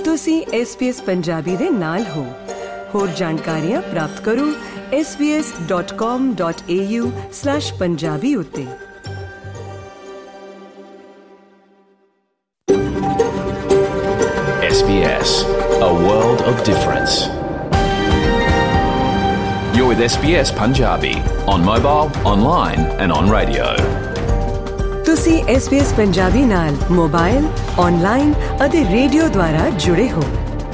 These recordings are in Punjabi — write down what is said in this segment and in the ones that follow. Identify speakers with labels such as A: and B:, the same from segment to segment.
A: ਤੁਸੀਂ SBS ਪੰਜਾਬੀ ਦੇ ਨਾਲ ਹੋ। ਹੋਰ ਜਾਣਕਾਰੀਆਂ ਪ੍ਰਾਪਤ ਕਰੋ sbs.com.au/punjabi ਉੱਤੇ।
B: SBS, a world of difference. You're with SBS Punjabi on mobile, online and on radio.
A: ਤੁਸੀਂ SBS ਪੰਜਾਬੀ ਨਾਲ ਮੋਬਾਈਲ, ਔਨਲਾਈਨ ਅਤੇ ਰੇਡੀਓ ਦੁਆਰਾ ਜੁੜੇ ਹੋ।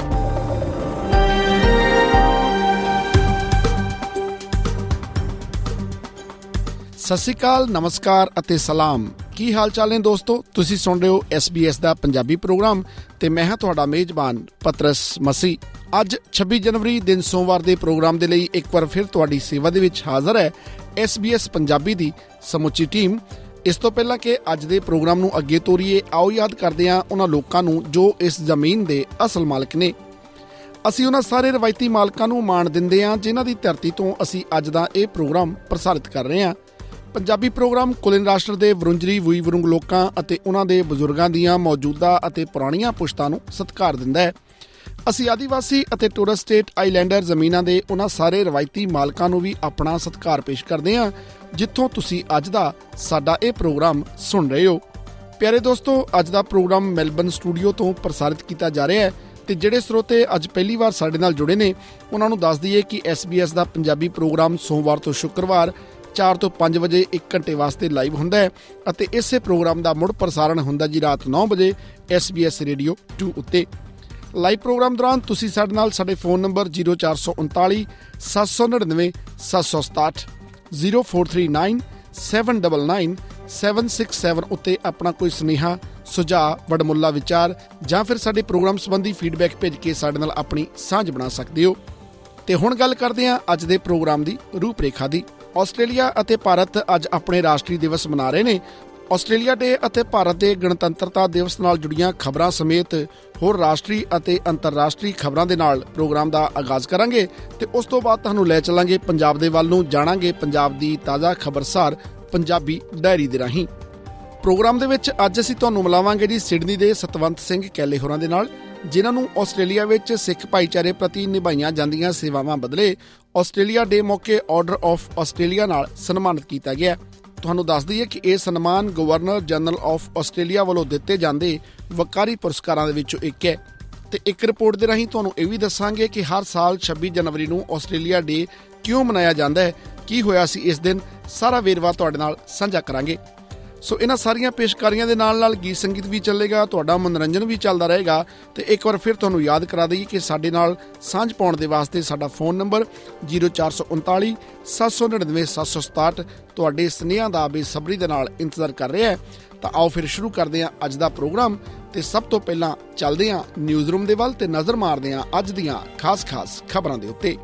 C: ਸਤਿ ਸ਼੍ਰੀ ਅਕਾਲ, ਨਮਸਕਾਰ ਅਤੇ ਸਲਾਮ। ਕੀ ਹਾਲ ਚਾਲ ਨੇ ਦੋਸਤੋ? ਤੁਸੀਂ ਸੁਣ ਰਹੇ ਹੋ SBS ਦਾ ਪੰਜਾਬੀ ਪ੍ਰੋਗਰਾਮ ਤੇ ਮੈਂ ਹਾਂ ਤੁਹਾਡਾ ਮੇਜ਼ਬਾਨ ਪਤਰਸ ਮਸੀਹ। ਅੱਜ 26 ਜਨਵਰੀ ਦਿਨ ਸੋਮਵਾਰ ਦੇ ਪ੍ਰੋਗਰਾਮ ਦੇ ਲਈ ਇੱਕ ਵਾਰ ਫਿਰ ਤੁਹਾਡੀ ਸੇਵਾ ਦੇ ਵਿੱਚ ਹਾਜ਼ਰ ਹੈ SBS ਪੰਜਾਬੀ ਦੀ ਸਮੁੱਚੀ ਟੀਮ। ਇਸ ਤੋਂ ਪਹਿਲਾਂ ਕਿ ਅੱਜ ਦੇ ਪ੍ਰੋਗਰਾਮ ਨੂੰ ਅੱਗੇ ਤੋਰੀਏ, ਆਓ ਯਾਦ ਕਰਦੇ ਹਾਂ ਉਹਨਾਂ ਲੋਕਾਂ ਨੂੰ ਜੋ ਇਸ ਜ਼ਮੀਨ ਦੇ ਅਸਲ ਮਾਲਕ ਨੇ। ਅਸੀਂ ਉਹਨਾਂ ਸਾਰੇ ਰਵਾਇਤੀ ਮਾਲਕਾਂ ਨੂੰ ਮਾਣ ਦਿੰਦੇ ਹਾਂ ਜਿਨ੍ਹਾਂ ਦੀ ਧਰਤੀ ਤੋਂ ਅਸੀਂ ਅੱਜ ਦਾ ਇਹ ਪ੍ਰੋਗਰਾਮ ਪ੍ਰਸਾਰਿਤ ਕਰ ਰਹੇ ਹਾਂ। ਪੰਜਾਬੀ ਪ੍ਰੋਗਰਾਮ ਕੁਲੀਨ ਰਾਸ਼ਟਰ ਦੇ ਵਰੁੰਜਰੀ ਵੂਈਵਰੁੰਗ ਲੋਕਾਂ ਅਤੇ ਉਹਨਾਂ ਦੇ ਬਜ਼ੁਰਗਾਂ ਦੀਆਂ ਮੌਜੂਦਾ ਅਤੇ ਪੁਰਾਣੀਆਂ ਪੁਸ਼ਤਾਂ ਨੂੰ ਸਤਿਕਾਰ ਦਿੰਦਾ ਹੈ। ਅਸੀਂ ਆਦੀਵਾਸੀ ਅਤੇ ਟੋਰਸ ਸਟੇਟ ਆਈਲੈਂਡਰ ਜ਼ਮੀਨਾਂ ਦੇ ਉਹਨਾਂ ਸਾਰੇ ਰਵਾਇਤੀ ਮਾਲਕਾਂ ਨੂੰ ਵੀ ਆਪਣਾ ਸਤਿਕਾਰ ਪੇਸ਼ ਕਰਦੇ ਹਾਂ ਜਿੱਥੋਂ ਤੁਸੀਂ ਅੱਜ ਦਾ ਸਾਡਾ ਇਹ ਪ੍ਰੋਗਰਾਮ ਸੁਣ ਰਹੇ ਹੋ। ਪਿਆਰੇ ਦੋਸਤੋ, ਅੱਜ ਦਾ ਪ੍ਰੋਗਰਾਮ ਮੈਲਬਨ ਸਟੂਡੀਓ ਤੋਂ ਪ੍ਰਸਾਰਿਤ ਕੀਤਾ ਜਾ ਰਿਹਾ ਹੈ ਤੇ ਜਿਹੜੇ ਸਰੋਤੇ ਅੱਜ ਪਹਿਲੀ ਵਾਰ ਸਾਡੇ ਨਾਲ ਜੁੜੇ ਨੇ ਉਹਨਾਂ ਨੂੰ ਦੱਸ ਦਈਏ ਕਿ SBS ਦਾ ਪੰਜਾਬੀ ਪ੍ਰੋਗਰਾਮ ਸੋਮਵਾਰ ਤੋਂ ਸ਼ੁੱਕਰਵਾਰ 4 ਤੋਂ 5 ਵਜੇ 1 ਘੰਟੇ ਵਾਸਤੇ ਲਾਈਵ ਹੁੰਦਾ ਹੈ ਅਤੇ ਇਸੇ ਪ੍ਰੋਗਰਾਮ ਦਾ ਮੁੜ ਪ੍ਰਸਾਰਣ ਹੁੰਦਾ ਜੀ ਰਾਤ 9 ਵਜੇ SBS ਰੇਡੀਓ 2 ਉੱਤੇ। ਲਾਈਵ ਪ੍ਰੋਗਰਾਮ ਦੌਰਾਨ ਤੁਸੀਂ ਸਾਡੇ ਨਾਲ ਸਾਡੇ ਫੋਨ ਨੰਬਰ 0439 799 767 0439 799 767 ਉੱਤੇ ਆਪਣਾ ਕੋਈ ਸੁਨੇਹਾ, ਸੁਝਾਅ, ਵਡਮੁੱਲਾ ਵਿਚਾਰ ਜਾਂ ਫਿਰ ਸਾਡੇ ਪ੍ਰੋਗਰਾਮ ਸੰਬੰਧੀ ਫੀਡਬੈਕ ਭੇਜ ਕੇ ਸਾਡੇ ਨਾਲ ਆਪਣੀ ਸਾਂਝ ਬਣਾ ਸਕਦੇ ਹੋ। ਤੇ ਹੁਣ ਗੱਲ ਕਰਦੇ ਹਾਂ ਅੱਜ ਦੇ ਪ੍ਰੋਗਰਾਮ ਦੀ ਰੂਪਰੇਖਾ ਦੀ। ਆਸਟ੍ਰੇਲੀਆ ਅਤੇ ਭਾਰਤ ਅੱਜ ਆਪਣੇ ਰਾਸ਼ਟਰੀ ਦਿਵਸ ਮਨਾ ਰਹੇ ਨੇ। ਆਸਟ੍ਰੇਲੀਆ ਡੇ ਅਤੇ ਭਾਰਤ ਦੇ ਗਣਤੰਤਰਤਾ ਦਿਵਸ ਨਾਲ ਜੁੜੀਆਂ ਖਬਰਾਂ ਸਮੇਤ ਹੋਰ ਰਾਸ਼ਟਰੀ ਅਤੇ ਅੰਤਰਰਾਸ਼ਟਰੀ ਖਬਰਾਂ ਦੇ ਨਾਲ ਪ੍ਰੋਗਰਾਮ ਦਾ ਆਗਾਜ਼ ਕਰਾਂਗੇ ਤੇ ਉਸ ਤੋਂ ਬਾਅਦ ਤੁਹਾਨੂੰ ਲੈ ਚੱਲਾਂਗੇ ਪੰਜਾਬ ਦੇ ਵੱਲ ਨੂੰ, ਜਾਣਾਂਗੇ ਪੰਜਾਬ ਦੀ ਤਾਜ਼ਾ ਖਬਰਸਾਰ ਪੰਜਾਬੀ ਡਾਇਰੀ ਦੇ ਰਾਹੀਂ। ਪ੍ਰੋਗਰਾਮ ਦੇ ਵਿੱਚ ਅੱਜ ਅਸੀਂ ਤੁਹਾਨੂੰ ਮਿਲਾਵਾਂਗੇ ਜੀ ਸਿਡਨੀ ਦੇ ਸਤਵੰਤ ਸਿੰਘ ਕੈਲੇ ਹੋਰਾਂ ਦੇ ਨਾਲ, ਜਿਨ੍ਹਾਂ ਨੂੰ ਆਸਟ੍ਰੇਲੀਆ ਵਿੱਚ ਸਿੱਖ ਭਾਈਚਾਰੇ ਪ੍ਰਤੀ ਨਿਭਾਈਆਂ ਜਾਂਦੀਆਂ ਸੇਵਾਵਾਂ ਬਦਲੇ ਆਸਟ੍ਰੇਲੀਆ ਡੇ ਮੌਕੇ ਆਰਡਰ ਆਫ ਆਸਟ੍ਰੇਲੀਆ ਨਾਲ ਸਨਮਾਨਿਤ ਕੀਤਾ ਗਿਆ। ਤੁਹਾਨੂੰ ਦੱਸ ਦਈਏ ਕਿ ਇਹ ਸਨਮਾਨ ਗਵਰਨਰ ਜਨਰਲ ਆਫ ਆਸਟ੍ਰੇਲੀਆ ਵੱਲੋਂ ਦਿੱਤੇ ਜਾਂਦੇ ਵਕਾਰੀ ਪੁਰਸਕਾਰਾਂ ਦੇ ਵਿੱਚੋਂ ਇੱਕ ਹੈ। ਤੇ ਇੱਕ ਰਿਪੋਰਟ ਦੇ ਰਾਹੀਂ ਤੁਹਾਨੂੰ ਇਹ ਵੀ ਦੱਸਾਂਗੇ ਕਿ ਹਰ ਸਾਲ 26 ਜਨਵਰੀ ਨੂੰ ਆਸਟ੍ਰੇਲੀਆ ਡੇ ਕਿਉਂ ਮਨਾਇਆ ਜਾਂਦਾ ਹੈ, ਕੀ ਹੋਇਆ ਸੀ ਇਸ ਦਿਨ, ਸਾਰਾ ਵੇਰਵਾ ਤੁਹਾਡੇ ਨਾਲ ਸਾਂਝਾ ਕਰਾਂਗੇ। ਸੋ ਇਹਨਾਂ ਸਾਰੀਆਂ ਪੇਸ਼ਕਾਰੀਆਂ ਦੇ ਨਾਲ ਨਾਲ ਗੀਤ ਸੰਗੀਤ ਵੀ ਚੱਲੇਗਾ, ਤੁਹਾਡਾ ਮਨੋਰੰਜਨ ਵੀ ਚੱਲਦਾ ਰਹੇਗਾ। ਤੇ ਇੱਕ ਵਾਰ ਫਿਰ ਤੁਹਾਨੂੰ ਯਾਦ ਕਰਾ ਦਈਏ ਕਿ ਸਾਡੇ ਨਾਲ ਸਾਂਝ ਪਾਉਣ ਦੇ ਵਾਸਤੇ ਸਾਡਾ ਫੋਨ ਨੰਬਰ 0439 799 767 ਤੁਹਾਡੇ ਸੁਨੇਹਿਆਂ ਦਾ ਬੇਸਬਰੀ ਦੇ ਨਾਲ ਇੰਤਜ਼ਾਰ ਕਰ ਰਿਹਾ ਹੈ। ਤਾਂ ਆਓ ਫਿਰ ਸ਼ੁਰੂ ਕਰਦੇ ਹਾਂ ਅੱਜ ਦਾ ਪ੍ਰੋਗਰਾਮ ਤੇ ਸਭ ਤੋਂ ਪਹਿਲਾਂ ਚੱਲਦੇ ਹਾਂ ਨਿਊਜ਼ ਰੂਮ ਦੇ ਵੱਲ ਤੇ ਨਜ਼ਰ ਮਾਰਦੇ ਹਾਂ ਅੱਜ ਦੀਆਂ ਖਾਸ ਖਬਰਾਂ ਦੇ ਉੱਤੇ।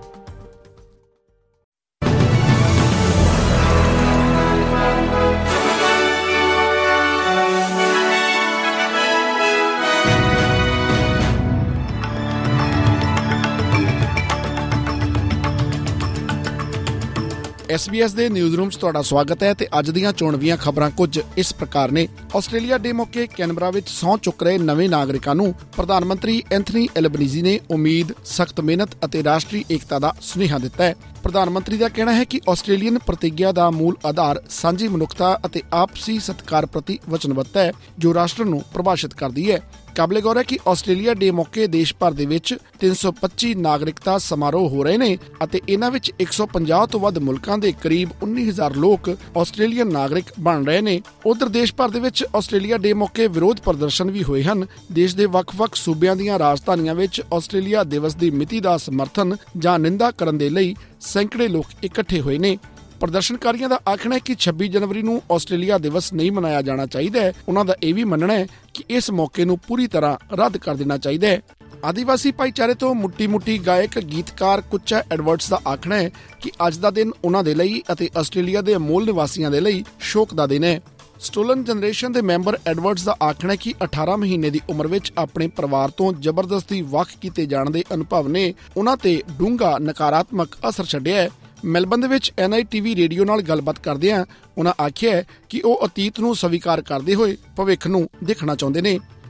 C: SBS ਦੇ ਨਿਊਜ਼ ਰੂਮ 'ਚ ਤੁਹਾਡਾ ਸਵਾਗਤ ਹੈ ਤੇ ਅੱਜ ਦੀਆਂ ਚੋਣਵੀਆਂ ਖਬਰਾਂ ਕੁਝ ਇਸ ਪ੍ਰਕਾਰ ਨੇ। ਆਸਟ੍ਰੇਲੀਆ ਡੇ ਮੌਕੇ ਕੈਨਬਰਾ ਵਿੱਚ ਸਹੁੰ ਚੁੱਕ ਰਹੇ ਨਵੇਂ ਨਾਗਰਿਕਾਂ ਨੂੰ ਪ੍ਰਧਾਨ ਮੰਤਰੀ ਐਂਥਨੀ ਐਲਬਨੀਜ਼ੀ ਨੇ ਉਮੀਦ, ਸਖਤ ਮਿਹਨਤ ਅਤੇ ਰਾਸ਼ਟਰੀ ਏਕਤਾ ਦਾ ਸੁਨੇਹਾ ਦਿੱਤਾ ਹੈ। ਪ੍ਰਧਾਨ ਮੰਤਰੀ ਦਾ ਕਹਿਣਾ ਹੈ ਕਿ ਆਸਟ੍ਰੇਲੀਅਨ ਪ੍ਰਤਿੱਗਿਆ ਦਾ ਮੂਲ ਆਧਾਰ ਸਾਂਝੀ ਮਨੁੱਖਤਾ ਅਤੇ ਆਪਸੀ ਸਤਿਕਾਰ ਪ੍ਰਤੀ ਵਚਨਬੱਧਤਾ ਹੈ ਜੋ ਰਾਸ਼ਟਰ ਨੂੰ ਪ੍ਰਭਾਸ਼ਿਤ ਕਰਦੀ ਹੈ। ਕਾਬਲੇ ਗੌਰ ਹੈ ਕਿ ਆਸਟ੍ਰੇਲੀਆ ਡੇ ਮੌਕੇ ਦੇਸ਼ ਭਰ ਦੇ ਵਿੱਚ 325 ਨਾਗਰਿਕਤਾ ਸਮਾਰੋਹ ਹੋ ਰਹੇ ਨੇ ਅਤੇ ਇਹਨਾਂ ਵਿੱਚ 150 ਤੋਂ ਵੱਧ ਮੁਲਕਾਂ ਦੇ ਕਰੀਬ 19,000 ਲੋਕ ਆਸਟ੍ਰੇਲੀਅਨ ਨਾਗਰਿਕ ਬਣ ਰਹੇ ਨੇ। ਉਧਰ ਦੇਸ਼ ਭਰ ਦੇ ਵਿੱਚ ਆਸਟ੍ਰੇਲੀਆ ਡੇ ਮੌਕੇ ਵਿਰੋਧ ਪ੍ਰਦਰਸ਼ਨ ਵੀ ਹੋਏ ਹਨ। ਦੇਸ਼ ਦੇ ਵੱਖ-ਵੱਖ ਸੂਬਿਆਂ ਦੀਆਂ ਰਾਜਧਾਨੀਆਂ ਵਿੱਚ ਆਸਟ੍ਰੇਲੀਆ ਦਿਵਸ ਦੀ ਮਿਤੀ ਦਾ ਸਮਰਥਨ ਜਾਂ ਨਿੰਦਾ ਕਰਨ ਦੇ ਲਈ ਸੈਂਕੜੇ ਲੋਕ ਇਕੱਠੇ ਹੋਏ ਨੇ। ਪ੍ਰਦਰਸ਼ਨਕਾਰੀਆਂ ਦਾ ਆਖਣਾ ਹੈ ਕਿ 26 ਜਨਵਰੀ ਨੂੰ ਆਸਟ੍ਰੇਲੀਆ ਦਿਵਸ ਨਹੀਂ ਮਨਾਇਆ ਜਾਣਾ ਚਾਹੀਦਾ ਹੈ। ਉਹਨਾਂ ਦਾ ਇਹ ਵੀ ਮੰਨਣਾ ਹੈ ਕਿ ਇਸ ਮੌਕੇ ਨੂੰ ਪੂਰੀ ਤਰ੍ਹਾਂ ਰੱਦ ਕਰ ਦੇਣਾ ਚਾਹੀਦਾ ਹੈ। ਆਦੀਵਾਸੀ ਭਾਈਚਾਰੇ ਤੋਂ ਮੁੱਟੀ ਗਾਇਕ ਗੀਤਕਾਰ ਕੁੱਚਾ ਐਡਵਰਡਸ ਦਾ ਆਖਣਾ ਹੈ ਕਿ ਅੱਜ ਦਾ ਦਿਨ ਉਹਨਾਂ ਦੇ ਲਈ ਅਤੇ ਆਸਟ੍ਰੇਲੀਆ ਦੇ ਮੂਲ ਨਿਵਾਸੀਆਂ ਦੇ ਲਈ ਸ਼ੋਕ ਦਾ ਦਿਨ ਹੈ। ਸਟੋਲਨ ਜਨਰੇਸ਼ਨ ਦੇ ਮੈਂਬਰ ਐਡਵਰਡਸ ਦਾ ਆਖਣਾ ਹੈ ਕਿ 18 ਮਹੀਨੇ ਦੀ ਉਮਰ ਵਿੱਚ ਆਪਣੇ ਪਰਿਵਾਰ ਤੋਂ ਜ਼ਬਰਦਸਤੀ ਵੱਖ ਕੀਤੇ ਜਾਣ ਦੇ ਅਨੁਭਵ ਨੇ ਉਹਨਾਂ ਤੇ ਡੂੰਘਾ ਨਕਾਰਾਤਮਕ ਅਸਰ ਛੱਡਿਆ ਹੈ। ਮੈਲਬਨ ਦੇ ਵਿੱਚ NITV ਰੇਡੀਓ ਨਾਲ ਗੱਲਬਾਤ ਕਰਦਿਆਂ ਉਹਨਾਂ ਆਖਿਆ ਕਿ ਉਹ ਅਤੀਤ ਨੂੰ ਸਵੀਕਾਰ ਕਰਦੇ ਹੋਏ ਭਵਿੱਖ ਨੂੰ ਦੇਖਣਾ ਚਾਹੁੰਦੇ ਨੇ।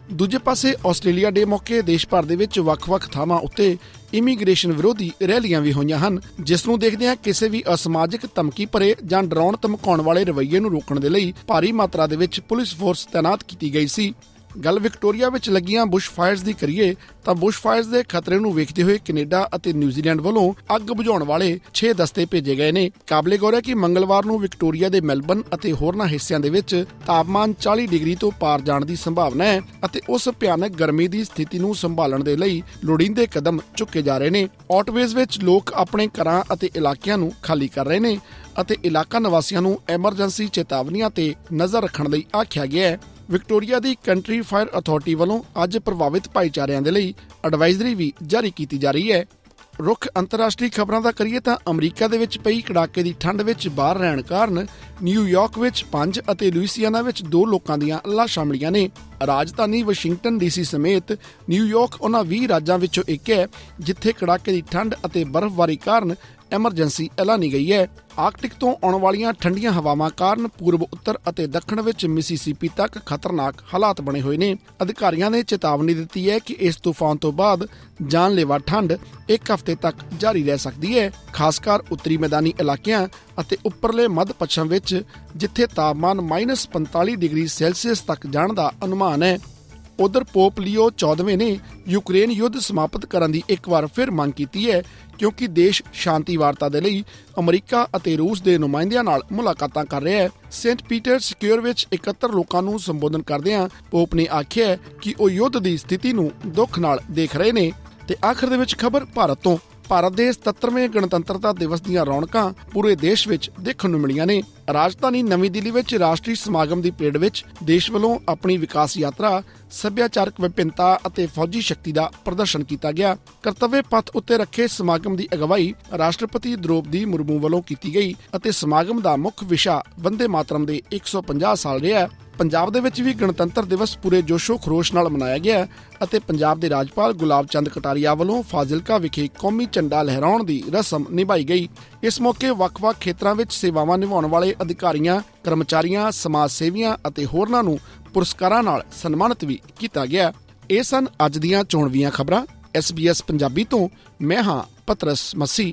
C: ਦੂਜੇ ਪਾਸੇ ਆਸਟ੍ਰੇਲੀਆ ਡੇ ਮੌਕੇ ਦੇਸ਼ ਭਰ ਦੇ ਵਿੱਚ ਵੱਖ-ਵੱਖ ਥਾਵਾਂ ਉੱਤੇ ਇਮੀਗ੍ਰੇਸ਼ਨ ਵਿਰੋਧੀ ਰੈਲੀਆਂ ਵੀ ਹੋਈਆਂ ਹਨ, ਜਿਸ ਨੂੰ ਦੇਖਦਿਆਂ ਕਿਸੇ ਵੀ ਅਸਮਾਜਿਕ ਧਮਕੀ ਭਰੇ ਜਾਂ ਡਰਾਉਣ ਧਮਕਾਉਣ ਵਾਲੇ ਰਵੱਈਏ ਨੂੰ ਰੋਕਣ ਦੇ ਲਈ ਭਾਰੀ ਮਾਤਰਾ ਦੇ ਵਿੱਚ ਪੁਲਿਸ ਫੋਰਸ ਤੈਨਾਤ ਕੀਤੀ ਗਈ ਸੀ। ਗੱਲ ਵਿਕਟੋਰੀਆ ਵਿੱਚ ਲੱਗੀਆਂ ਬੁਸ਼ ਫਾਇਰਸ ਦੀ ਕਰੀਏ ਤਾਂ ਬੁਸ਼ ਫਾਇਰਸ ਦੇ ਖਤਰੇ ਨੂੰ ਵੇਖਦੇ ਹੋਏ ਕੈਨੇਡਾ ਅਤੇ ਨਿਊਜ਼ੀਲੈਂਡ ਵੱਲੋਂ ਅੱਗ ਬੁਝਾਉਣ ਵਾਲੇ 6 ਦਸਤੇ ਭੇਜੇ ਗਏ ਨੇ। ਕਾਬਲੇ ਗੌਰ ਹੈ ਕਿ ਮੰਗਲਵਾਰ ਨੂੰ ਵਿਕਟੋਰੀਆ ਦੇ ਮੈਲਬਨ ਅਤੇ ਹੋਰਨਾਂ ਹਿੱਸਿਆਂ ਦੇ ਵਿੱਚ ਤਾਪਮਾਨ 40 ਡਿਗਰੀ ਤੋਂ ਪਾਰ ਜਾਣ ਦੀ ਸੰਭਾਵਨਾ ਹੈ ਅਤੇ ਉਸ ਭਿਆਨਕ ਗਰਮੀ ਦੀ ਸਥਿਤੀ ਨੂੰ ਸੰਭਾਲਣ ਦੇ ਲਈ ਲੋੜੀਂਦੇ ਕਦਮ ਚੁੱਕੇ ਜਾ ਰਹੇ ਨੇ। ਆਟਵੇਜ਼ ਵਿੱਚ ਲੋਕ ਆਪਣੇ ਘਰਾਂ ਅਤੇ ਇਲਾਕਿਆਂ ਨੂੰ ਖਾਲੀ ਕਰ ਰਹੇ ਨੇ ਅਤੇ ਇਲਾਕਾ ਨਿਵਾਸੀਆਂ ਨੂੰ ਐਮਰਜੈਂਸੀ ਚੇਤਾਵਨੀਆਂ ਤੇ ਨਜ਼ਰ ਰੱਖਣ ਲਈ ਆਖਿਆ ਗਿਆ ਹੈ। ਵਿਕਟੋਰੀਆ ਦੀ ਕੰਟਰੀ ਫਾਇਰ ਅਥਾਰਟੀ ਵੱਲੋਂ ਅੱਜ ਪ੍ਰਭਾਵਿਤ ਭਾਈਚਾਰਿਆਂ ਦੇ ਲਈ ਐਡਵਾਈਜ਼ਰੀ ਵੀ ਜਾਰੀ ਕੀਤੀ ਜਾ ਰਹੀ ਹੈ। ਰੁੱਖ ਅੰਤਰਰਾਸ਼ਟਰੀ ਖਬਰਾਂ ਦਾ ਕਰੀਏ ਤਾਂ ਅਮਰੀਕਾ ਦੇ ਵਿੱਚ ਪਈ ਕੜਾਕੇ ਦੀ ਠੰਡ ਵਿੱਚ ਬਾਹਰ ਰਹਿਣ ਕਾਰਨ ਨਿਊਯਾਰਕ ਵਿੱਚ 5 ਅਤੇ ਲੁਈਸੀਆਨਾ ਵਿੱਚ 2 ਲੋਕਾਂ ਦੀਆਂ ਲਾਸ਼ਾਂ ਮਿਲੀਆਂ ਨੇ। ਰਾਜਧਾਨੀ ਵਾਸ਼ਿੰਗਟਨ ਡੀਸੀ ਸਮੇਤ ਨਿਊਯਾਰਕ ਉਹਨਾਂ 20 ਰਾਜਾਂ ਵਿੱਚੋਂ ਇੱਕ ਹੈ ਜਿੱਥੇ ਕੜਾਕੇ ਦੀ ਠੰਡ ਅਤੇ ਬਰਫ਼ਬਾਰੀ ਕਾਰਨ ਐਮਰਜੈਂਸੀ ਐਲਾਨੀ ਗਈ ਹੈ। ਆਰਕਟਿਕ ਤੋਂ ਆਉਣ ਵਾਲੀਆਂ ਠੰਡੀਆਂ ਹਵਾਵਾਂ ਕਾਰਨ ਪੂਰਬ ਉੱਤਰ ਅਤੇ ਦੱਖਣ ਵਿੱਚ ਮਿਸੀਸਿਪੀ ਤੱਕ ਖਤਰਨਾਕ ਹਾਲਾਤ ਬਣੇ ਹੋਏ ਨੇ। ਅਧਿਕਾਰੀਆਂ ਨੇ ਚੇਤਾਵਨੀ ਦਿੱਤੀ ਹੈ ਕਿ ਇਸ ਤੂਫਾਨ ਤੋਂ ਬਾਅਦ ਜਾਨਲੇਵਾ ਠੰਡ 1 ਹਫ਼ਤੇ ਤੱਕ ਜਾਰੀ ਰਹਿ ਸਕਦੀ ਹੈ, ਖਾਸਕਰ ਉੱਤਰੀ ਮੈਦਾਨੀ ਇਲਾਕਿਆਂ ਅਤੇ ਉੱਪਰਲੇ ਮੱਧ ਪੱਛਮ ਵਿੱਚ ਜਿੱਥੇ ਤਾਪਮਾਨ -45 ਡਿਗਰੀ ਸੈਲਸੀਅਸ ਤੱਕ ਜਾਣ ਦਾ ਅਨੁਮਾਨ ਹੈ। ਉਧਰ ਪੋਪ ਲੀਓ 14ਵੇਂ ਨੇ ਯੂਕਰੇਨ ਯੁੱਧ ਸਮਾਪਤ ਕਰਨ ਦੀ ਇੱਕ ਵਾਰ ਫਿਰ ਮੰਗ ਕੀਤੀ ਹੈ ਕਿਉਂਕਿ ਦੇਸ਼ ਸ਼ਾਂਤੀ ਵਾਰਤਾ ਦੇ ਲਈ ਅਮਰੀਕਾ ਅਤੇ ਰੂਸ ਦੇ ਨੁਮਾਇੰਦਿਆਂ ਨਾਲ ਮੁਲਾਕਾਤਾਂ ਕਰ ਰਿਹਾ ਹੈ। ਸੇਂਟ ਪੀਟਰ ਸਕੁਏਰ ਵਿੱਚ 71 ਲੋਕਾਂ ਨੂੰ ਸੰਬੋਧਨ ਕਰਦਿਆਂ ਪੋਪ ਨੇ ਆਖਿਆ ਕਿ ਉਹ ਯੁੱਧ ਦੀ ਸਥਿਤੀ ਨੂੰ ਦੁੱਖ ਨਾਲ ਦੇਖ ਰਹੇ ਨੇ। ਤੇ ਆਖਰ ਦੇ ਵਿੱਚ ਖਬਰ ਭਾਰਤ ਤੋਂ। ਭਾਰਤ ਦੇ 77ਵੇਂ ਗਣਤੰਤਰਤਾ ਦਿਵਸ ਦੀਆਂ ਰੌਣਕਾਂ ਪੂਰੇ ਦੇਸ਼ ਵਿੱਚ ਦੇਖਣ ਨੂੰ ਮਿਲੀਆਂ ਨੇ। ਰਾਜਧਾਨੀ ਨਵੀਂ ਦਿੱਲੀ ਵਿੱਚ ਰਾਸ਼ਟਰੀ ਸਮਾਗਮ ਦੀ ਪਰੇਡ ਵਿੱਚ ਦੇਸ਼ ਵੱਲੋਂ ਆਪਣੀ ਵਿਕਾਸ ਯਾਤਰਾ, ਸੱਭਿਆਚਾਰਕ ਵਿਭਿੰਨਤਾ ਅਤੇ ਫੌਜੀ ਸ਼ਕਤੀ ਦਾ ਪ੍ਰਦਰਸ਼ਨ ਕੀਤਾ ਗਿਆ। ਕਰਤੱਵਯ ਪਥ ਉੱਤੇ ਰੱਖੇ ਸਮਾਗਮ ਦੀ ਅਗਵਾਈ ਰਾਸ਼ਟਰਪਤੀ ਦ੍ਰੌਪਦੀ ਮੁਰਮੂ ਵੱਲੋਂ ਕੀਤੀ ਗਈ ਅਤੇ ਸਮਾਗਮ ਦਾ ਮੁੱਖ ਵਿਸ਼ਾ ਵੰਦੇ ਮਾਤਰਮ ਦੇ 150 ਸਾਲ ਰਿਹਾ। ਪੰਜਾਬ ਦੇ ਵਿੱਚ ਵੀ ਗਣਤੰਤਰ ਦਿਵਸ ਪੂਰੇ ਜੋਸ਼ੋ ਖਰੋਸ਼ ਨਾਲ ਮਨਾਇਆ ਗਿਆ ਅਤੇ ਪੰਜਾਬ ਦੇ ਰਾਜਪਾਲ ਗੁਲਾਬ ਚੰਦ ਕਟਾਰੀਆ ਵੱਲੋਂ ਫਾਜ਼ਿਲਕਾ ਵਿਖੇ ਕੌਮੀ ਝੰਡਾ ਲਹਿਰਾਉਣ ਦੀ ਰਸਮ ਨਿਭਾਈ ਗਈ। ਇਸ ਮੌਕੇ ਵੱਖ-ਵੱਖ ਖੇਤਰਾਂ ਵਿੱਚ ਸੇਵਾਵਾਂ ਨਿਭਾਉਣ ਵਾਲੇ ਅਧਿਕਾਰੀਆਂ, ਕਰਮਚਾਰੀਆਂ, ਸਮਾਜ ਸੇਵੀਆਂ ਅਤੇ ਹੋਰਨਾਂ ਨੂੰ ਪੁਰਸਕਾਰਾਂ ਨਾਲ ਸਨਮਾਨਿਤ ਵੀ ਕੀਤਾ ਗਿਆ। ਇਹ ਸਨ ਅੱਜ ਦੀਆਂ ਚੋਣਵੀਆਂ ਖਬਰਾਂ। SBS ਪੰਜਾਬੀ ਤੋਂ ਮੈਂ ਹਾਂ ਪਤਰਸ ਮਸੀਹ।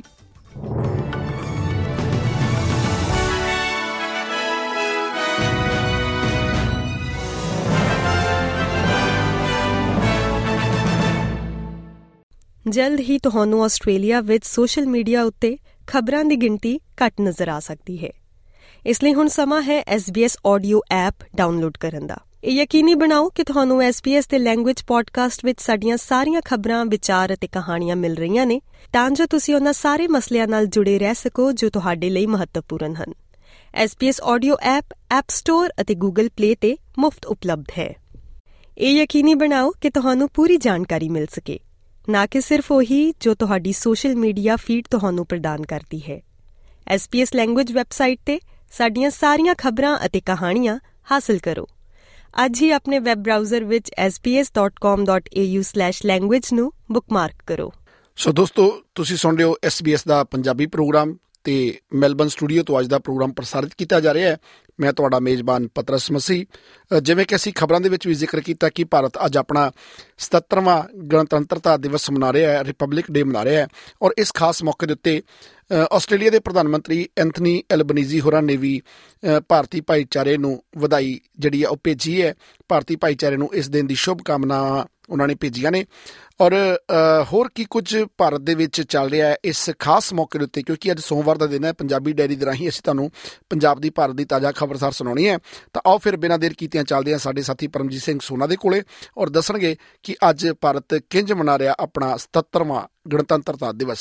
D: ਜਲਦ ਹੀ ਤੁਹਾਨੂੰ ਆਸਟ੍ਰੇਲੀਆ ਵਿੱਚ ਸੋਸ਼ਲ ਮੀਡੀਆ ਉੱਤੇ ਖਬਰਾਂ ਦੀ ਗਿਣਤੀ ਘੱਟ ਨਜ਼ਰ ਆ ਸਕਦੀ ਹੈ। ਇਸ ਲਈ ਹੁਣ ਸਮਾਂ ਹੈ SBS ਆਡੀਓ ਐਪ ਡਾਊਨਲੋਡ ਕਰਨ ਦਾ। ਇਹ ਯਕੀਨੀ ਬਣਾਓ ਕਿ ਤੁਹਾਨੂੰ SBS ਦੇ ਲੈਂਗੁਏਜ ਪੋਡਕਾਸਟ ਵਿੱਚ ਸਾਡੀਆਂ ਸਾਰੀਆਂ ਖਬਰਾਂ, ਵਿਚਾਰ ਅਤੇ ਕਹਾਣੀਆਂ ਮਿਲ ਰਹੀਆਂ ਨੇ ਤਾਂ ਜੋ ਤੁਸੀਂ ਉਹਨਾਂ ਸਾਰੇ ਮਸਲਿਆਂ ਨਾਲ ਜੁੜੇ ਰਹਿ ਸਕੋ ਜੋ ਤੁਹਾਡੇ ਲਈ ਮਹੱਤਵਪੂਰਨ ਹਨ। SBS ਆਡੀਓ ਐਪ ਸਟੋਰ ਅਤੇ ਗੂਗਲ ਪਲੇ ਤੇ ਮੁਫਤ ਉਪਲਬਧ ਹੈ। ਇਹ ਯਕੀਨੀ ਬਣਾਓ ਕਿ ਤੁਹਾਨੂੰ ਪੂਰੀ ਜਾਣਕਾਰੀ ਮਿਲ ਸਕੇ, ਨਾ ਕਿ ਸਿਰਫ ਉਹੀ ਜੋ ਤੁਹਾਡੀ ਸੋਸ਼ਲ ਮੀਡੀਆ ਫੀਡ ਤੁਹਾਨੂੰ ਪ੍ਰਦਾਨ ਕਰਦੀ ਹੈ। SBS ਲੈਂਗੁਏਜ ਵੈਬਸਾਈਟ ਤੇ ਸਾਡੀਆਂ ਸਾਰੀਆਂ ਖਬਰਾਂ ਅਤੇ ਕਹਾਣੀਆਂ ਹਾਸਲ ਕਰੋ। ਅੱਜ ਹੀ ਆਪਣੇ ਵੈਬ ਬਰਾਊਜ਼ਰ ਵਿੱਚ sbs.com.au/language ਨੂੰ ਬੁੱਕਮਾਰਕ ਕਰੋ।
C: ਸੋ ਦੋਸਤੋ, ਤੁਸੀਂ ਸੁਣ ਰਹੇ ਹੋ SBS ਦਾ ਪੰਜਾਬੀ ਪ੍ਰੋਗਰਾਮ ਤੇ ਮੈਲਬਨ ਸਟੂਡੀਓ ਤੋਂ ਅੱਜ ਦਾ ਪ੍ਰੋਗਰਾਮ ਪ੍ਰਸਾਰਿਤ ਕੀਤਾ ਜਾ ਰਿਹਾ ਹੈ। ਮੈਂ ਤੁਹਾਡਾ ਮੇਜ਼ਬਾਨ ਪਤਰਸ ਮਸੀਹ। ਜਿਵੇਂ ਕਿ ਅਸੀਂ ਖਬਰਾਂ ਦੇ ਵਿੱਚ ਵੀ ਜ਼ਿਕਰ ਕੀਤਾ ਕਿ ਭਾਰਤ ਅੱਜ ਆਪਣਾ 77ਵਾਂ ਗਣਤੰਤਰਤਾ ਦਿਵਸ ਮਨਾ ਰਿਹਾ ਹੈ, ਰਿਪਬਲਿਕ ਡੇ ਮਨਾ ਰਿਹਾ ਹੈ। ਔਰ ਇਸ ਖਾਸ ਮੌਕੇ ਦੇ ਉੱਤੇ ਆਸਟ੍ਰੇਲੀਆ ਦੇ ਪ੍ਰਧਾਨ ਮੰਤਰੀ ਐਂਥਨੀ ਐਲਬਨੀਜ਼ੀ ਹੋਰਾਂ ਨੇ ਵੀ ਭਾਰਤੀ ਭਾਈਚਾਰੇ ਨੂੰ ਵਧਾਈ ਜਿਹੜੀ ਆ ਉਹ ਭੇਜੀ ਹੈ। ਭਾਰਤੀ ਭਾਈਚਾਰੇ ਨੂੰ ਇਸ ਦਿਨ ਦੀ ਸ਼ੁਭ ਕਾਮਨਾਵਾਂ ਉਹਨਾਂ ਨੇ ਭੇਜੀਆਂ ਨੇ। ਔਰ ਹੋਰ ਕੀ ਕੁਝ ਭਾਰਤ ਦੇ ਵਿੱਚ ਚੱਲ ਰਿਹਾ ਹੈ ਇਸ ਖਾਸ ਮੌਕੇ ਦੇ ਉੱਤੇ, ਕਿਉਂਕਿ ਅੱਜ ਸੋਮਵਾਰ ਦਾ ਦਿਨ ਹੈ। ਪੰਜਾਬੀ ਡਾਇਰੀ ਦੇ ਰਾਹੀਂ ਅਸੀਂ ਤੁਹਾਨੂੰ ਪੰਜਾਬ ਦੀ ਭਾਰਤ ਦੀ ਤਾਜ਼ਾ ਖਬਰਸਾਰ ਸੁਣਾਉਣੀ ਹੈ। ਤਾਂ ਆਓ ਫਿਰ ਬਿਨਾਂ ਦੇਰ ਕੀਤਿਆਂ ਚੱਲਦੇ ਹਾਂ ਸਾਡੇ ਸਾਥੀ ਪਰਮਜੀਤ ਸਿੰਘ ਸੋਨਾ ਦੇ ਕੋਲੇ ਔਰ ਦੱਸਣਗੇ ਕਿ ਅੱਜ ਭਾਰਤ ਕਿੰਝ ਮਨਾ ਰਿਹਾ ਆਪਣਾ 77ਵਾਂ ਗਣਤੰਤਰਤਾ ਦਿਵਸ।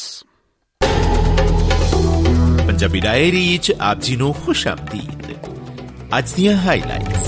E: ਪੰਜਾਬੀ ਡਾਇਰੀ 'ਚ ਆਪ ਜੀ ਨੂੰ ਖੁਸ਼ ਆਮਦੀਦ। ਅੱਜ ਦੀਆਂ ਹਾਈਲਾਈਟਸ।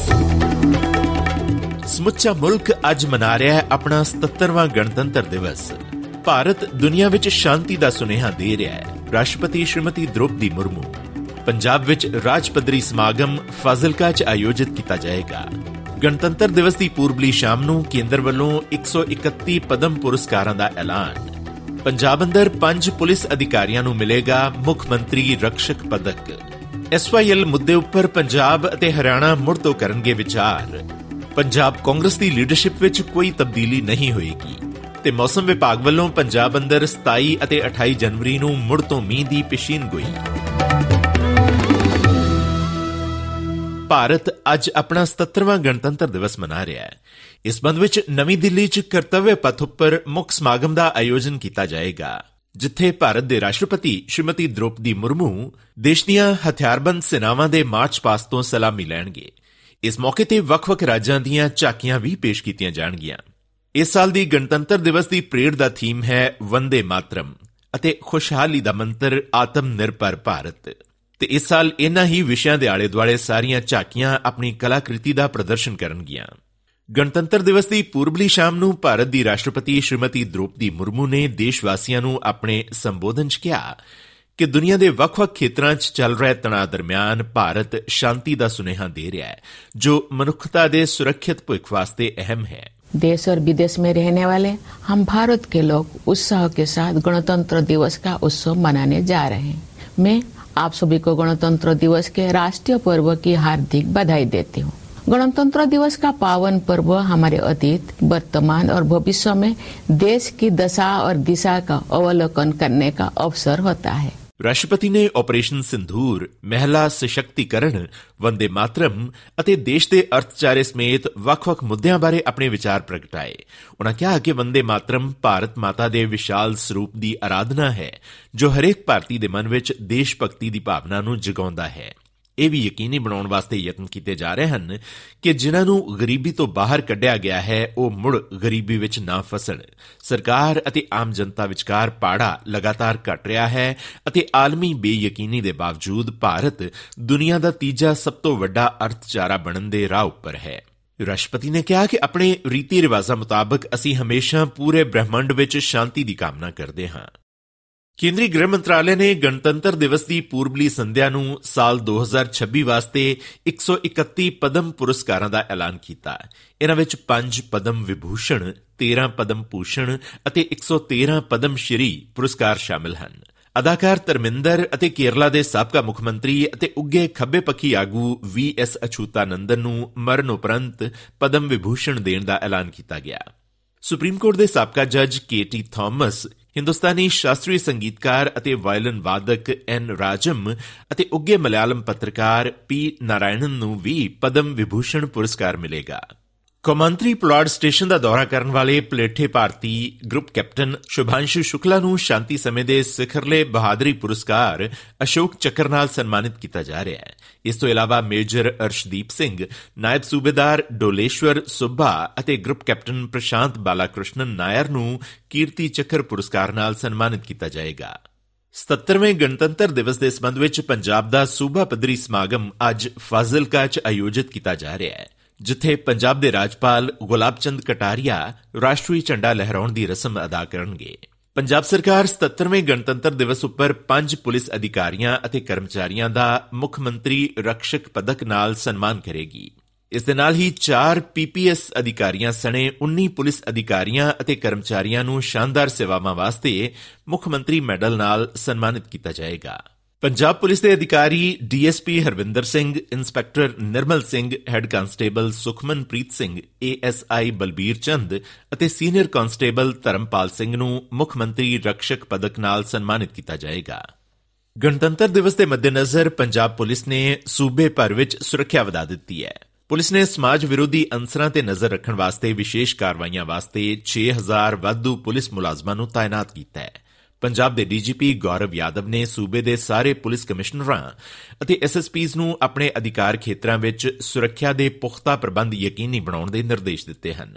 E: ਸਮੁੱਚਾ ਮੁਲਕ ਅੱਜ ਮਨਾ ਰਿਹਾ ਹੈ ਆਪਣਾ 77ਵਾਂ ਗਣਤੰਤਰ ਦਿਵਸ। ਭਾਰਤ ਦੁਨੀਆ ਵਿੱਚ ਸ਼ਾਂਤੀ ਦਾ ਸੁਨੇਹਾ ਦੇ ਰਿਹਾ ਹੈ। ਰਾਸ਼ਟਰਪਤੀ ਸ਼੍ਰੀਮਤੀ ਦ੍ਰੌਪਦੀ ਮੁਰਮੂ। ਪੰਜਾਬ ਵਿੱਚ ਰਾਜ ਪੱਧਰੀ ਸਮਾਗਮ ਫਾਜ਼ਿਲਕਾ 'ਚ ਆਯੋਜਿਤ ਕੀਤਾ ਜਾਏਗਾ। ਗਣਤੰਤਰ ਦਿਵਸ ਦੀ ਪੂਰਬਲੀ ਸ਼ਾਮ ਨੂੰ ਕੇਂਦਰ ਵੱਲੋਂ 131 ਪਦਮ ਪੁਰਸਕਾਰਾਂ ਦਾ ਐਲਾਨ। ਪੰਜਾਬ ਅੰਦਰ 5 ਪੁਲਿਸ ਅਧਿਕਾਰੀਆਂ ਨੂੰ ਮਿਲੇਗਾ ਮੁੱਖ ਮੰਤਰੀ ਰਕਸ਼ਕ ਪਦਕ। SYL ਮੁੱਦੇ ਉੱਪਰ ਪੰਜਾਬ ਅਤੇ ਹਰਿਆਣਾ ਮੁੜ ਤੋਂ ਕਰਨਗੇ ਵਿਚਾਰ। ਪੰਜਾਬ ਕਾਂਗਰਸ ਦੀ ਲੀਡਰਸ਼ਿਪ ਵਿੱਚ ਕੋਈ ਤਬਦੀਲੀ ਨਹੀਂ ਹੋਏਗੀ ਤੇ ਮੌਸਮ ਵਿਭਾਗ ਵੱਲੋਂ ਪੰਜਾਬ ਅੰਦਰ 27 ਅਤੇ 28 ਜਨਵਰੀ ਨੂੰ ਮੁੜ ਤੋਂ ਮੀਂਹ ਦੀ ਪੇਸ਼ੀਨਗੋਈ। ਭਾਰਤ ਅੱਜ ਆਪਣਾ 77ਵਾਂ ਗਣਤੰਤਰ ਦਿਵਸ ਮਨਾ ਰਿਹਾ ਹੈ। ਇਸ ਸੰਬੰਧ ਵਿੱਚ ਨਵੀਂ ਦਿੱਲੀ 'ਚ ਕਰਤੱਵਯ ਪਥ ਉੱਪਰ ਮੁੱਖ ਸਮਾਗਮ ਦਾ ਆਯੋਜਨ ਕੀਤਾ ਜਾਏਗਾ, ਜਿੱਥੇ ਭਾਰਤ ਦੇ ਰਾਸ਼ਟਰਪਤੀ ਸ਼੍ਰੀਮਤੀ ਦ੍ਰੋਪਦੀ ਮੁਰਮੂ ਦੇਸ਼ ਦੀਆਂ ਹਥਿਆਰਬੰਦ ਸੈਨਾਵਾਂ ਦੇ ਮਾਰਚ ਪਾਸਟ ਤੋਂ ਸਲਾਮੀ ਲੈਣਗੇ। ਇਸ ਮੌਕੇ ਤੇ ਵੱਖ-ਵੱਖ ਰਾਜਾਂ ਦੀਆਂ ਝਾਕੀਆਂ ਵੀ ਪੇਸ਼ ਕੀਤੀਆਂ ਜਾਣਗੀਆਂ। ਇਸ ਸਾਲ ਦੀ ਗਣਤੰਤਰ ਦਿਵਸ ਦੀ ਪਰੇਡ ਦਾ ਥੀਮ ਹੈ ਵੰਦੇ ਮਾਤਰਮ ਅਤੇ ਖੁਸ਼ਹਾਲੀ ਦਾ ਮੰਤਰ ਆਤਮ ਨਿਰਭਰ ਭਾਰਤ। ਤੇ ਇਸ ਸਾਲ ਇਨ੍ਹਾਂ ਹੀ ਵਿਸ਼ਿਆਂ ਦੇ ਆਲੇ-ਦੁਆਲੇ ਸਾਰੀਆਂ ਝਾਕੀਆਂ ਆਪਣੀ ਕਲਾਕ੍ਰਿਤੀ ਦਾ ਪ੍ਰਦਰਸ਼ਨ ਕਰਨਗੀਆਂ। ਗਣਤੰਤਰ ਦਿਵਸ ਦੀ ਪੂਰਬਲੀ ਸ਼ਾਮ ਨੂੰ ਭਾਰਤ ਦੀ ਰਾਸ਼ਟਰਪਤੀ ਸ਼੍ਰੀਮਤੀ ਦ੍ਰੋਪਦੀ ਮੁਰਮੂ ਨੇ ਦੇਸ਼ ਵਾਸੀਆਂ ਨੂੰ ਆਪਣੇ ਸੰਬੋਧਨ 'ਚ ਕਿਹਾ ਕਿ ਦੁਨੀਆ ਦੇ ਵੱਖ-ਵੱਖ ਖੇਤਰਾਂ 'ਚ ਚੱਲ ਰਹੇ ਤਣਾਅ ਦਰਮਿਆਨ ਭਾਰਤ ਸ਼ਾਂਤੀ ਦਾ ਸੁਨੇਹਾ ਦੇ ਰਿਹਾ ਹੈ, ਜੋ ਮਨੁੱਖਤਾ ਦੇ ਸੁਰੱਖਿਅਤ ਭਵਿੱਖ ਵਾਸਤੇ ਅਹਿਮ ਹੈ।
F: देश और विदेश में रहने वाले हम भारत के लोग उत्साह के साथ गणतंत्र दिवस का उत्सव मनाने जा रहे हैं। मैं आप सभी को गणतंत्र दिवस के राष्ट्रीय पर्व की हार्दिक बधाई देती हूँ। गणतंत्र दिवस का पावन पर्व हमारे अतीत, वर्तमान और भविष्य में देश की दशा और दिशा का अवलोकन करने का अवसर होता है।
E: ਰਾਸ਼ਟਰਪਤੀ ਨੇ ਆਪਰੇਸ਼ਨ ਸਿੰਧੂਰ, ਮਹਿਲਾ ਸਸ਼ਕਤੀਕਰਨ, ਵੰਦੇ ਮਾਤਰਮ ਅਤੇ ਦੇਸ਼ ਦੇ ਅਰਥਚਾਰੇ ਸਮੇਤ ਵੱਖ-ਵੱਖ ਮੁੱਦਿਆਂ ਬਾਰੇ ਆਪਣੇ ਵਿਚਾਰ ਪ੍ਰਗਟਾਏ। ਉਨ੍ਹਾਂ ਕਿਹਾ ਕਿ ਵੰਦੇ ਮਾਤਰਮ ਭਾਰਤ ਮਾਤਾ ਦੇ ਵਿਸ਼ਾਲ ਸਰੂਪ ਦੀ ਆਰਾਧਨਾ ਹੈ, ਜੋ ਹਰੇਕ ਭਾਰਤੀ ਦੇ ਮਨ ਵਿੱਚ ਦੇਸ਼ ਭਗਤੀ ਦੀ ਭਾਵਨਾ ਨੂੰ ਜਗਾਉਂਦਾ ਹੈ। ਇਹ ਵੀ ਯਕੀਨੀ ਬਣਾਉਣ ਵਾਸਤੇ ਯਤਨ ਕੀਤੇ ਜਾ ਰਹੇ ਹਨ ਕਿ ਜਿਨ੍ਹਾਂ ਨੂੰ ਗਰੀਬੀ ਤੋਂ ਬਾਹਰ ਕੱਢਿਆ ਗਿਆ ਹੈ ਉਹ ਮੁੜ ਗਰੀਬੀ ਵਿੱਚ ਨਾ ਫਸਣ। ਸਰਕਾਰ ਅਤੇ ਆਮ ਜਨਤਾ ਵਿਚਕਾਰ ਪਾੜਾ ਲਗਾਤਾਰ ਘਟ ਰਿਹਾ ਹੈ ਅਤੇ ਆਲਮੀ ਬੇਯਕੀਨੀ ਦੇ ਬਾਵਜੂਦ ਭਾਰਤ ਦੁਨੀਆ ਦਾ ਤੀਜਾ ਸਭ ਤੋਂ ਵੱਡਾ ਅਰਥਚਾਰਾ ਬਣਨ ਦੇ ਰਾਹ ਉੱਪਰ ਹੈ। ਰਾਸ਼ਟਰਪਤੀ ਨੇ ਕਿਹਾ ਕਿ ਆਪਣੇ ਰੀਤੀ ਰਿਵਾਜ਼ਾਂ ਮੁਤਾਬਕ ਅਸੀਂ ਹਮੇਸ਼ਾ ਪੂਰੇ ਬ੍ਰਹਿਮੰਡ ਵਿੱਚ ਸ਼ਾਂਤੀ ਦੀ ਕਾਮਨਾ ਕਰਦੇ ਹਾਂ। ਕੇਂਦਰੀ ਗ੍ਰਹਿ ਮੰਤਰਾਲੇ ਨੇ ਗਣਤੰਤਰ ਦਿਵਸ ਦੀ ਪੂਰਬਲੀ ਸੰਧਿਆ ਨੂੰ ਸਾਲ 2026 ਵਾਸਤੇ 131 ਪਦਮ ਪੁਰਸਕਾਰਾਂ ਦਾ ਐਲਾਨ ਕੀਤਾ। ਇਨ੍ਹਾਂ ਵਿੱਚ 5 ਪਦਮ ਵਿਭੂਸ਼ਣ, 13 ਪਦਮ ਭੂਸ਼ਣ ਅਤੇ 113 ਪਦਮ ਸ਼੍ਰੀ ਪੁਰਸਕਾਰ ਸ਼ਾਮਿਲ ਹਨ। ਅਦਾਕਾਰ ਧਰਮਿੰਦਰ ਅਤੇ ਕੇਰਲਾ ਦੇ ਸਾਬਕਾ ਮੁੱਖ ਮੰਤਰੀ ਅਤੇ ਉੱਘੇ ਖੱਬੇ ਪੱਖੀ ਆਗੂ VS ਅਛੂਤਾਨੰਦਨ ਨੂੰ ਮਰਨ ਉਪਰੰਤ ਪਦਮ ਵਿਭੂਸ਼ਣ ਦੇਣ ਦਾ ਐਲਾਨ ਕੀਤਾ ਗਿਆ। ਸੁਪਰੀਮ ਕੋਰਟ ਦੇ ਸਾਬਕਾ ਜੱਜ KT ਥਾਮਸ, ਹਿੰਦੁਸਤਾਨੀ ਸ਼ਾਸਤਰੀ ਸੰਗੀਤਕਾਰ ਅਤੇ ਵਾਇਲਨ ਵਾਦਕ N ਰਾਜਮ ਅਤੇ ਉੱਘੇ ਮਲਿਆਲਮ ਪੱਤਰਕਾਰ P ਨਾਰਾਇਣਨ ਨੂੰ ਵੀ ਪਦਮ ਵਿਭੂਸ਼ਣ ਪੁਰਸਕਾਰ ਮਿਲੇਗਾ। ਕੌਮਾਂਤਰੀ ਪੁਲਾੜ ਸਟੇਸ਼ਨ ਦਾ ਦੌਰਾ ਕਰਨ ਵਾਲੇ ਪਲੇਠੇ ਭਾਰਤੀ ਗਰੁੱਪ ਕੈਪਟਨ ਸ਼ੁਭਾਂਸ਼ੂ ਸ਼ੁਕਲਾ ਨੂੰ ਸ਼ਾਂਤੀ ਸਮੇਂ ਦੇ ਸਿਖਰਲੇ ਬਹਾਦਰੀ ਪੁਰਸਕਾਰ ਅਸ਼ੋਕ ਚੱਕਰ ਨਾਲ ਸਨਮਾਨਿਤ ਕੀਤਾ ਜਾ ਰਿਹਾ ਹੈ। ਇਸ ਤੋਂ ਇਲਾਵਾ ਮੇਜਰ ਅਰਸ਼ਦੀਪ ਸਿੰਘ, ਨਾਇਬ ਸੂਬੇਦਾਰ ਡੋਲੇਸ਼ਵਰ ਸੁੱਭਾ ਅਤੇ ਗਰੁੱਪ ਕੈਪਟਨ ਪ੍ਰਸ਼ਾਂਤ ਬਾਲਾਕ੍ਰਿਸ਼ਨਨ ਨਾਇਰ ਨੂੰ ਕੀਰਤੀ ਚੱਕਰ ਪੁਰਸਕਾਰ ਨਾਲ ਸਨਮਾਨਿਤ ਕੀਤਾ ਜਾਏਗਾ। 77ਵੇਂ ਗਣਤੰਤਰ ਦਿਵਸ ਦੇ ਸਬੰਧ ਵਿੱਚ ਪੰਜਾਬ ਦਾ ਸੂਬਾ ਪੱਧਰੀ ਸਮਾਗਮ ਅੱਜ ਫਾਜ਼ਿਲਕਾ 'ਚ ਆਯੋਜਿਤ ਕੀਤਾ ਜਾ ਰਿਹਾ ਹੈ, ਜਿੱਥੇ ਪੰਜਾਬ ਦੇ ਰਾਜਪਾਲ ਗੁਲਾਬ ਚੰਦ ਕਟਾਰੀਆ ਰਾਸ਼ਟਰੀ ਝੰਡਾ ਲਹਿਰਾਉਣ ਦੀ ਰਸਮ ਅਦਾ ਕਰਨਗੇ। ਪੰਜਾਬ ਸਰਕਾਰ 77ਵੇਂ ਗਣਤੰਤਰ ਦਿਵਸ ਉੱਪਰ 5 ਪੁਲਿਸ ਅਧਿਕਾਰੀਆਂ ਅਤੇ ਕਰਮਚਾਰੀਆਂ ਦਾ ਮੁੱਖ ਮੰਤਰੀ ਰਕਸ਼ਕ ਪਦਕ ਨਾਲ ਸਨਮਾਨ ਕਰੇਗੀ। ਇਸ ਦੇ ਨਾਲ ਹੀ 4 PPS ਅਧਿਕਾਰੀਆਂ ਸਣੇ 19 ਪੁਲਿਸ ਅਧਿਕਾਰੀਆਂ ਅਤੇ ਕਰਮਚਾਰੀਆਂ ਨੂੰ ਸ਼ਾਨਦਾਰ ਸੇਵਾਵਾਂ ਵਾਸਤੇ ਮੁੱਖ ਮੰਤਰੀ ਮੈਡਲ ਨਾਲ ਸਨਮਾਨਿਤ ਕੀਤਾ ਜਾਏਗਾ। ਪੰਜਾਬ ਪੁਲਿਸ ਦੇ ਅਧਿਕਾਰੀ DSP Harvinder Singh, inspector Nirmal Singh, head constable Sukhmanpreet Singh, ASI Balbir Chand ਅਤੇ ਸੀਨੀਅਰ ਕਾਂਸਟੇਬਲ ਧਰਮਪਾਲ ਸਿੰਘ ਨੂੰ ਮੁੱਖ ਮੰਤਰੀ ਰਕਸ਼ਕ ਪਦਕ ਨਾਲ ਸਨਮਾਨਿਤ ਕੀਤਾ ਜਾਏਗਾ। ਗਣਤੰਤਰ ਦਿਵਸ ਦੇ ਮੱਦੇਨਜ਼ਰ ਪੰਜਾਬ ਪੁਲਿਸ ਨੇ ਸੂਬੇ ਭਰ ਵਿੱਚ ਸੁਰੱਖਿਆ ਵਧਾ ਦਿੱਤੀ ਹੈ। ਪੁਲਿਸ ਨੇ ਸਮਾਜ ਵਿਰੋਧੀ ਅਨਸਰਾਂ ਤੇ ਨਜ਼ਰ ਰੱਖਣ ਵਾਸਤੇ ਵਿਸ਼ੇਸ਼ ਕਾਰਵਾਈਆਂ ਵਾਸਤੇ 6000 ਵਾਧੂ ਪੁਲਿਸ ਮੁਲਾਜ਼ਮਾਂ ਨੂੰ ਤਾਇਨਾਤ ਕੀਤਾ ਹੈ। ਪੰਜਾਬ ਦੇ DGP ਗੌਰਵ ਯਾਦਵ ਨੇ ਸੂਬੇ ਦੇ ਸਾਰੇ ਪੁਲਿਸ ਕਮਿਸ਼ਨਰਾਂ ਅਤੇ SSPs ਨੂੰ ਆਪਣੇ ਅਧਿਕਾਰ ਖੇਤਰਾਂ ਵਿੱਚ ਸੁਰੱਖਿਆ ਦੇ ਪੁਖਤਾ ਪ੍ਰਬੰਧ ਯਕੀਨੀ ਬਣਾਉਣ ਦੇ ਨਿਰਦੇਸ਼ ਦਿੱਤੇ ਹਨ।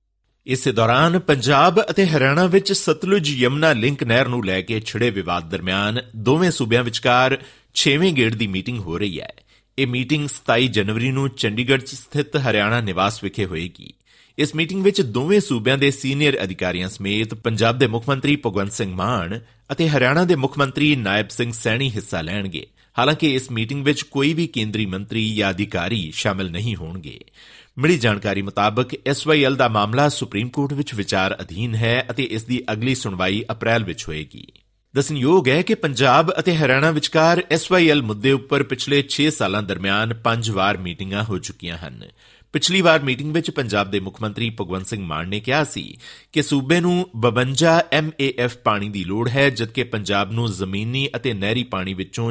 E: ਇਸੇ ਦੌਰਾਨ ਪੰਜਾਬ ਅਤੇ ਹਰਿਆਣਾ ਵਿੱਚ ਸਤਲੁਜ ਯਮੁਨਾ ਲਿੰਕ ਨਹਿਰ ਨੂੰ ਲੈ ਕੇ ਛਿੜੇ ਵਿਵਾਦ ਦਰਮਿਆਨ ਦੋਵੇਂ ਸੂਬਿਆਂ ਵਿਚਕਾਰ 6ਵੇਂ ਗੇੜ ਦੀ ਮੀਟਿੰਗ ਹੋ ਰਹੀ ਹੈ। ਇਹ ਮੀਟਿੰਗ 27 ਜਨਵਰੀ ਨੂੰ ਚੰਡੀਗੜ੍ਹ 'ਚ ਸਥਿਤ ਹਰਿਆਣਾ ਨਿਵਾਸ ਵਿਖੇ ਹੋਏਗੀ। ਇਸ ਮੀਟਿੰਗ ਵਿੱਚ ਦੋਵੇਂ ਸੂਬਿਆਂ ਦੇ ਸੀਨੀਅਰ ਅਧਿਕਾਰੀਆਂ ਸਮੇਤ ਪੰਜਾਬ ਦੇ ਮੁੱਖ ਮੰਤਰੀ ਭਗਵੰਤ ਸਿੰਘ ਮਾਨ ਅਤੇ ਹਰਿਆਣਾ ਦੇ ਮੁੱਖ ਮੰਤਰੀ ਨਾਇਬ ਸਿੰਘ ਸੈਣੀ ਹਿੱਸਾ ਲੈਣਗੇ। ਹਾਲਾਂਕਿ ਇਸ ਮੀਟਿੰਗ ਵਿੱਚ ਕੋਈ ਵੀ ਕੇਂਦਰੀ ਮੰਤਰੀ ਜਾਂ ਅਧਿਕਾਰੀ ਸ਼ਾਮਲ ਨਹੀਂ ਹੋਣਗੇ। ਮਿਲੀ ਜਾਣਕਾਰੀ ਮੁਤਾਬਕ SYL ਦਾ ਮਾਮਲਾ ਸੁਪਰੀਮ ਕੋਰਟ ਵਿੱਚ ਵਿਚਾਰ ਅਧੀਨ ਹੈ ਅਤੇ ਇਸ ਦੀ ਅਗਲੀ ਸੁਣਵਾਈ ਅਪ੍ਰੈਲ ਵਿੱਚ ਹੋਏਗੀ। ਦੱਸਣਯੋਗ ਹੈ ਕਿ ਪੰਜਾਬ ਅਤੇ ਹਰਿਆਣਾ ਵਿਚਕਾਰ SYL ਮੁੱਦੇ ਉੱਪਰ ਪਿਛਲੇ 6 ਸਾਲਾਂ ਦਰਮਿਆਨ 5 ਵਾਰ ਮੀਟਿੰਗਾਂ ਹੋ ਚੁੱਕੀਆਂ ਹਨ। ਪਿਛਲੀ ਵਾਰ ਮੀਟਿੰਗ ਵਿੱਚ ਪੰਜਾਬ ਦੇ ਮੁੱਖ ਮੰਤਰੀ ਭਗਵੰਤ ਸਿੰਘ ਮਾਨ ਨੇ ਕਿਹਾ ਸੀ ਕਿ ਸੂਬੇ ਨੂੰ 52 MAF ਪਾਣੀ ਦੀ ਲੋੜ ਹੈ, ਜਦਕਿ ਪੰਜਾਬ ਨੂੰ ਜ਼ਮੀਨੀ ਅਤੇ ਨਹਿਰੀ ਪਾਣੀ ਵਿੱਚੋਂ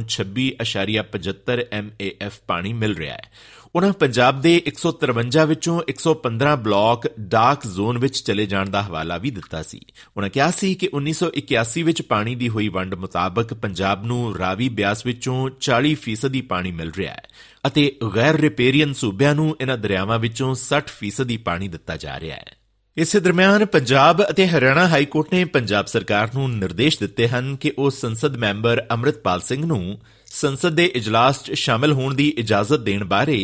E: 26.75 MAF ਪਾਣੀ ਮਿਲ ਰਿਹਾ ਹੈ। ਉਨ੍ਹਾਂ ਪੰਜਾਬ ਦੇ 153 ਵਿੱਚੋਂ 115 ਬਲਾਕ ਡਾਰਕ ਜ਼ੋਨ ਵਿੱਚ ਚਲੇ ਜਾਣ ਦਾ ਹਵਾਲਾ ਵੀ ਦਿੱਤਾ ਸੀ। ਉਨ੍ਹਾਂ ਕਿਹਾ ਸੀ ਕਿ 1981 ਵਿੱਚ ਪਾਣੀ ਦੀ ਹੋਈ ਵੰਡ ਮੁਤਾਬਕ ਪੰਜਾਬ ਨੂੰ ਰਾਵੀ ਬਿਆਸ ਵਿੱਚੋਂ 40% ਪਾਣੀ ਮਿਲ ਰਿਹਾ ਹੈ ਅਤੇ ਗੈਰ ਰਿਪੇਰੀਅਨ ਸੂਬਿਆਂ ਨੂੰ ਇਨ੍ਹਾਂ ਦਰਿਆਵਾਂ ਵਿੱਚੋਂ 60% ਪਾਣੀ ਦਿੱਤਾ ਜਾ ਰਿਹਾ ਹੈ। ਇਸੇ ਦਰਮਿਆਨ ਪੰਜਾਬ ਅਤੇ ਹਰਿਆਣਾ ਹਾਈਕੋਰਟ ਨੇ ਪੰਜਾਬ ਸਰਕਾਰ ਨੂੰ ਨਿਰਦੇਸ਼ ਦਿੱਤੇ ਹਨ ਕਿ ਉਹ ਸੰਸਦ ਮੈਂਬਰ ਅੰਮ੍ਰਿਤਪਾਲ ਸਿੰਘ ਨੂੰ ਸੰਸਦ ਦੇ ਇਜਲਾਸ 'ਚ ਸ਼ਾਮਲ ਹੋਣ ਦੀ ਇਜਾਜ਼ਤ ਦੇਣ ਬਾਰੇ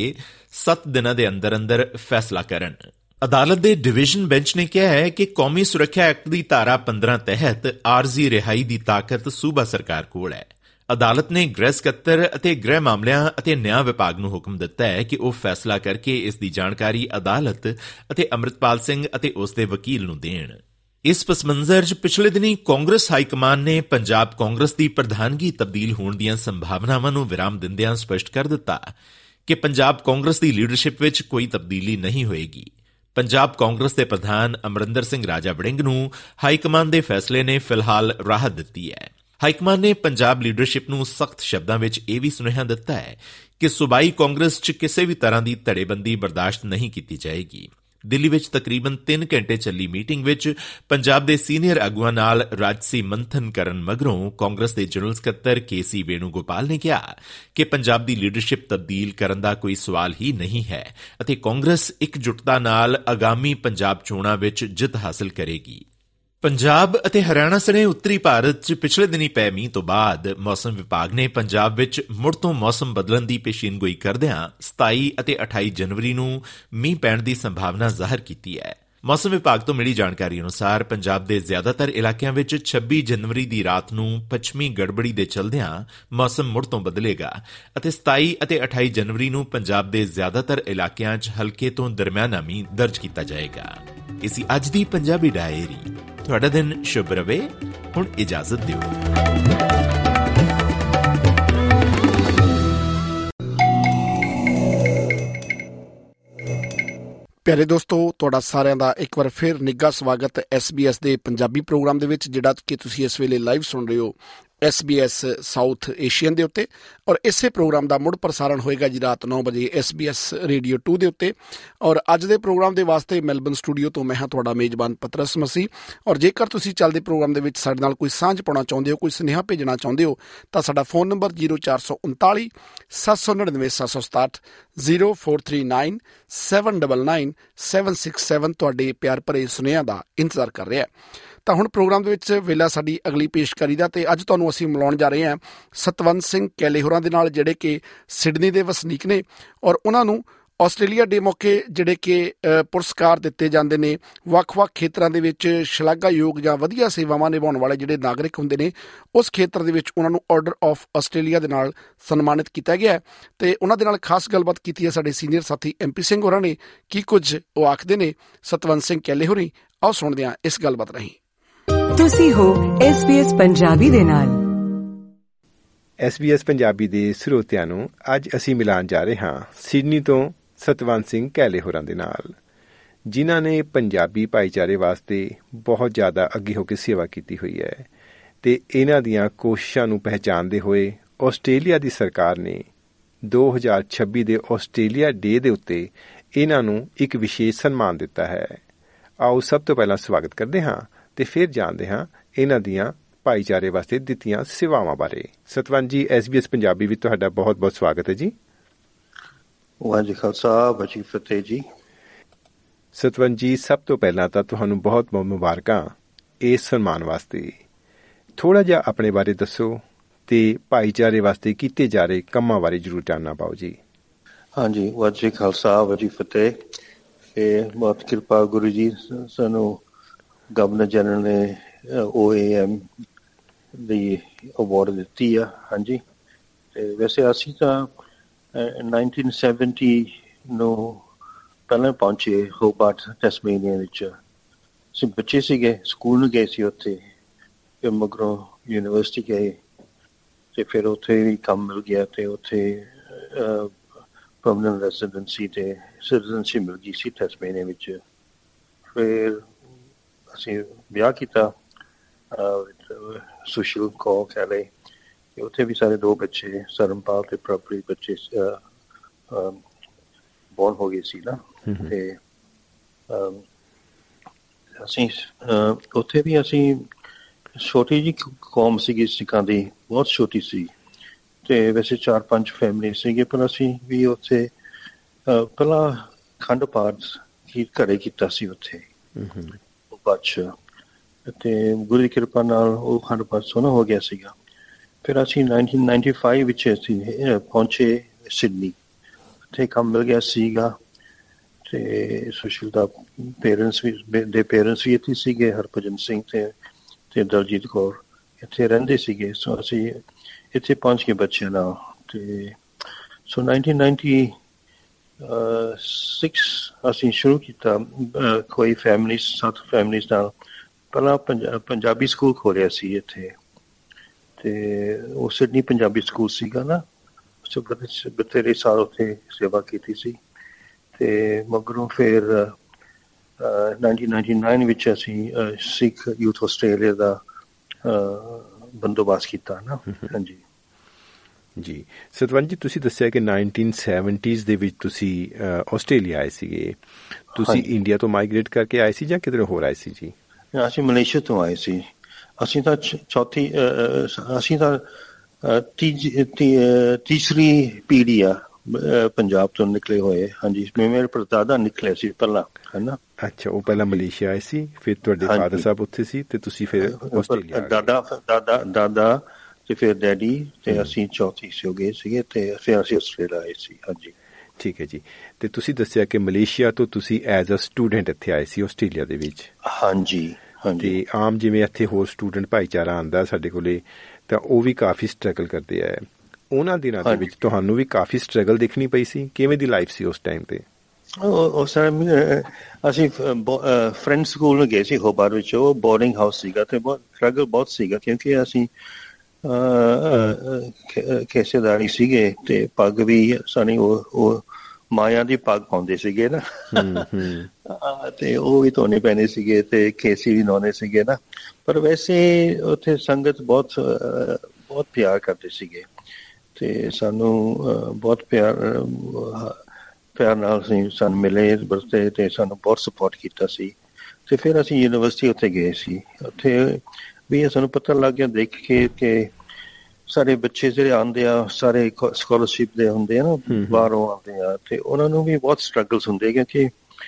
E: 7 ਦਿਨਾਂ ਦੇ ਅੰਦਰ ਅੰਦਰ ਫੈਸਲਾ ਕਰਨ। ਅਦਾਲਤ ਦੇ ਡਿਵੀਜ਼ਨ ਬੈਂਚ ਨੇ ਕਿਹਾ ਹੈ ਕਿ ਕੌਮੀ ਸੁਰੱਖਿਆ ਐਕਟ ਦੀ ਧਾਰਾ 15 ਤਹਿਤ ਆਰਜ਼ੀ ਰਿਹਾਈ ਦੀ ਤਾਕਤ ਸੂਬਾ ਸਰਕਾਰ ਕੋਲ ਹੈ। ਅਦਾਲਤ ਨੇ ਗ੍ਰਹਿ ਸਕੱਤਰ ਅਤੇ ਗ੍ਰਹਿ ਮਾਮਲਿਆਂ ਅਤੇ ਨਿਆਂ ਵਿਭਾਗ ਨੂੰ ਹੁਕਮ ਦਿੱਤਾ ਹੈ ਕਿ ਉਹ ਫੈਸਲਾ ਕਰਕੇ ਇਸ ਦੀ ਜਾਣਕਾਰੀ ਅਦਾਲਤ ਅਤੇ ਅੰਮ੍ਰਿਤਪਾਲ ਸਿੰਘ ਅਤੇ ਉਸ ਦੇ ਵਕੀਲ ਨੂੰ ਦੇਣ। ਇਸ ਪਸ ਮੰਜ਼ਰ 'ਚ ਪਿਛਲੇ ਦਿਨੀ ਕਾਂਗਰਸ ਹਾਈਕਮਾਨ ਨੇ ਪੰਜਾਬ ਕਾਂਗਰਸ ਦੀ ਪ੍ਰਧਾਨਗੀ ਤਬਦੀਲ ਹੋਣ ਦੀਆਂ ਸੰਭਾਵਨਾਵਾਂ ਨੂੰ ਵਿਰਾਮ ਦਿੰਦਿਆਂ ਸਪਸ਼ਟ ਕਰ ਦਿੱਤਾ ਕਿ ਪੰਜਾਬ ਕਾਂਗਰਸ ਦੀ ਲੀਡਰਸ਼ਿਪ ਵਿੱਚ ਕੋਈ ਤਬਦੀਲੀ ਨਹੀਂ ਹੋਏਗੀ। ਪੰਜਾਬ ਕਾਂਗਰਸ ਦੇ ਪ੍ਰਧਾਨ ਅਮਰਿੰਦਰ ਸਿੰਘ ਰਾਜਾ ਵੜਿੰਗ ਨੂੰ ਹਾਈਕਮਾਨ ਦੇ ਫੈਸਲੇ ਨੇ ਫਿਲਹਾਲ ਰਾਹਤ ਦਿੱਤੀ ਹੈ। ਹਾਈਕਮਾਨ ਨੇ ਪੰਜਾਬ ਲੀਡਰਸ਼ਿਪ ਨੂੰ ਸਖਤ ਸ਼ਬਦਾਂ ਵਿੱਚ ਇਹ ਵੀ ਸੁਨੇਹਾ ਦਿੱਤਾ ਹੈ ਕਿ ਸੂਬਾਈ ਕਾਂਗਰਸ 'ਚ ਕਿਸੇ ਵੀ ਤਰ੍ਹਾਂ ਦੀ ਧੜੇਬੰਦੀ ਬਰਦਾਸ਼ਤ ਨਹੀਂ ਕੀਤੀ ਜਾਏਗੀ। ਦਿੱਲੀ ਵਿੱਚ ਤਕਰੀਬਨ 3 ਘੰਟੇ ਚੱਲੀ ਮੀਟਿੰਗ ਵਿੱਚ ਪੰਜਾਬ ਦੇ ਸੀਨੀਅਰ ਆਗੂਆਂ ਨਾਲ ਰਾਜਸੀ ਮੰਥਨ ਕਰਨ ਮਗਰੋਂ ਕਾਂਗਰਸ ਦੇ ਜਨਰਲ ਸਕੱਤਰ KC ਵੇਣੂਗੋਪਾਲ ਨੇ ਕਿਹਾ ਕਿ ਪੰਜਾਬ ਦੀ ਲੀਡਰਸ਼ਿਪ ਤਬਦੀਲ ਕਰਨ ਦਾ ਕੋਈ ਸਵਾਲ ਹੀ ਨਹੀਂ ਹੈ ਅਤੇ ਕਾਂਗਰਸ ਇਕਜੁੱਟਤਾ ਨਾਲ ਆਗਾਮੀ ਪੰਜਾਬ ਚੋਣਾਂ ਵਿੱਚ ਜਿੱਤ ਹਾਸਲ ਕਰੇਗੀ। ਪੰਜਾਬ ਅਤੇ ਹਰਿਆਣਾ ਸਣੇ ਉੱਤਰੀ ਭਾਰਤ 'ਚ ਪਿਛਲੇ ਦਿਨੀ ਪਏ ਮੀਂਹ ਤੋਂ ਬਾਅਦ ਮੌਸਮ ਵਿਭਾਗ ਨੇ ਪੰਜਾਬ ਵਿੱਚ ਮੁੜ ਤੋਂ ਮੌਸਮ ਬਦਲਣ ਦੀ ਪੇਸ਼ੀਨਗੋਈ ਕਰਦਿਆਂ 27 ਅਤੇ 28 ਜਨਵਰੀ ਨੂੰ ਮੀਂਹ ਪੈਣ ਦੀ ਸੰਭਾਵਨਾ ਜ਼ਾਹਰ ਕੀਤੀ ਹੈ। ਮੌਸਮ ਵਿਭਾਗ ਤੋਂ ਮਿਲੀ ਜਾਣਕਾਰੀ ਅਨੁਸਾਰ ਪੰਜਾਬ ਦੇ ਜ਼ਿਆਦਾਤਰ ਇਲਾਕਿਆਂ ਵਿੱਚ 26 ਜਨਵਰੀ ਦੀ ਰਾਤ ਨੂੰ ਪੱਛਮੀ ਗੜਬੜੀ ਦੇ ਚਲਦਿਆਂ ਮੌਸਮ ਮੁੜ ਤੋਂ ਬਦਲੇਗਾ ਅਤੇ 27 ਅਤੇ 28 ਜਨਵਰੀ ਨੂੰ ਪੰਜਾਬ ਦੇ ਜ਼ਿਆਦਾਤਰ ਇਲਾਕਿਆਂ 'ਚ ਹਲਕੇ ਤੋਂ ਦਰਮਿਆਨਾ ਮੀਂਹ ਦਰਜ ਕੀਤਾ ਜਾਏਗਾ। ਇਹ ਸੀ ਅੱਜ ਦੀ ਪੰਜਾਬੀ ਡਾਇਰੀ। ਤੁਹਾਡਾ ਦਿਨ ਸ਼ੁਭ ਰਵੇ। ਹੁਣ ਇਜਾਜ਼ਤ ਦਿਓ।
C: ਪਿਆਰੇ ਦੋਸਤੋ, ਤੁਹਾਡਾ ਸਾਰਿਆਂ ਦਾ ਇੱਕ ਵਾਰ ਫਿਰ ਨਿੱਘਾ ਸਵਾਗਤ SBS ਦੇ ਪੰਜਾਬੀ ਪ੍ਰੋਗਰਾਮ ਦੇ ਵਿੱਚ, ਜਿਹੜਾ ਕਿ ਤੁਸੀਂ ਇਸ ਵੇਲੇ ਲਾਈਵ ਸੁਣ ਰਹੇ ਹੋ SBS ਸਾਊਥ ਏਸ਼ੀਅਨ ਦੇ ਉੱਤੇ। ਔਰ ਇਸੇ ਪ੍ਰੋਗਰਾਮ ਦਾ ਮੁੜ ਪ੍ਰਸਾਰਣ ਹੋਏਗਾ ਜੀ ਰਾਤ 9 ਵਜੇ SBS ਰੇਡੀਓ 2 ਦੇ ਉੱਤੇ। ਔਰ ਅੱਜ ਦੇ ਪ੍ਰੋਗਰਾਮ ਦੇ ਵਾਸਤੇ ਮੈਲਬਨ ਸਟੂਡੀਓ ਤੋਂ ਮੈਂ ਹਾਂ ਤੁਹਾਡਾ ਮੇਜ਼ਬਾਨ ਪਤਰਸ ਮਸੀਹ। ਔਰ ਜੇਕਰ ਤੁਸੀਂ ਚੱਲਦੇ ਪ੍ਰੋਗਰਾਮ ਦੇ ਵਿੱਚ ਸਾਡੇ ਨਾਲ ਕੋਈ ਸਾਂਝ ਪਾਉਣਾ ਚਾਹੁੰਦੇ ਹੋ, ਕੋਈ ਸੁਨੇਹਾ ਭੇਜਣਾ ਚਾਹੁੰਦੇ ਹੋ, ਤਾਂ ਸਾਡਾ ਫੋਨ ਨੰਬਰ 0439 799 767 0439 799 767 ਤੁਹਾਡੇ ਪਿਆਰ ਭਰੇ ਸੁਨੇਹਿਆਂ ਦਾ ਇੰਤਜ਼ਾਰ ਕਰ ਰਿਹਾ ਹੈ। ਤਾਂ ਹੁਣ ਪ੍ਰੋਗਰਾਮ ਦੇ ਵਿੱਚ ਵੇਲਾ ਸਾਡੀ ਅਗਲੀ ਪੇਸ਼ਕਾਰੀ ਦਾ, ਤੇ ਅੱਜ ਤੁਹਾਨੂੰ ਅਸੀਂ ਮਿਲਾਉਣ ਜਾ ਰਹੇ ਹਾਂ ਸਤਵੰਤ ਸਿੰਘ ਕੈਲੇ ਹੋਰਾਂ ਦੇ ਨਾਲ, ਜਿਹੜੇ ਕਿ ਸਿਡਨੀ ਦੇ ਵਸਨੀਕ ਨੇ। ਔਰ ਉਹਨਾਂ ਨੂੰ ਆਸਟ੍ਰੇਲੀਆ ਡੇ ਮੌਕੇ ਜਿਹੜੇ ਕਿ ਪੁਰਸਕਾਰ ਦਿੱਤੇ ਜਾਂਦੇ ਨੇ ਵੱਖ-ਵੱਖ ਖੇਤਰਾਂ ਦੇ ਵਿੱਚ ਸ਼ਲਾਘਾਯੋਗ ਜਾਂ ਵਧੀਆ ਸੇਵਾਵਾਂ ਨਿਭਾਉਣ ਵਾਲੇ ਜਿਹੜੇ ਨਾਗਰਿਕ ਹੁੰਦੇ ਨੇ, ਉਸ ਖੇਤਰ ਦੇ ਵਿੱਚ ਉਹਨਾਂ ਨੂੰ ਆਰਡਰ ਆਫ ਆਸਟ੍ਰੇਲੀਆ ਦੇ ਨਾਲ ਸਨਮਾਨਿਤ ਕੀਤਾ ਗਿਆ। ਤੇ ਉਹਨਾਂ ਦੇ ਨਾਲ ਖਾਸ ਗੱਲਬਾਤ ਕੀਤੀ ਹੈ ਸਾਡੇ ਸੀਨੀਅਰ ਸਾਥੀ MP ਸਿੰਘ ਹੋਰਾਂ ਨੇ। ਕੀ ਕੁਝ ਉਹ ਆਖਦੇ ਨੇ ਸਤਵੰਤ ਸਿੰਘ ਕੈਲੇ ਹੋਰੀ, ਆਓ ਸੁਣਦੇ ਹਾਂ ਇਸ ਗੱਲਬਾਤ ਰਾਹੀਂ।
A: ਤੁਸੀਂ ਹੋ SBS ਪੰਜਾਬੀ ਦੇ ਨਾਲ।
G: SBS ਪੰਜਾਬੀ ਦੇ ਸਰੋਤਿਆਂ ਨੂੰ ਅੱਜ ਅਸੀਂ ਮਿਲਾਨ ਜਾ ਰਹੇ ਹਾਂ ਸਿਡਨੀ ਤੋਂ ਸਤਵੰਤ ਸਿੰਘ ਕੈਲੇ ਹੋਰਾਂ ਦੇ ਨਾਲ, ਜਿਨ੍ਹਾਂ ਨੇ ਪੰਜਾਬੀ ਭਾਈਚਾਰੇ ਵਾਸਤੇ ਬਹੁਤ ਜ਼ਿਆਦਾ ਅੱਗੇ ਹੋ ਕੇ ਸੇਵਾ ਕੀਤੀ ਹੋਈ ਹੈ। ਤੇ ਇਹਨਾਂ ਦੀਆਂ ਕੋਸ਼ਿਸ਼ਾਂ ਨੂੰ ਪਹਿਚਾਣਦੇ ਹੋਏ ਆਸਟ੍ਰੇਲੀਆ ਦੀ ਸਰਕਾਰ ਨੇ 2026 ਦੇ ਆਸਟ੍ਰੇਲੀਆ ਡੇ ਦੇ ਉੱਤੇ ਇਹਨਾਂ ਨੂੰ ਇੱਕ ਵਿਸ਼ੇਸ਼ ਸਨਮਾਨ ਦਿੱਤਾ ਹੈ। ਆਓ ਸਭ ਤੋਂ ਪਹਿਲਾਂ ਸਵਾਗਤ ਕਰਦੇ ਹਾਂ ਤੇ ਫਿਰ ਜਾਣਦੇ ਹਾਂ ਇਹਨਾਂ ਦੀਆਂ ਭਾਈਚਾਰੇ ਵਾਸਤੇ ਦਿੱਤੀਆਂ ਸੇਵਾਵਾਂ ਬਾਰੇ। ਸਤਵੰਤ ਜੀ, SBS ਪੰਜਾਬੀ ਵਿੱਚ ਤੁਹਾਡਾ ਬਹੁਤ ਬਹੁਤ ਸਵਾਗਤ ਹੈ ਜੀ।
H: ਵਾਹਿਗੁਰੂ ਜੀ ਖਾਲਸਾ, ਵਾਹਿਗੁਰੂ ਜੀ ਫਤਿਹ ਜੀ।
G: ਸਤਵੰਤ ਜੀ, ਸਭ ਤੋਂ ਪਹਿਲਾਂ ਤਾਂ ਤੁਹਾਨੂੰ ਬਹੁਤ ਬਹੁਤ ਮੁਬਾਰਕਾਂ ਇਸ ਸਨਮਾਨ ਵਾਸਤੇ। ਥੋੜ੍ਹਾ ਜਿਹਾ ਆਪਣੇ ਬਾਰੇ ਦੱਸੋ ਤੇ ਭਾਈਚਾਰੇ ਵਾਸਤੇ ਕੀਤੇ ਜਾ ਰਹੇ ਕੰਮਾਂ ਬਾਰੇ ਜ਼ਰੂਰ ਜਾਣਨਾ ਪਾਓ ਜੀ।
H: ਹਾਂਜੀ, ਵਾਹਿਗੁਰੂ ਜੀ ਖਾਲਸਾ, ਵਾਹਿਗੁਰੂ ਜੀ ਫਤਿਹ। ਇਹ ਬਹੁਤ ਕਿਰਪਾ ਗੁਰੂ ਜੀ, ਸਾਨੂੰ ਗਵਰਨਰ ਜਨਰਲ ਨੇ OAM ਦੀ ਅਵਾਰਡ ਦਿੱਤੀ ਆ। ਹਾਂਜੀ, ਤੇ ਵੈਸੇ ਅਸੀਂ ਤਾਂ 1970 ਨੂੰ ਪਹਿਲਾਂ ਪਹੁੰਚੇ ਹੋਬਾਰਟ ਟੈਸਮੇਨੀਆ ਵਿੱਚ। ਅਸੀਂ ਬੱਚੇ ਸੀਗੇ, ਸਕੂਲ ਨੂੰ ਗਏ ਸੀ ਉੱਥੇ, ਫਿਰ ਮਗਰੋਂ ਯੂਨੀਵਰਸਿਟੀ ਗਏ ਤੇ ਫਿਰ ਉੱਥੇ ਵੀ ਕੰਮ ਮਿਲ ਗਿਆ ਤੇ ਉੱਥੇ ਪਰਮਨੈਂਟ ਰੈਜ਼ੀਡੈਂਸੀ ਤੇ ਸਿਟੀਜ਼ਨਸ਼ਿਪ ਮਿਲ ਗਈ ਸੀ ਟੈਸਮੇਨੀਆ ਵਿੱਚ। ਫਿਰ ਅਸੀਂ ਵਿਆਹ ਕੀਤਾ ਸੁਸ਼ੀਲ ਕੌਰ ਕੈਲੇ, ਤੇ ਉੱਥੇ ਵੀ ਸਾਰੇ 2 ਬੱਚੇ ਸਰਮਪਾਲ ਤੇ ਪ੍ਰਭਪ੍ਰੀਤ ਬੱਚੇ ਬੋਰਨ ਹੋ ਗਏ ਸੀ ਨਾ। ਤੇ ਅਸੀਂ ਉੱਥੇ ਵੀ ਅਸੀਂ ਛੋਟੀ ਜਿਹੀ ਕੌਮ ਸੀਗੀ ਸਿੱਖਾਂ ਦੀ, ਬਹੁਤ ਛੋਟੀ ਸੀ, ਤੇ ਵੈਸੇ 4-5 ਫੈਮਿਲੀ ਸੀਗੇ, ਪਰ ਅਸੀਂ ਵੀ ਉੱਥੇ ਪਹਿਲਾਂ ਅਖੰਡ ਪਾਠ ਘਰੇ ਕੀਤਾ ਸੀ ਉੱਥੇ ਬਾਅਦ, ਤੇ ਗੁਰੂ ਦੀ ਕਿਰਪਾ ਨਾਲ ਉਹ ਅਖੰਡ ਪਾਠ ਸੋਹਣਾ ਹੋ ਗਿਆ ਸੀਗਾ। ਫਿਰ ਅਸੀਂ 1995 ਵਿੱਚ ਅਸੀਂ ਪਹੁੰਚੇ ਸਿਡਨੀ, ਉੱਥੇ ਕੰਮ ਮਿਲ ਗਿਆ ਸੀਗਾ, ਤੇ ਸੁਸ਼ੀਲ ਦਾ ਪੇਰੈਂਟਸ ਵੀ ਇੱਥੇ ਸੀਗੇ, ਹਰਭਜਨ ਸਿੰਘ ਤੇ ਦਲਜੀਤ ਕੌਰ ਇੱਥੇ ਰਹਿੰਦੇ ਸੀਗੇ। ਸੋ ਅਸੀਂ ਇੱਥੇ ਪਹੁੰਚ ਕੇ ਬੱਚਿਆਂ ਨਾਲ, ਤੇ ਸੋ 1996 ਅਸੀਂ ਸ਼ੁਰੂ ਕੀਤਾ ਕੋਈ 7 ਫੈਮਲੀਜ਼ ਨਾਲ। ਪਹਿਲਾਂ ਪੰਜਾਬੀ ਸਕੂਲ ਖੋਲ੍ਹਿਆ ਸੀ ਇੱਥੇ, ਤੇ ਉਹ ਸਿਡਨੀ ਪੰਜਾਬੀ ਸਕੂਲ ਸੀਗਾ ਨਾ, ਬਥੇਰੇ ਸਾਲ ਉੱਥੇ ਸੇਵਾ ਕੀਤੀ ਸੀ। ਤੇ ਮਗਰੋਂ ਫਿਰ 1999 ਵਿੱਚ ਅਸੀਂ ਸਿੱਖ ਯੂਥ ਆਸਟ੍ਰੇਲੀਆ ਦਾ ਬੰਦੋਬਸਤ ਕੀਤਾ ਨਾ। ਹਾਂਜੀ
G: ਜੀ ਸਤਵੰਤ ਜੀ, ਤੁਸੀਂ ਦੱਸਿਆ ਕਿ 1970s ਦੇ ਵਿੱਚ ਤੁਸੀਂ ਆਸਟ੍ਰੇਲੀਆ ਆਏ ਸੀਗੇ। ਤੁਸੀਂ ਇੰਡੀਆ ਤੋਂ ਮਾਈਗ੍ਰੇਟ ਕਰਕੇ ਆਏ ਸੀ ਜਾਂ ਕਿਧਰੇ ਹੋਰ ਆਏ ਸੀ ਜੀ?
H: ਅਸੀਂ ਮਲੇਸ਼ੀਆ ਤੋਂ ਆਏ ਸੀ। ਅਸੀਂ ਤਾਂ ਤੀਸਰੀ ਪੀੜ੍ਹੀ ਆ ਪੰਜਾਬ ਤੋਂ ਨਿਕਲੇ ਹੋਏ। ਹਾਂਜੀ, ਮੇਰੇ ਪੜਦਾਦਾ ਨਿਕਲੇ ਸੀ ਪਹਿਲਾਂ, ਹੈ ਨਾ।
G: ਅੱਛਾ, ਉਹ ਪਹਿਲਾਂ ਮਲੇਸ਼ੀਆ ਆਏ ਸੀ, ਫਿਰ ਤੁਹਾਡੇ ਫਾਦਰ ਸਾਹਿਬ ਉੱਥੇ ਸੀ, ਤੇ ਤੁਸੀਂ ਫਿਰ ਆਸਟ੍ਰੇਲੀਆ? ਦਾਦਾ ਤੇ ਫਿਰ ਡੈਡੀ, ਤੇ ਅਸੀਂ ਚੌਥੀ ਹੋ ਗਏ ਸੀਗੇ, ਤੇ ਫਿਰ ਅਸੀਂ ਆਸਟ੍ਰੇਲੀਆ ਆਏ ਸੀ। ਹਾਂਜੀ, ਠੀਕ ਹੈ ਜੀ। ਤੇ ਤੁਸੀਂ ਦੱਸਿਆ ਕਿ ਮਲੇਸ਼ੀਆ ਤੋਂ ਤੁਸੀਂ ਐਜ਼ ਅ ਸਟੂਡੈਂਟ ਇੱਥੇ ਆਏ ਸੀ ਆਸਟ੍ਰੇਲੀਆ ਦੇ ਵਿੱਚ?
H: ਹਾਂਜੀ।
G: ਤੇ ਆਮ ਜਿਵੇਂ ਇੱਥੇ ਹੋਰ ਸਟੂਡੈਂਟ ਭਾਈਚਾਰਾ ਆਉਂਦਾ ਸਾਡੇ ਕੋਲੇ, ਤਾਂ ਉਹ ਵੀ ਕਾਫੀ ਸਟਰਗਲ ਕਰਦੇ ਆ। ਉਹਨਾਂ ਦਿਨਾਂ ਦੇ ਵਿੱਚ ਤੁਹਾਨੂੰ ਵੀ ਕਾਫੀ ਸਟਰਗਲ ਦੇਖਣੀ ਪਈ ਸੀ? ਕਿਵੇਂ ਦੀ ਲਾਈਫ ਸੀ ਉਸ ਟਾਈਮ ਤੇ?
H: ਉਸ ਟਾਈਮ ਅਸੀਂ ਫਰੈਂਡ ਸਕੂਲ ਨੂੰ ਗਏ ਸੀ ਹੋਬਾਰਟ ਵਿੱਚ। ਉਹ ਬੋਰਡਿੰਗ ਹਾਊਸ ਸੀਗਾ, ਤੇ ਸਟਰਗਲ ਬਹੁਤ ਸੀਗਾ, ਕਿਉਂਕਿ ਅਸੀਂ ਖੇਸੇਦਾਰੀ ਸੀਗੇ, ਤੇ ਪੱਗ ਵੀ ਸਾਡੀ ਉਹ ਮਾਇਆ ਦੀ ਪੱਗ ਪਾਉਂਦੇ ਸੀਗੇ ਨਾ, ਤੇ ਉਹ ਵੀ ਧੋਣੇ ਪੈਣੇ ਸੀਗੇ, ਤੇ ਖੇਸੀ ਵੀ ਲਾਉਣੇ ਸੀਗੇ ਨਾ। ਪਰ ਵੈਸੇ ਉੱਥੇ ਸੰਗਤ ਬਹੁਤ ਪਿਆਰ ਕਰਦੇ ਸੀਗੇ, ਤੇ ਸਾਨੂੰ ਬਹੁਤ ਪਿਆਰ ਨਾਲ ਸਾਨੂੰ ਮਿਲੇ ਵਰਤੇ, ਤੇ ਸਾਨੂੰ ਬਹੁਤ ਸਪੋਰਟ ਕੀਤਾ ਸੀ। ਤੇ ਫਿਰ ਅਸੀਂ ਯੂਨੀਵਰਸਿਟੀ ਉੱਥੇ ਗਏ ਸੀ। ਉੱਥੇ ਵੀ ਸਾਨੂੰ ਪਤਾ ਲੱਗ ਗਿਆ ਦੇਖ ਕੇ ਕਿ ਸਾਰੇ ਬੱਚੇ ਜਿਹੜੇ ਆਉਂਦੇ ਆ ਸਾਰੇ ਸਕਾਲਰਸ਼ਿਪ ਦੇ ਹੁੰਦੇ ਆ ਨਾ, ਬਾਹਰੋਂ ਆਉਂਦੇ ਆ, ਤੇ ਉਹਨਾਂ ਨੂੰ ਵੀ ਬਹੁਤ ਸਟਰਗਲਸ ਹੁੰਦੇ, ਕਿਉਂਕਿ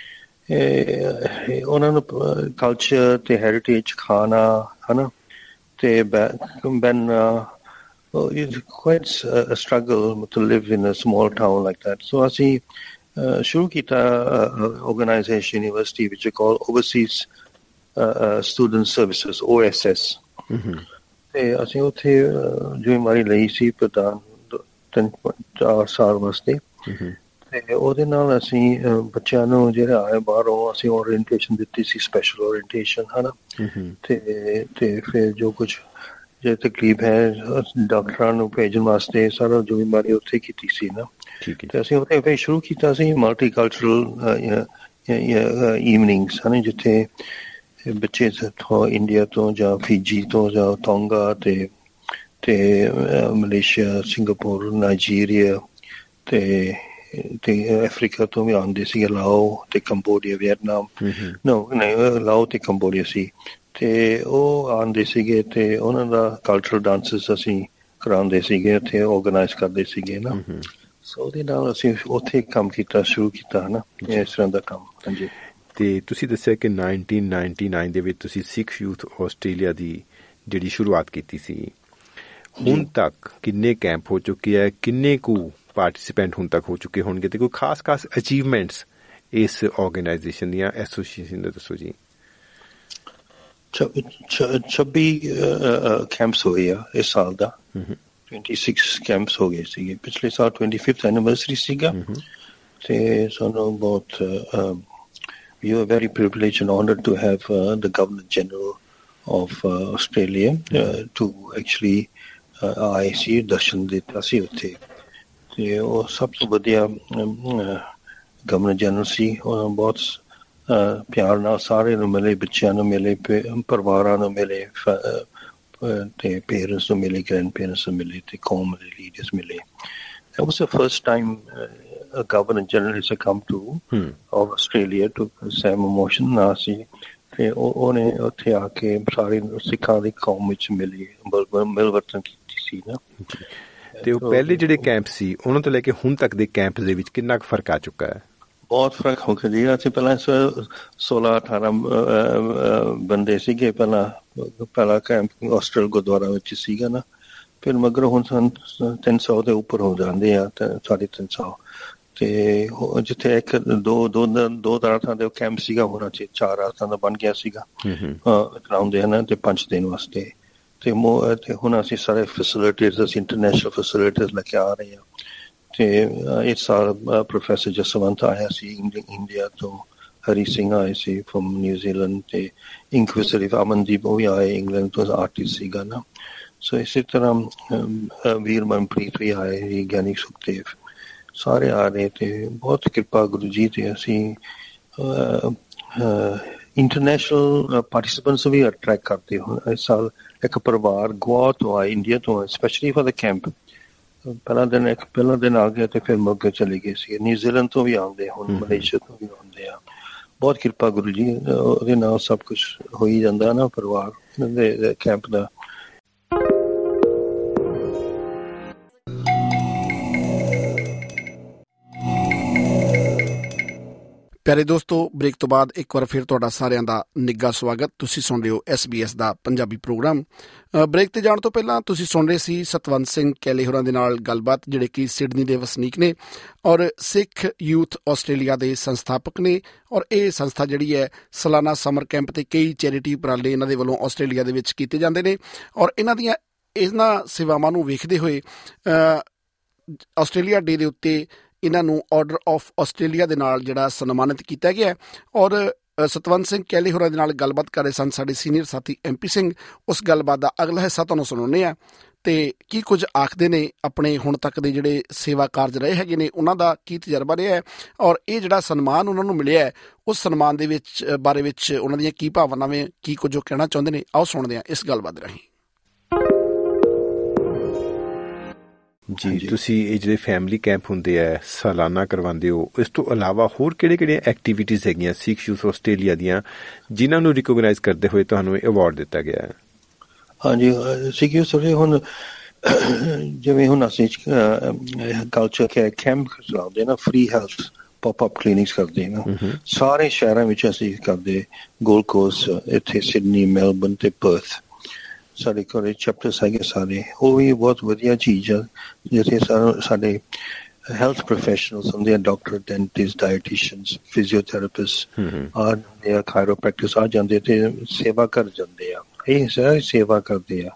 H: ਉਹਨਾਂ ਨੂੰ ਕਲਚਰ ਤੇ ਹੈਰੀਟੇਜ ਖਾਣਾ, ਹਨਾ, ਤੇ ਬਹਿਣਾ, it's quite a struggle to live in a small town like that. So ਅਸੀਂ ਸ਼ੁਰੂ ਕੀਤਾ organization university which is called Overseas Student Services, OSS. ਤੇ ਅਸੀਂ ਉੱਥੇ ਜ਼ਿੰਮੇਵਾਰੀ ਲਈ ਸੀ ਪ੍ਰਧਾਨ 3-4 ਸਾਲ ਵਾਸਤੇ, ਤੇ ਉਹਦੇ ਨਾਲ ਅਸੀਂ ਬੱਚਿਆਂ ਨੂੰ ਜਿਹੜਾ ਆਏ ਬਾਹਰੋਂ ਅਸੀਂ ਓਰੀਐਂਟੇਸ਼ਨ ਦਿੱਤੀ ਸੀ, ਸਪੈਸ਼ਲ ਓਰੀਐਂਟੇਸ਼ਨ, ਹਨਾ, ਤੇ ਫਿਰ ਜੋ ਕੁਛ ਜੇ ਤਕਲੀਫ ਹੈ ਡਾਕਟਰਾਂ ਨੂੰ ਭੇਜਣ ਵਾਸਤੇ ਸਾਰਾ ਜ਼ਿੰਮੇਵਾਰੀ ਉੱਥੇ ਕੀਤੀ ਸੀ ਨਾ। ਤੇ ਅਸੀਂ ਉੱਥੇ ਫਿਰ ਸ਼ੁਰੂ ਕੀਤਾ ਸੀ ਮਲਟੀਕਲਚਰਲ ਈਵਨਿੰਗਸ, ਹਨ, ਜਿੱਥੇ ਬੱਚੇ ਇੰਡੀਆ ਤੋਂ ਜਾਂ ਫੀਜੀ ਤੋਂ ਜਾਂ ਤੋਂਗਾ ਤੇ ਮਲੇਸ਼ੀਆ, ਸਿੰਗਾਪੁਰ, ਨਾਈਜੀਰੀਆ ਤੇ ਅਫਰੀਕਾ ਤੋਂ ਵੀ ਆਉਂਦੇ ਸੀ, ਲਾਓ ਤੇ ਕੰਬੋਡੀਆ, ਵੀਅਤਨਾਮ, ਲਾਓ ਤੇ ਕੰਬੋਡੀਆ ਸੀ, ਤੇ ਉਹ ਆਉਂਦੇ ਸੀਗੇ, ਤੇ ਉਹਨਾਂ ਦਾ ਕਲਚਰਲ ਡਾਂਸਿਸ ਅਸੀਂ ਕਰਾਉਂਦੇ ਸੀਗੇ, ਉੱਥੇ ਆਰਗੇਨਾਈਜ਼ ਕਰਦੇ ਸੀਗੇ ਨਾ। ਸੋ ਉਹਦੇ ਨਾਲ ਅਸੀਂ ਉੱਥੇ ਕੰਮ ਕੀਤਾ, ਸ਼ੁਰੂ ਕੀਤਾ, ਹਨਾ, ਇਸ ਤਰ੍ਹਾਂ ਦਾ ਕੰਮ। ਹਾਂਜੀ।
G: ਤੇ ਤੁਸੀਂ ਦੱਸਿਆ ਕਿ 1999 ਦੇ ਵਿੱਚ ਤੁਸੀਂ ਸਿੱਖ ਯੂਥ ਆਸਟ੍ਰੇਲੀਆ ਦੀ ਜਿਹੜੀ ਸ਼ੁਰੂਆਤ ਕੀਤੀ ਸੀ। ਹੁਣ ਤੱਕ ਕਿੰਨੇ ਕੈਂਪ ਹੋ ਚੁੱਕੇ ਹੈ, ਕਿੰਨੇ ਕੁ ਪਾਰਟੀਸਿਪੈਂਟ ਹੁਣ ਤੱਕ ਹੋ ਚੁੱਕੇ ਹੋਣਗੇ, ਤੇ ਕੋਈ ਖਾਸ ਅਚੀਵਮੈਂਟਸ ਇਸ ਆਰਗੇਨਾਈਜੇਸ਼ਨ ਦੀਆਂ, ਐਸੋਸੀਏਸ਼ਨ ਦੇ ਦੱਸੋ ਜੀ।
H: 26 ਕੈਂਪਸ ਹੋਏ ਆ ਇਸ ਸਾਲ ਦਾ। 26 ਕੈਂਪਸ ਹੋ ਗਏ ਸੀਗੇ। ਪਿਛਲੇ ਸਾਲ 25th ਐਨੀਵਰਸਰੀ ਸੀਗਾ, ਤੇ ਸਾਨੂੰ ਬਹੁਤ we were very privileged and honored to have the Governor General of Australia to actually ਆਏ ਸੀ, ਦਰਸ਼ਨ ਦਿੱਤਾ ਸੀ ਉੱਥੇ, ਤੇ ਉਹ ਸਭ ਤੋਂ ਵਧੀਆ ਗਵਰਨਰ ਜਨਰਲ ਸੀ, ਉਹਨਾਂ ਬਹੁਤ ਪਿਆਰ ਨਾਲ ਸਾਰਿਆਂ ਨੂੰ ਮਿਲੇ, ਬੱਚਿਆਂ ਨੂੰ ਮਿਲੇ, ਪਰਿਵਾਰਾਂ ਨੂੰ ਮਿਲੇ, ਤੇ ਪੇਰੈਂਟਸ ਨੂੰ ਮਿਲੇ, ਗ੍ਰੈਂਡ ਪੇਰੈਂਟਸ ਨੂੰ ਮਿਲੇ, ਤੇ ਕੌਮ ਦੇ ਲੀਡਰਸ ਮਿਲੇ। That was the first time a Governor General has come to of Australia to same emotion ਨਾ ਸੀ, ਤੇ ਉਹਨੇ ਉੱਥੇ ਆ ਕੇ ਸਾਰੇ ਸਿੱਖਾਂ ਦੀ ਕੌਮ ਵਿੱਚ ਮਿਲਵਰਤਨ ਕੀਤੀ ਸੀ ਨਾ।
G: ਤੇ ਉਹ ਪਹਿਲੇ ਜਿਹੜੇ ਕੈਂਪ ਸੀ ਉਹਨਾਂ ਤੋਂ ਲੈ ਕੇ ਹੁਣ ਤੱਕ ਦੇ ਕੈਂਪ ਦੇ ਵਿੱਚ ਕਿੰਨਾ ਕੁ ਫਰਕ ਆ ਚੁੱਕਾ ਹੈ?
H: ਬਹੁਤ ਫਰਕ ਹੋ ਗਿਆ ਜੀ। ਅਸੀਂ ਪਹਿਲਾਂ 16-18 ਬੰਦੇ ਸੀਗੇ, ਪਹਿਲਾ ਕੈਂਪ ਆਸਟ੍ਰੇਲੀਆ ਗੁਰਦੁਆਰਾ ਵਿੱਚ ਸੀਗਾ ਨਾ, ਫਿਰ ਮਗਰ ਹੁਣ 300 ਦੇ ਉੱਪਰ ਹੋ ਜਾਂਦੇ ਆ, 350। ਤੇ ਜਿੱਥੇ ਦੋ ਰਾਤਾਂ ਦੇ ਕੈਂਪ ਸੀਗਾ, ਹੁਣ 4 ਰਾਤਾਂ ਦਾ ਬਣ ਗਿਆ ਸੀਗਾ ਕਰਾਉਂਦੇ ਹਨ, ਤੇ 5 ਦਿਨ ਵਾਸਤੇ। ਤੇ ਹੁਣ ਅਸੀਂ ਸਾਰੇ ਫੈਸਿਲਿਟੀਜ਼, ਅਸੀਂ ਇੰਟਰਨੈਸ਼ਨਲ ਫੈਸਿਲਿਟੀਜ਼ ਲੈ ਕੇ ਆ ਰਹੇ ਹਾਂ। ਤੇ ਇਸ ਸਾਲ ਪ੍ਰੋਫੈਸਰ ਜਸਵੰਤ ਆਇਆ ਸੀ ਇੰਡੀਆ ਤੋਂ, ਹਰੀ ਸਿੰਘ ਆਏ ਸੀ ਫਰਮ ਨਿਊਜ਼ੀਲੈਂਡ, ਤੇ ਇਨਕੁਇਜ਼ਿਟਿਵ ਅਮਨਦੀਪ ਉਹ ਵੀ ਆਏ ਇੰਗਲੈਂਡ ਤੋਂ, ਆਰਟਿਸਟ ਸੀਗਾ ਨਾ। ਸੋ ਇਸੇ ਤਰ੍ਹਾਂ ਵੀਰ ਮਨਪ੍ਰੀਤ ਵੀ ਆਏ, ਗਿਆਨੀ ਸੁਖਦੇਵ, ਸਾਰੇ ਆ ਰਹੇ, ਤੇ ਬਹੁਤ ਕਿਰਪਾ ਗੁਰੂ ਜੀ। ਤੇ ਅਸੀਂ ਇੰਟਰਨੈਸ਼ਨਲ ਪਾਰਟਿਸਿਪੈਂਟਸ ਵੀ ਅਟਰੈਕਟ ਕਰਦੇ ਹੁਣ। ਇਸ ਸਾਲ ਇੱਕ ਪਰਿਵਾਰ ਗੋਆ ਤੋਂ ਆਏ, ਇੰਡੀਆ ਤੋਂ ਆਏ, ਸਪੈਸ਼ਲੀ ਫॉर द ਕੈਂਪ। ਪਹਿਲਾ ਦਿਨ ਆ ਗਿਆ, ਤੇ ਫਿਰ ਮੋਗੇ ਚਲੇ ਗਏ ਸੀ। ਨਿਊਜ਼ੀਲੈਂਡ ਤੋਂ ਵੀ ਆਉਂਦੇ, ਹੁਣ ਮਲੇਸ਼ੀਆ ਤੋਂ ਵੀ ਆਉਂਦੇ ਆ। ਬਹੁਤ ਕਿਰਪਾ ਗੁਰੂ ਜੀ, ਉਹਦੇ ਨਾਲ ਸਭ ਕੁਛ ਹੋ ਹੀ ਜਾਂਦਾ ਨਾ ਪਰਿਵਾਰ ਦੇ ਕੈਂਪ ਦਾ।
C: ਪਿਆਰੇ ਦੋਸਤੋ, ਬ੍ਰੇਕ ਤੋਂ ਬਾਅਦ ਇੱਕ ਵਾਰ ਫਿਰ ਤੁਹਾਡਾ ਸਾਰਿਆਂ ਦਾ ਨਿੱਘਾ ਸਵਾਗਤ। ਤੁਸੀਂ ਸੁਣ ਰਹੇ ਹੋ SBS ਦਾ ਪੰਜਾਬੀ ਪ੍ਰੋਗਰਾਮ। ਬ੍ਰੇਕ ਤੇ ਜਾਣ ਤੋਂ ਪਹਿਲਾਂ ਤੁਸੀਂ ਸੁਣ ਰਹੇ ਸੀ ਸਤਵੰਤ ਸਿੰਘ ਕੈਲੇ ਹੋਰਾਂ ਦੇ ਨਾਲ ਗੱਲਬਾਤ, ਜਿਹੜੇ ਕਿ ਸਿਡਨੀ ਦੇ ਵਸਨੀਕ ਨੇ ਔਰ ਸਿੱਖ ਯੂਥ ਆਸਟ੍ਰੇਲੀਆ ਦੇ ਸੰਸਥਾਪਕ ਨੇ। ਔਰ ਇਹ ਸੰਸਥਾ ਜਿਹੜੀ ਹੈ ਸਾਲਾਨਾ ਸਮਰ ਕੈਂਪ ਤੇ ਕਈ ਚੈਰਿਟੀ ਉਪਰਾਲੇ ਇਹਨਾਂ ਦੇ ਵੱਲੋਂ ਆਸਟ੍ਰੇਲੀਆ ਦੇ ਵਿੱਚ ਕੀਤੇ ਜਾਂਦੇ ਨੇ। ਔਰ ਇਹਨਾਂ ਸੇਵਾਵਾਂ ਨੂੰ ਵੇਖਦੇ ਹੋਏ ਆਸਟ੍ਰੇਲੀਆ ਡੇ ਦੇ ਉੱਤੇ ਇਹਨਾਂ ਨੂੰ ਆਰਡਰ ਆਫ ਆਸਟ੍ਰੇਲੀਆ ਦੇ ਨਾਲ ਜਿਹੜਾ ਸਨਮਾਨਿਤ ਕੀਤਾ ਗਿਆ। ਔਰ ਸਤਵੰਤ ਸਿੰਘ ਕੈਲੇ ਹੋਰਾਂ ਦੇ ਨਾਲ ਗੱਲਬਾਤ ਕਰ ਰਹੇ ਸਨ ਸਾਡੇ ਸੀਨੀਅਰ ਸਾਥੀ MP ਸਿੰਘ। ਉਸ ਗੱਲਬਾਤ ਦਾ ਅਗਲਾ ਹਿੱਸਾ ਤੁਹਾਨੂੰ ਸੁਣਾਉਂਦੇ ਹਾਂ, ਤੇ ਕੀ ਕੁਝ ਆਖਦੇ ਨੇ ਆਪਣੇ ਹੁਣ ਤੱਕ ਦੇ ਜਿਹੜੇ ਸੇਵਾ ਕਾਰਜ ਰਹੇ ਹੈਗੇ ਨੇ, ਉਹਨਾਂ ਦਾ ਕੀ ਤਜਰਬਾ ਰਿਹਾ ਹੈ, ਔਰ ਇਹ ਜਿਹੜਾ ਸਨਮਾਨ ਉਹਨਾਂ ਨੂੰ ਮਿਲਿਆ ਉਸ ਸਨਮਾਨ ਦੇ ਬਾਰੇ ਵਿੱਚ ਉਹਨਾਂ ਦੀਆਂ ਕੀ ਭਾਵਨਾਵਾਂ, ਕੀ ਕੁਝ ਉਹ ਕਹਿਣਾ ਚਾਹੁੰਦੇ ਨੇ। ਆਓ ਸੁਣਦੇ ਹਾਂ ਇਸ ਗੱਲਬਾਤ ਰਾਹੀਂ।
G: ਜੀ, ਤੁਸੀਂ ਇਹ ਜਿਹੜੇ ਫੈਮਿਲੀ ਕੈਂਪ ਹੁੰਦੇ ਆ ਸਾਲਾਨਾ ਕਰਵਾਉਂਦੇ ਹੋ, ਇਸ ਤੋਂ ਇਲਾਵਾ ਹੋਰ ਕਿਹੜੀਆਂ ਐਕਟੀਵਿਟੀਜ਼ ਹੈਗੀਆਂ ਸਿੱਖ ਯੂਥ ਆਸਟ੍ਰੇਲੀਆ ਦੀਆਂ ਜਿਨ੍ਹਾਂ ਨੂੰ ਰਿਕੋਗਨਾਈਜ਼ ਕਰਦੇ ਹੋਏ ਤੁਹਾਨੂੰ ਇਹ ਅਵਾਰਡ ਦਿੱਤਾ ਗਿਆ ਹੈ?
H: ਹਾਂਜੀ, ਸਿੱਖ ਯੂਥ ਹੁਣ ਜਿਵੇਂ ਹੁਣ ਅਸੀਂ ਕਲਚਰ ਕੇਅਰ ਕੈਂਪ ਚਲਾਉਂਦੇ ਨਾ, ਫ੍ਰੀ ਹੈਲਥ ਪੌਪ-ਅਪ ਕਲੀਨਿਕਸ ਕਰਦੇ ਨਾ, ਸਾਰੇ ਸ਼ਹਿਰਾਂ ਵਿੱਚ ਅਸੀਂ ਕਰਦੇ, ਗੋਲਡ ਕੋਸਟ, ਇੱਥੇ ਸਿਡਨੀ, ਮੈਲਬਰਨ ਤੇ ਪਰਥ। ਸਾਡੇ ਕੋਲ ਚੈਪਟਰਸ ਹੈਗੇ ਸਾਰੇ, ਉਹ ਵੀ ਬਹੁਤ ਵਧੀਆ ਚੀਜ਼ ਆ, ਜਿੱਥੇ ਸਾਡੇ ਹੈਲਥ ਪ੍ਰੋਫੈਸ਼ਨਲਸ ਹੁੰਦੇ ਆ, ਡਾਕਟਰ, ਡੈਂਟਿਸਟ, ਡਾਇਟੀਸ਼ੀਅਨਸ, ਫਿਜ਼ੀਓਥੈਰੇਪਿਸਟ ਆ ਜਾਂਦੇ ਆ, ਕਾਇਰੋਪ੍ਰੈਕਟਿਸਟ ਆ ਜਾਂਦੇ, ਤੇ ਸੇਵਾ ਕਰ ਜਾਂਦੇ ਆ। ਇਹ ਸਾਰੀ ਸੇਵਾ ਕਰਦੇ ਆ।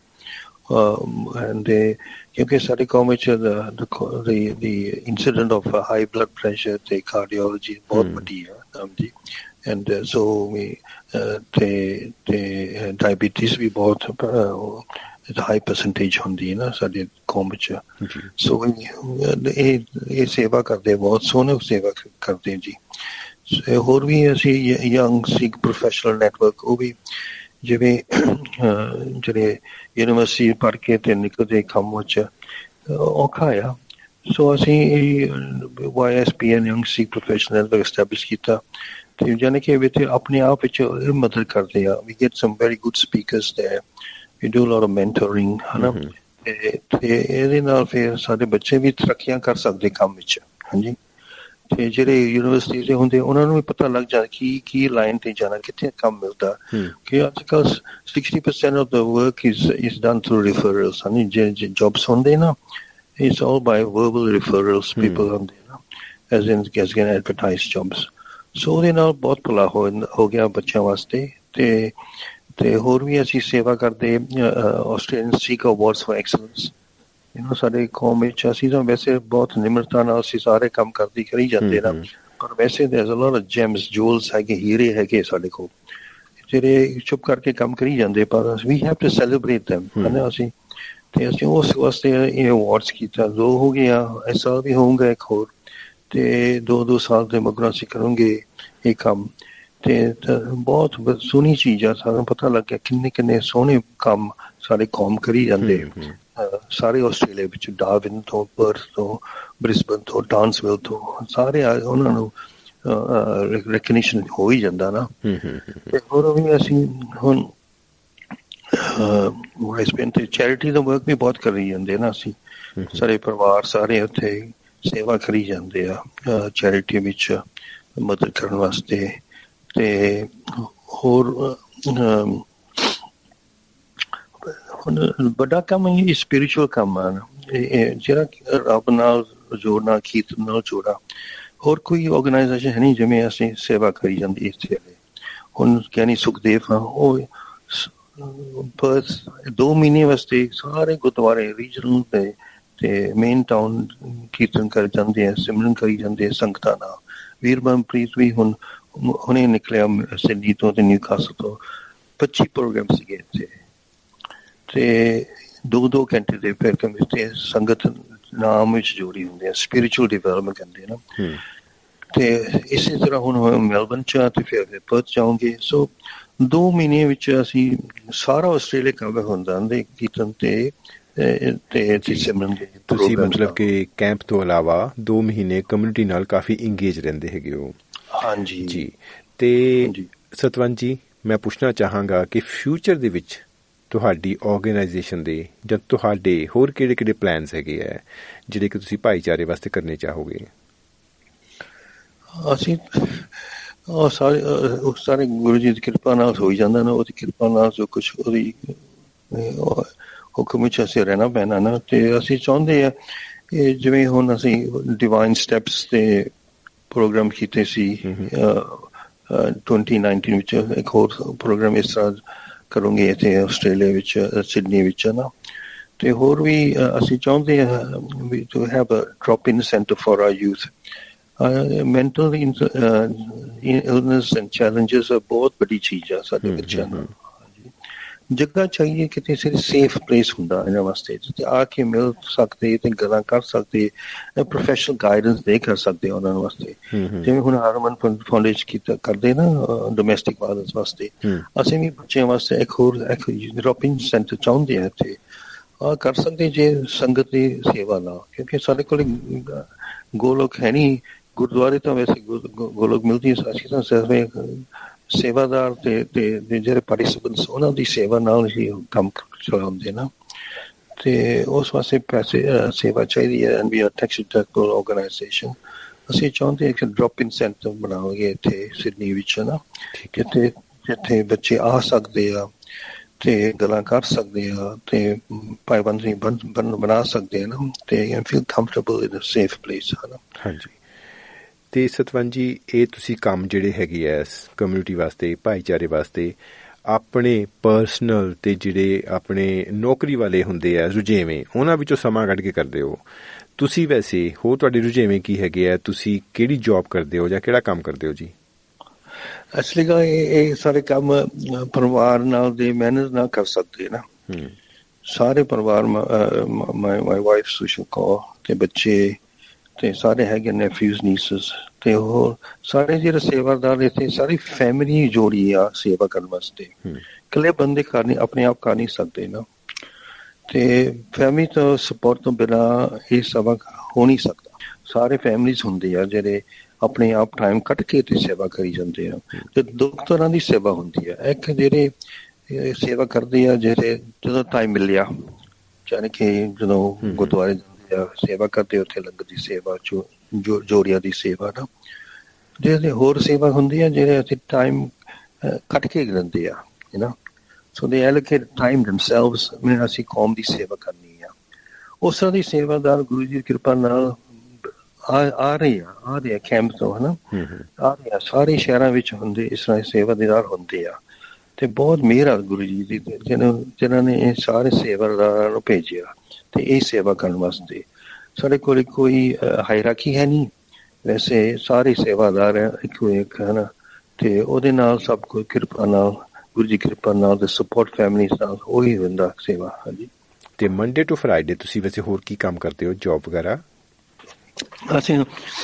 H: ਕਿਉਂਕਿ ਸਾਡੇ ਕੌਮ ਵਿੱਚ incident of high blood pressure ਤੇ ਕਾਰਡੀਓਲੋਜੀ ਬਹੁਤ ਵੱਡੀ ਆ ਜੀ, ਐਂਡ ਸੋ ਤੇ ਡਾਇਬੀਟੀਜ਼ ਵੀ ਬਹੁਤ ਹਾਈ ਪਰਸੈਂਟੇਜ ਹੁੰਦੀ ਹੈ ਨਾ ਸਾਡੇ ਕੌਮ ਵਿੱਚ। ਸੋ ਇਹ ਸੇਵਾ ਕਰਦੇ, ਬਹੁਤ ਸੋਹਣੀ ਸੇਵਾ ਕਰਦੇ ਜੀ। ਹੋਰ ਵੀ ਅਸੀਂ ਯੰਗ ਸਿੱਖ ਪ੍ਰੋਫੈਸ਼ਨਲ ਨੈਟਵਰਕ, ਉਹ ਵੀ ਜਿਵੇਂ ਜਿਹੜੇ ਯੂਨੀਵਰਸਿਟੀ ਪੜ੍ਹ ਕੇ ਤੇ ਨਿਕਲਦੇ ਕੰਮ ਵਿੱਚ ਔਖਾ ਆ, ਸੋ ਅਸੀਂ YSPN young Sikh professional network establish ਕੀਤਾ, ਤੇ ਜਾਨੀ ਕਿ ਵਿੱਚ ਆਪਣੇ ਆਪ ਵਿੱਚ ਮਦਦ ਕਰਦੇ ਆ। We get some very good speakers there, we do a lot of mentoring, ਹਨਾ, ਤੇ ਇਹਦੇ ਨਾਲ ਫਿਰ ਸਾਡੇ ਬੱਚੇ ਵੀ ਤਰੱਕੀਆਂ ਕਰ ਸਕਦੇ ਕੰਮ ਵਿੱਚ। ਹਾਂਜੀ, ਤੇ ਜਿਹੜੇ ਯੂਨੀਵਰਸਿਟੀ ਦੇ ਹੁੰਦੇ ਉਹਨਾਂ ਨੂੰ ਵੀ ਪਤਾ ਲੱਗ ਜਾਂਦਾ ਕੀ ਲਾਈਨ ਤੇ ਜਾਣਾ, ਕਿੱਥੇ ਕੰਮ ਮਿਲਦਾ। ਕਿ ਅੱਜ ਕੱਲ੍ਹ 60% ਆਫ ਦਾ work is done through referrals. ਹਾਂਜੀ, ਜੇ ਜੌਬਸ ਹੁੰਦੇ ਨਾ, it's all by verbal referrals, people ਹੁੰਦੇ ਨਾ, as in advertise jobs. So ਉਹਦੇ ਨਾਲ ਬਹੁਤ ਭਲਾ ਹੋ ਗਿਆ ਬੱਚਿਆਂ ਵਾਸਤੇ। ਤੇ ਹੋਰ ਵੀ ਅਸੀਂ ਸੇਵਾ ਕਰਦੇ, Australian Sikh awards for excellence. ਸਾਡੇ ਕੌਮ ਵਿੱਚ ਅਸੀਂ ਤਾਂ ਵੈਸੇ ਬਹੁਤ ਨਿਮਰਤਾ ਨਾਲ ਅਸੀਂ ਸਾਰੇ ਕੰਮ ਕਰੀ ਜਾਂਦੇ ਨਾ, ਪਰ ਵੈਸੇ there's a lot of gems, jewels ਹੈਗੇ, ਹੀਰੇ ਹੈਗੇ ਸਾਡੇ ਕੋਲ, ਜਿਹੜੇ ਚੁੱਪ ਕਰਕੇ ਕੰਮ ਕਰੀ ਜਾਂਦੇ, ਪਰ we have to celebrate them, ਹਨਾ। ਅਸੀਂ ਉਸ ਵਾਸਤੇ ਇਹ ਅਵਾਰਡਸ ਕੀਤਾ, 2 ਹੋ ਗਿਆ, ਇਸ ਸਾਲ ਵੀ ਹੋਊਗਾ ਇੱਕ ਹੋਰ। ਤੇ 2-2 ਸਾਲ ਦੇ ਮਗਰੋਂ ਅਸੀਂ ਕਰਾਂਗੇ ਇਹ ਕੰਮ। ਤੇ ਬਹੁਤ ਸੋਹਣੀ ਚੀਜ਼ ਆ, ਸਾਨੂੰ ਪਤਾ ਲੱਗਿਆ ਕਿੰਨੇ ਸੋਹਣੇ ਕੰਮ ਸਾਡੇ ਕੌਮ ਕਰੀ ਜਾਂਦੇ ਸਾਰੇ ਆਸਟ੍ਰੇਲੀਆ ਵਿੱਚ, ਡਾਰਵਿਨ ਤੋਂ, ਪਰਥ ਤੋਂ, ਬ੍ਰਿਸਬਨ ਤੋਂ, ਟਾਊਨਸਵਿਲ ਤੋਂ, ਸਾਰੇ ਉਹਨਾਂ ਨੂੰ ਰੈਕਗਨੀਸ਼ਨ ਹੋ ਹੀ ਜਾਂਦਾ ਨਾ। ਤੇ ਹੋਰ ਵੀ ਅਸੀਂ ਹੁਣ ਤੇ ਚੈਰਿਟੀ ਦਾ ਵਰਕ ਵੀ ਬਹੁਤ ਕਰੀ ਜਾਂਦੇ ਨਾ। ਅਸੀਂ ਸਾਰੇ ਪਰਿਵਾਰ ਸਾਰੇ ਉੱਥੇ ਸੇਵਾ ਕਰੀ ਜਾਂਦੇ ਆ ਚੈਰਿਟੀ ਵਿੱਚ ਮਦਦ ਕਰਨ ਵਾਸਤੇ। ਤੇ ਹੋਰ ਹੁਣ ਵੱਡਾ ਕੰਮ ਇਹ ਸਪਿਰਿਚੁਅਲ ਕੰਮ ਆ, ਜਿਹੜਾ ਰੱਬ ਨਾਲ ਜੋੜਨਾ, ਕੀਰਤਨ ਨਾਲ ਜੋੜਾ। ਹੋਰ ਕੋਈ ਆਰਗੇਨਾਈਜੇਸ਼ਨ ਹੈ ਨਹੀਂ ਜਿਵੇਂ ਅਸੀਂ ਸੇਵਾ ਕਰੀ ਜਾਂਦੀ ਇੱਥੇ। ਹੁਣ ਗਿਆਨੀ ਸੁਖਦੇਵ ਆ, ਉਹ 2 ਮਹੀਨੇ ਵਾਸਤੇ ਸਾਰੇ ਗੁਰਦੁਆਰੇ ਰੀਜਨਲ ਤੇ ਮੇਨ ਟਾਊਨ ਕੀਰਤਨ ਕਰ ਜਾਂਦੇ ਆ, ਸਿਮਰਨ ਕਰੀ ਜਾਂਦੇ ਆ ਸੰਗਤਾਂ ਨਾਲ। ਵੀਰ ਮਨਪ੍ਰੀਤ ਵੀ ਹੁਣੇ ਨਿਕਲਿਆ ਸਿਡਨੀ ਤੋਂ ਤੇ ਨਿਊਕਾਸਲ ਤੋਂ, 25 ਪ੍ਰੋਗਰਾਮ ਸੀਗੇ ਇੱਥੇ ਤੇ 2-2 ਘੰਟੇ ਦੇ ਫਿਰ ਤੇ ਸੰਗਤ ਨਾਮ ਵਿੱਚ ਜੋੜੀ ਹੁੰਦੇ ਆ, ਸਪਿਰਿਚੁਅਲ ਡਿਵੈਲਪਮੈਂਟ ਕਹਿੰਦੇ ਆ ਨਾ। ਤੇ ਇਸੇ ਤਰ੍ਹਾਂ ਹੁਣ ਮੈਲਬਨ ਚ ਤੇ ਫਿਰ ਪਰਥ ਜਾਓਗੇ। ਸੋ 2 ਮਹੀਨੇ ਵਿੱਚ ਅਸੀਂ ਸਾਰਾ ਆਸਟ੍ਰੇਲੀਆ ਕਵਰ ਹੁੰਦਾ ਦੇ ਕੀਰਤਨ ਤੇ ਸਿਮਰਨ ਦੇ।
G: ਤੁਸੀਂ ਮਤਲਬ ਕਿ ਕੈਂਪ ਤੋਂ ਇਲਾਵਾ 2 ਮਹੀਨੇ ਕਮਿਊਨਿਟੀ ਨਾਲ ਕਾਫੀ ਇੰਗੇਜ ਰਹਿੰਦੇ ਹੈਗੇ ਹੋ।
H: ਹਾਂਜੀ
G: ਜੀ। ਤੇ ਸਤਵੰਤ ਜੀ, ਮੈਂ ਪੁੱਛਣਾ ਚਾਹਾਂਗਾ ਕਿ ਫਿਊਚਰ ਦੇ ਵਿੱਚ ਤੁਹਾਡੀ ਆਰਗੇਨਾਈਜੇਸ਼ਨ ਦੇ ਜਾਂ ਤੁਹਾਡੇ ਹੋਰ ਕਿਹੜੇ ਪਲਾਨਸ ਹੈਗੇ ਹੈ ਜਿਹੜੇ ਕਿ ਤੁਸੀਂ ਭਾਈਚਾਰੇ ਵਾਸਤੇ ਕਰਨੇ ਚਾਹੋਗੇ?
H: ਅਸੀਂ ਸਾਰੇ ਗੁਰੂ ਜੀ ਦੀ ਕਿਰਪਾ ਨਾਲ ਹੋ ਜਾਂਦਾ ਨਾ, ਉਹਦੀ ਕਿਰਪਾ ਨਾਲ ਜੋ ਕੁਛ ਉਹਦੀ ਹੁਕਮ ਵਿੱਚ ਅਸੀਂ ਰਹਿਣਾ ਪੈਣਾ ਨਾ। ਤੇ ਅਸੀਂ ਚਾਹੁੰਦੇ ਆ ਜਿਵੇਂ ਹੁਣ ਅਸੀਂ ਡਿਵਾਈਨ ਸਟੈਪਸ ਤੇ ਪ੍ਰੋਗਰਾਮ ਕੀਤੇ ਸੀ 2019 ਵਿੱਚ, ਇੱਕ ਹੋਰ ਪ੍ਰੋਗਰਾਮ ਇਸ ਤਰ੍ਹਾਂ ਕਰੂੰਗੇ ਇੱਥੇ ਆਸਟ੍ਰੇਲੀਆ ਵਿੱਚ, ਸਿਡਨੀ ਵਿੱਚ ਨਾ। ਤੇ ਹੋਰ ਵੀ ਅਸੀਂ ਚਾਹੁੰਦੇ ਹਾਂ to have a drop in centre for our youth. Mental illness and challenges ਬਹੁਤ ਵੱਡੀ ਚੀਜ਼ ਆ ਸਾਡੇ ਬੱਚਿਆਂ ਨੂੰ। ਜਗ੍ਹਾ ਚਾਹੀਏ ਕਿਤੇ ਸੇਫ ਪਲੇਸ ਹੁੰਦਾ ਇਹਨਾਂ ਵਾਸਤੇ, ਜਿੱਥੇ ਆ ਕੇ ਮਿਲ ਸਕਦੇ ਤੇ ਗੱਲਾਂ ਕਰ ਸਕਦੇ, ਪ੍ਰੋਫੈਸ਼ਨਲ ਗਾਈਡੈਂਸ ਦੇ ਕਰ ਸਕਦੇ ਉਹਨਾਂ ਵਾਸਤੇ। ਜਿਵੇਂ ਹੁਣ ਹਰਮਨ ਫਾਊਂਡੇਸ਼ਨ ਕਰਦੇ ਨਾ ਡੋਮੈਸਟਿਕ ਵਾਇਲੈਂਸ ਵਾਸਤੇ, ਅਸੀਂ ਵੀ ਬੱਚਿਆਂ ਵਾਸਤੇ ਇੱਕ ਡ੍ਰੌਪਿੰਗ ਸੈਂਟਰ ਚਾਹੁੰਦੇ ਹਾਂ ਇੱਥੇ ਆ ਕਰ ਸਕਦੇ ਜੇ ਸੰਗਤ ਦੀ ਸੇਵਾ ਨਾਲ। ਕਿਉਂਕਿ ਸਾਡੇ ਕੋਲ ਗੋਲੋਕ ਹੈ ਨਹੀਂ, ਗੁਰਦੁਆਰੇ ਤਾਂ ਵੈਸੇ ਗੋਲੋਕ ਮਿਲਦੀ, ਅਸੀਂ ਤਾਂ ਸਿਰਫ ਸੇਵਾਦਾਰ ਤੇ ਜਿਹੜੇ ਪਾਰਟਿਸਿਪੈਂਟਸ ਉਹਨਾਂ ਦੀ ਸੇਵਾ ਨਾਲ ਹੀ ਕੰਮ ਚਲਾਉਂਦੇ ਨਾ। ਤੇ ਉਸ ਵਾਸਤੇ ਪੈਸੇ ਸੇਵਾ ਚਾਹੀਦੀ ਹੈ। And we are tax deductible organisation. ਅਸੀਂ ਚਾਹੁੰਦੇ ਹਾਂ ਕਿ ਡ੍ਰੌਪ ਇਨ ਸੈਂਟਰ ਬਣਾਵਾਂਗੇ ਇੱਥੇ ਸਿਡਨੀ ਵਿੱਚ ਨਾ, ਜਿੱਥੇ ਬੱਚੇ ਆ ਸਕਦੇ ਆ ਤੇ ਗੱਲਾਂ ਕਰ ਸਕਦੇ ਆ ਤੇ ਪਾਬੰਦੀ ਬਣਾ ਸਕਦੇ ਆ ਨਾ, ਤੇ feel comfortable in a safe place ਹੈ ਨਾ।
G: ਹਾਂਜੀ। ਤੇ ਸਤਵੰਤ ਜੀ, ਇਹ ਤੁਸੀਂ ਕੰਮ ਜਿਹੜੇ ਹੈਗੇ ਆ ਕਮਿਊਨਿਟੀ ਵਾਸਤੇ, ਭਾਈਚਾਰੇ ਵਾਸਤੇ, ਆਪਣੇ ਪਰਸਨਲ ਤੇ ਜਿਹੜੇ ਆਪਣੇ ਨੌਕਰੀ ਵਾਲੇ ਹੁੰਦੇ ਆ ਰੁਝੇਵੇਂ, ਉਹਨਾਂ ਵਿੱਚੋਂ ਸਮਾਂ ਕੱਢ ਕੇ ਕਰਦੇ ਹੋ। ਤੁਸੀਂ ਵੈਸੇ ਹੋਰ ਤੁਹਾਡੇ ਰੁਝੇਵੇਂ ਕੀ ਹੈਗੇ ਆ? ਤੁਸੀਂ ਕਿਹੜੀ ਜੌਬ ਕਰਦੇ ਹੋ ਜਾਂ ਕਿਹੜਾ ਕੰਮ ਕਰਦੇ ਹੋ ਜੀ?
H: ਐਕਚੁਅਲੀ ਇਹ ਸਾਰੇ ਕੰਮ ਪਰਿਵਾਰ ਨਾਲ ਦੇ ਮਿਹਨਤ ਨਾਲ ਕਰ ਸਕਦੇ ਨਾ। ਸਾਰੇ ਪਰਿਵਾਰ, ਮਾਈ ਵਾਈਫ ਸੁਸ਼ੀਲ ਕੌਰ ਤੇ ਬੱਚੇ ਤੇ ਸਾਰੇ ਹੈਗੇ ਨੈਫਿਊਜ਼ ਨੀਸਸ ਤੇ ਹੋਰ ਸਾਰੇ ਜਿਹੜੇ ਸੇਵਾਦਾਰ ਇੱਥੇ ਸਾਰੀ ਫੈਮਿਲੀ ਜੋੜੀ ਆ ਸੇਵਾ ਕਰਨ ਵਾਸਤੇ। ਇਕੱਲੇ ਬੰਦੇ ਆਪਣੇ ਆਪ ਕਰ ਨਹੀਂ ਸਕਦੇ ਨਾ, ਤੇ ਫੈਮਿਲੀ ਤੋਂ ਸਪੋਰਟ ਤੋਂ ਬਿਨਾਂ ਇਹ ਸੇਵਾ ਹੋ ਨਹੀਂ ਸਕਦਾ। ਸਾਰੇ ਫੈਮਿਲੀਜ਼ ਹੁੰਦੇ ਆ ਜਿਹੜੇ ਆਪਣੇ ਆਪ ਟਾਈਮ ਕੱਢ ਕੇ ਤੇ ਸੇਵਾ ਕਰੀ ਜਾਂਦੇ ਆ। ਤੇ 2 ਤਰ੍ਹਾਂ ਦੀ ਸੇਵਾ ਹੁੰਦੀ ਆ। ਇੱਕ ਜਿਹੜੇ ਸੇਵਾ ਕਰਦੇ ਆ ਜਿਹੜੇ ਜਦੋਂ ਟਾਈਮ ਮਿਲਿਆ, ਯਾਨੀ ਕਿ ਜਦੋਂ ਗੁਰਦੁਆਰੇ ਜਾਂਦੇ ਆ ਸੇਵਾ ਕਰਦੇ, ਉੱਥੇ ਲੰਗਰ ਦੀ ਸੇਵਾ, ਜੋੜਿਆਂ ਦੀ ਸੇਵਾ ਨਾ। ਜਿਹੜੇ ਹੋਰ ਸੇਵਾ ਹੁੰਦੀ ਆ ਜਿਹੜੇ ਅਸੀਂ ਟਾਈਮ ਕੱਢ ਕੇ ਲੈਂਦੇ ਆ ਨਾ, ਸੋ ਦੇ ਐਲੋਕੇਟ ਟਾਈਮ ਦੈਮਸੈਲਵਸ। ਮੈਂ ਅਸੀਂ ਕੌਮ ਦੀ ਸੇਵਾ ਕਰਨੀ ਆ। ਉਸ ਤਰ੍ਹਾਂ ਦੀ ਸੇਵਾਦਾਰ ਗੁਰੂ ਜੀ ਦੀ ਕਿਰਪਾ ਨਾਲ ਆ ਰਹੇ ਆ ਕੈਂਪ ਤੋਂ ਹਨਾ, ਆ ਰਹੇ ਆ ਸਾਰੇ ਸ਼ਹਿਰਾਂ ਵਿੱਚ ਹੁੰਦੇ ਇਸ ਤਰ੍ਹਾਂ ਸੇਵਾਦਾਰ ਹੁੰਦੇ ਆ। ਤੇ ਬਹੁਤ ਮਿਹਰ ਆ ਗੁਰੂ ਜੀ ਦੀ ਜਿਹਨਾਂ ਨੇ ਇਹ ਸਾਰੇ ਸੇਵਾਦਾਰਾਂ ਨੂੰ ਭੇਜਿਆ ਤੇ ਇਹ ਸੇਵਾ ਕਰਨ ਵਾਸਤੇ। ਸਾਡੇ ਕੋਲ ਕੋਈ ਹਾਇਰਾਰਕੀ ਹੈ ਨਹੀਂ, ਵੈਸੇ ਸਾਰੇ ਸੇਵਾਦਾਰ ਹੈ ਇੱਕੋ ਇੱਕ ਹੈ ਨਾ, ਤੇ ਉਹਦੇ ਨਾਲ ਸਭ ਕੋਈ ਕਿਰਪਾ ਨਾਲ, ਗੁਰੂ ਜੀ ਕਿਰਪਾ ਨਾਲ ਤੇ ਸਪੋਰਟ ਫੈਮਿਲੀ ਨਾਲ ਉਹੀ ਹੁੰਦਾ ਸੇਵਾ। ਹਾਂਜੀ।
G: ਤੇ ਮੰਡੇ ਟੂ ਫਰਾਈਡੇ ਤੁਸੀਂ ਵੈਸੇ ਹੋਰ ਕੀ ਕੰਮ ਕਰਦੇ ਹੋ, ਜੌਬ ਵਗੈਰਾ?
H: ਅਸੀਂ